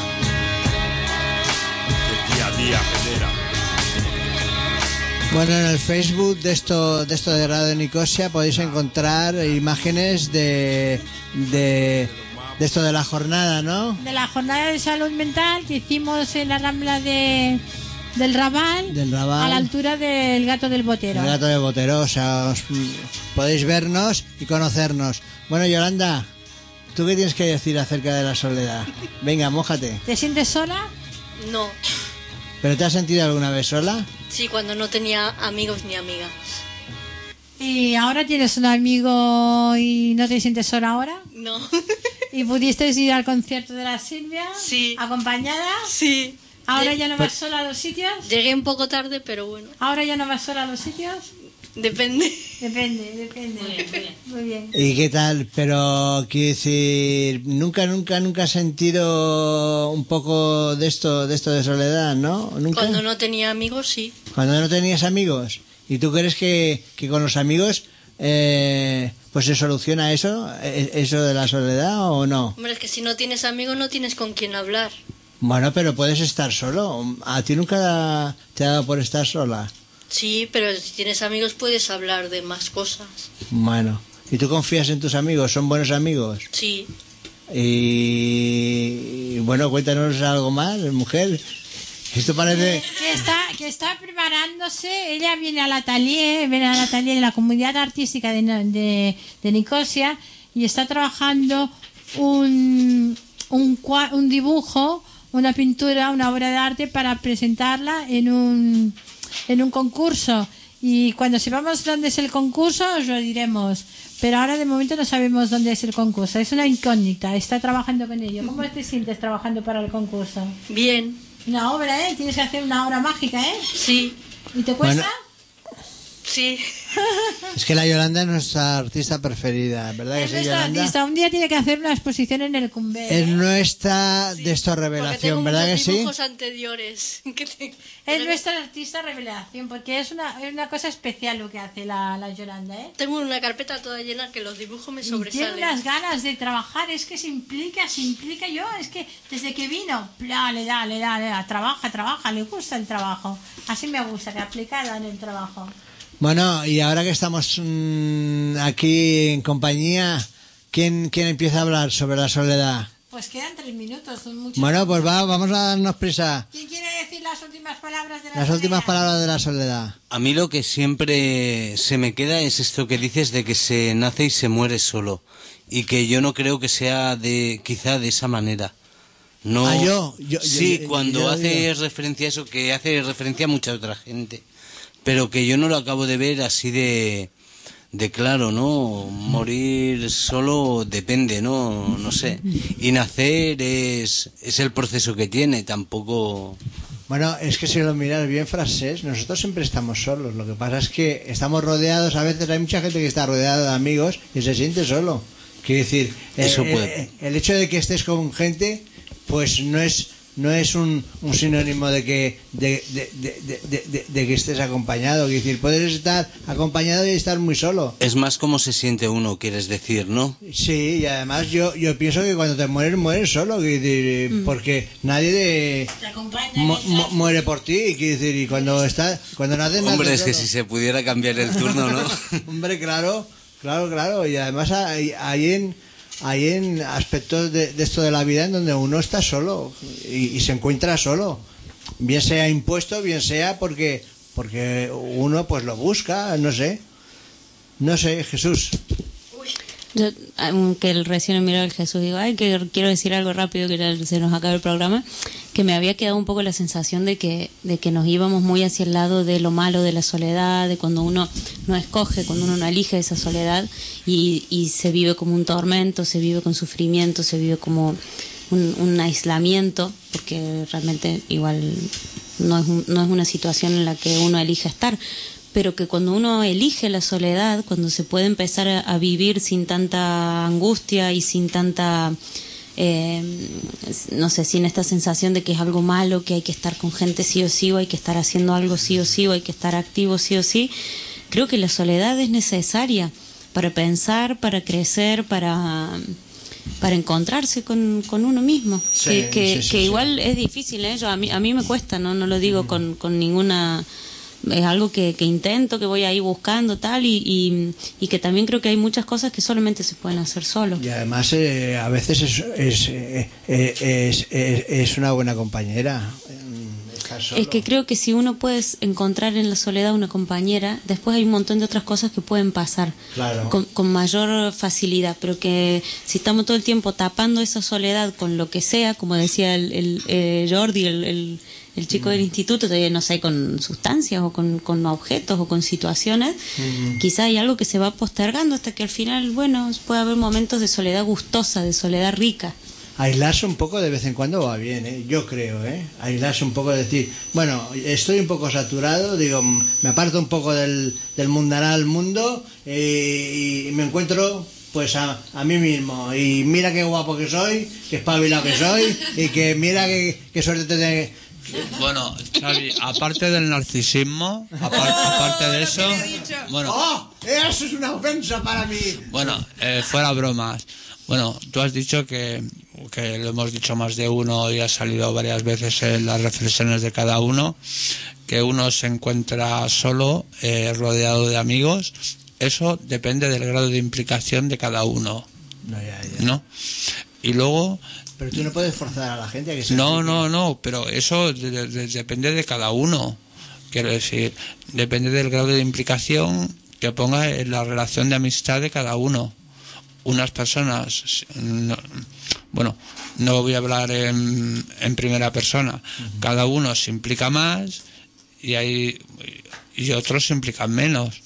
que día a día genera. Bueno, en el Facebook de esto de esto de Radio Nicosia podéis encontrar imágenes de, de de esto de la jornada, ¿no? De la jornada de salud mental que hicimos en la Rambla de del Raval, Del Raval. a la altura del Gato del Botero. El Gato de Botero, o sea, os- podéis vernos y conocernos. Bueno, Yolanda, ¿tú qué tienes que decir acerca de la soledad? Venga, mójate. ¿Te sientes sola? No, ¿Pero te has sentido alguna vez sola? sí, cuando no tenía amigos ni amigas. ¿Y ahora tienes un amigo y no te sientes sola ahora? No. ¿Y pudiste ir al concierto de la Silvia? Sí. ¿Acompañada? Sí. ¿Ahora Lle- ya no vas sola a los sitios? Llegué un poco tarde, pero bueno. ¿Ahora ya no vas sola a los sitios? Depende. Depende, depende. Muy bien, muy bien. Muy bien. ¿Y qué tal? Pero quiero decir, nunca, nunca, nunca has sentido un poco de esto, de esto de soledad, ¿no? ¿Nunca? Cuando no tenía amigos, sí. Cuando no tenías amigos. ¿Y tú crees que, que con los amigos eh, pues se soluciona eso, eh, eso de la soledad o no? Hombre, es que si no tienes amigos no tienes con quién hablar. Bueno, pero puedes estar solo. ¿A ti nunca te ha dado por estar sola? Sí, pero si tienes amigos puedes hablar de más cosas. Bueno, ¿y tú confías en tus amigos? ¿Son buenos amigos? Sí. Y, y bueno, cuéntanos algo más, mujer. Esto parece... Que está, que está preparándose, ella viene al atelier, viene al atelier de la comunidad artística de, de, de Nicosia y está trabajando un, un, cua- un dibujo, una pintura, una obra de arte para presentarla en un, en un concurso. Y cuando sepamos dónde es el concurso os lo diremos. Pero ahora de momento no sabemos dónde es el concurso. Es una incógnita, está trabajando con ello. ¿Cómo te sientes trabajando para el concurso? Bien. Una obra, ¿eh? Tienes que hacer una obra mágica, ¿eh? Sí. ¿Y te cuesta? Bueno. Sí. Es que la Yolanda es nuestra artista preferida, ¿verdad que Es sí, nuestra Yolanda? artista. Un día tiene que hacer una exposición en el Cumbe. Es nuestra de esto Porque tengo revelación, ¿verdad que muchos sí? dibujos anteriores. que te- Es nuestra artista revelación, porque es una, es una cosa especial lo que hace la, la Yolanda, ¿eh? Tengo una carpeta toda llena que los dibujos me Y tiene sobresalen. unas ganas de trabajar, es que se implica, se implica yo, es que desde que vino, pla, le da, le da, le da, trabaja, trabaja, le gusta el trabajo. Así me gusta, que aplicada en el trabajo. Bueno, y ahora que estamos mm, aquí en compañía, ¿quién, ¿quién empieza a hablar sobre la soledad? Pues quedan tres minutos, son muchos. Bueno, pues va, vamos a darnos prisa. ¿Quién quiere decir las últimas palabras de la Las soledad? últimas palabras de la soledad. A mí lo que siempre se me queda es esto que dices de que se nace y se muere solo. Y que yo no creo que sea de quizá de esa manera. No. Ah, yo, yo- sí, yo- cuando yo- hace referencia a eso, que hace referencia a mucha otra gente. Pero que yo no lo acabo de ver así de, de claro, ¿no? Morir solo depende, ¿no? No sé. Y nacer es, es el proceso que tiene, tampoco... Bueno, es que si lo miras bien, frases, nosotros siempre estamos solos. Lo que pasa es que estamos rodeados, a veces hay mucha gente que está rodeada de amigos y se siente solo. Quiere decir, Eso eh, puede. eh, el hecho de que estés con gente, pues no es no es un, un sinónimo de que de, de, de, de, de, de, de que estés acompañado. Es decir, puedes estar acompañado y estar muy solo. Es más cómo se siente uno, quieres decir, ¿no? Sí, y además yo yo pienso que cuando te mueres, mueres solo, quiero decir, mm. porque nadie de, mu, mu, muere por ti, quiero decir, y cuando estás, cuando naces, hombre, naces es que solo. si se pudiera cambiar el turno, ¿no? Hombre, claro, claro, claro, y además hay, hay en hay en aspectos de, de esto de la vida en donde uno está solo y, y se encuentra solo, bien sea impuesto, bien sea porque porque uno pues lo busca, no sé, no sé, Jesús. Yo, aunque el recién miró el Jesús, digo, ay, que quiero decir algo rápido, que ya se nos acaba el programa, que me había quedado un poco la sensación de que, de que nos íbamos muy hacia el lado de lo malo de la soledad, de cuando uno no escoge, cuando uno no elige esa soledad y, y se vive como un tormento, se vive con sufrimiento, se vive como un, un aislamiento, porque realmente igual no es, un, no es una situación en la que uno elige estar, pero que cuando uno elige la soledad, cuando se puede empezar a, a vivir sin tanta angustia y sin tanta, eh, no sé, sin esta sensación de que es algo malo, que hay que estar con gente sí o sí, o hay que estar haciendo algo sí o sí, o hay que estar activo sí o sí, creo que la soledad es necesaria para pensar, para crecer, para... para encontrarse con, con uno mismo, sí, que, que, sí, sí, que sí. Igual es difícil, ¿eh? Yo, a, mí, a mí me cuesta, no, no lo digo mm. con, con ninguna... Es algo que, que intento, que voy ahí buscando tal y, y, y que también creo que hay muchas cosas que solamente se pueden hacer solo. Y además eh, a veces es, es, eh, es, es, es una buena compañera. Es que creo que si uno puede encontrar en la soledad una compañera, después hay un montón de otras cosas que pueden pasar claro. con, con mayor facilidad, pero que si estamos todo el tiempo tapando esa soledad con lo que sea, como decía el, el, el Jordi, el, el el chico mm. del instituto, no sé, con sustancias o con, con objetos o con situaciones, mm. quizá hay algo que se va postergando hasta que al final, bueno, puede haber momentos de soledad gustosa, de soledad rica. Aislarse un poco de vez en cuando va bien, ¿eh? Yo creo, ¿eh? Aislarse un poco, decir, bueno, estoy un poco saturado, digo, me aparto un poco del, del mundanal mundo eh, y me encuentro pues a, a mí mismo, y mira qué guapo que soy, qué espabilado que soy, y que mira qué, qué suerte te tengo. Bueno, Xavi, aparte del narcisismo, aparte, aparte de eso, bueno, ¡oh! Eso es una ofensa para mí. Bueno, eh, fuera bromas. Bueno, tú has dicho que, que lo hemos dicho más de uno y ha salido varias veces en las reflexiones de cada uno, que uno se encuentra solo, eh, rodeado de amigos. Eso depende del grado de implicación de cada uno, no, ya, ya. ¿no? Y luego... Pero tú no puedes forzar a la gente a que se... No, no, no, pero eso de, de, de, depende de cada uno. Quiero decir, depende del grado de implicación que ponga en la relación de amistad de cada uno. Unas personas, no, bueno, no voy a hablar en, en primera persona, uh-huh. Cada uno se implica más y hay y otros se implican menos.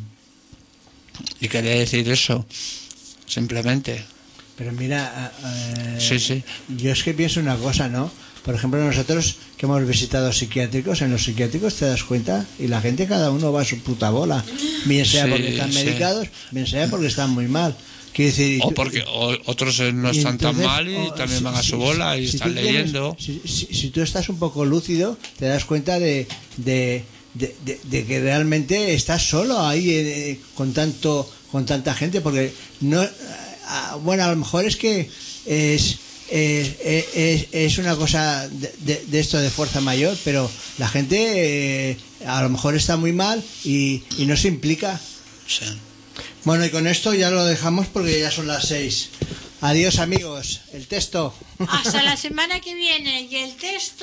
Uh-huh. Y quería decir eso, simplemente. Pero mira, eh, sí, sí. Yo es que pienso una cosa, ¿no? Por ejemplo, nosotros que hemos visitado psiquiátricos, en los psiquiátricos te das cuenta y la gente cada uno va a su puta bola. Bien sea sí, porque están sí. medicados, bien sea porque están muy mal. Decir, o porque o, otros no están entonces, tan mal y o, también si, van a su bola y si están leyendo. Tienes, si, si, si tú estás un poco lúcido, te das cuenta de... de De, de, de que realmente estás solo ahí eh, con tanto con tanta gente, porque no eh, bueno, a lo mejor es que es es, es, es una cosa de, de, de esto de fuerza mayor, pero la gente eh, a lo mejor está muy mal y, y no se implica. Sí. Bueno, y con esto ya lo dejamos porque ya son las seis. Adiós, amigos. El texto. Hasta la semana que viene. Y el texto...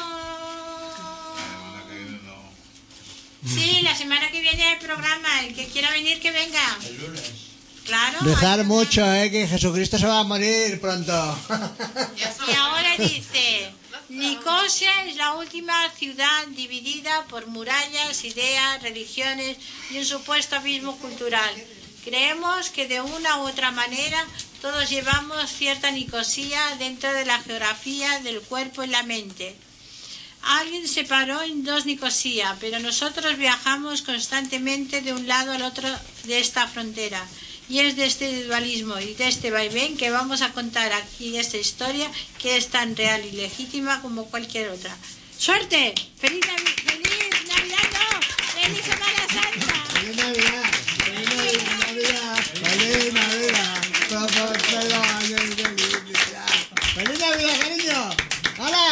Sí, la semana que viene el programa. El que quiera venir, que venga. El lunes. Claro. Rezar mucho, eh, que Jesucristo se va a morir pronto. Y ahora dice: Nicosia es la última ciudad dividida por murallas, ideas, religiones y un supuesto abismo cultural. Creemos que de una u otra manera todos llevamos cierta Nicosia dentro de la geografía del cuerpo y la mente. Alguien separó en dos Nicosia, pero nosotros viajamos constantemente de un lado al otro de esta frontera. Y es de este dualismo y de este vaivén que vamos a contar aquí esta historia que es tan real y legítima como cualquier otra. ¡Suerte! ¡Feliz, Navi- feliz Navidad! ¡No! ¡Feliz Semana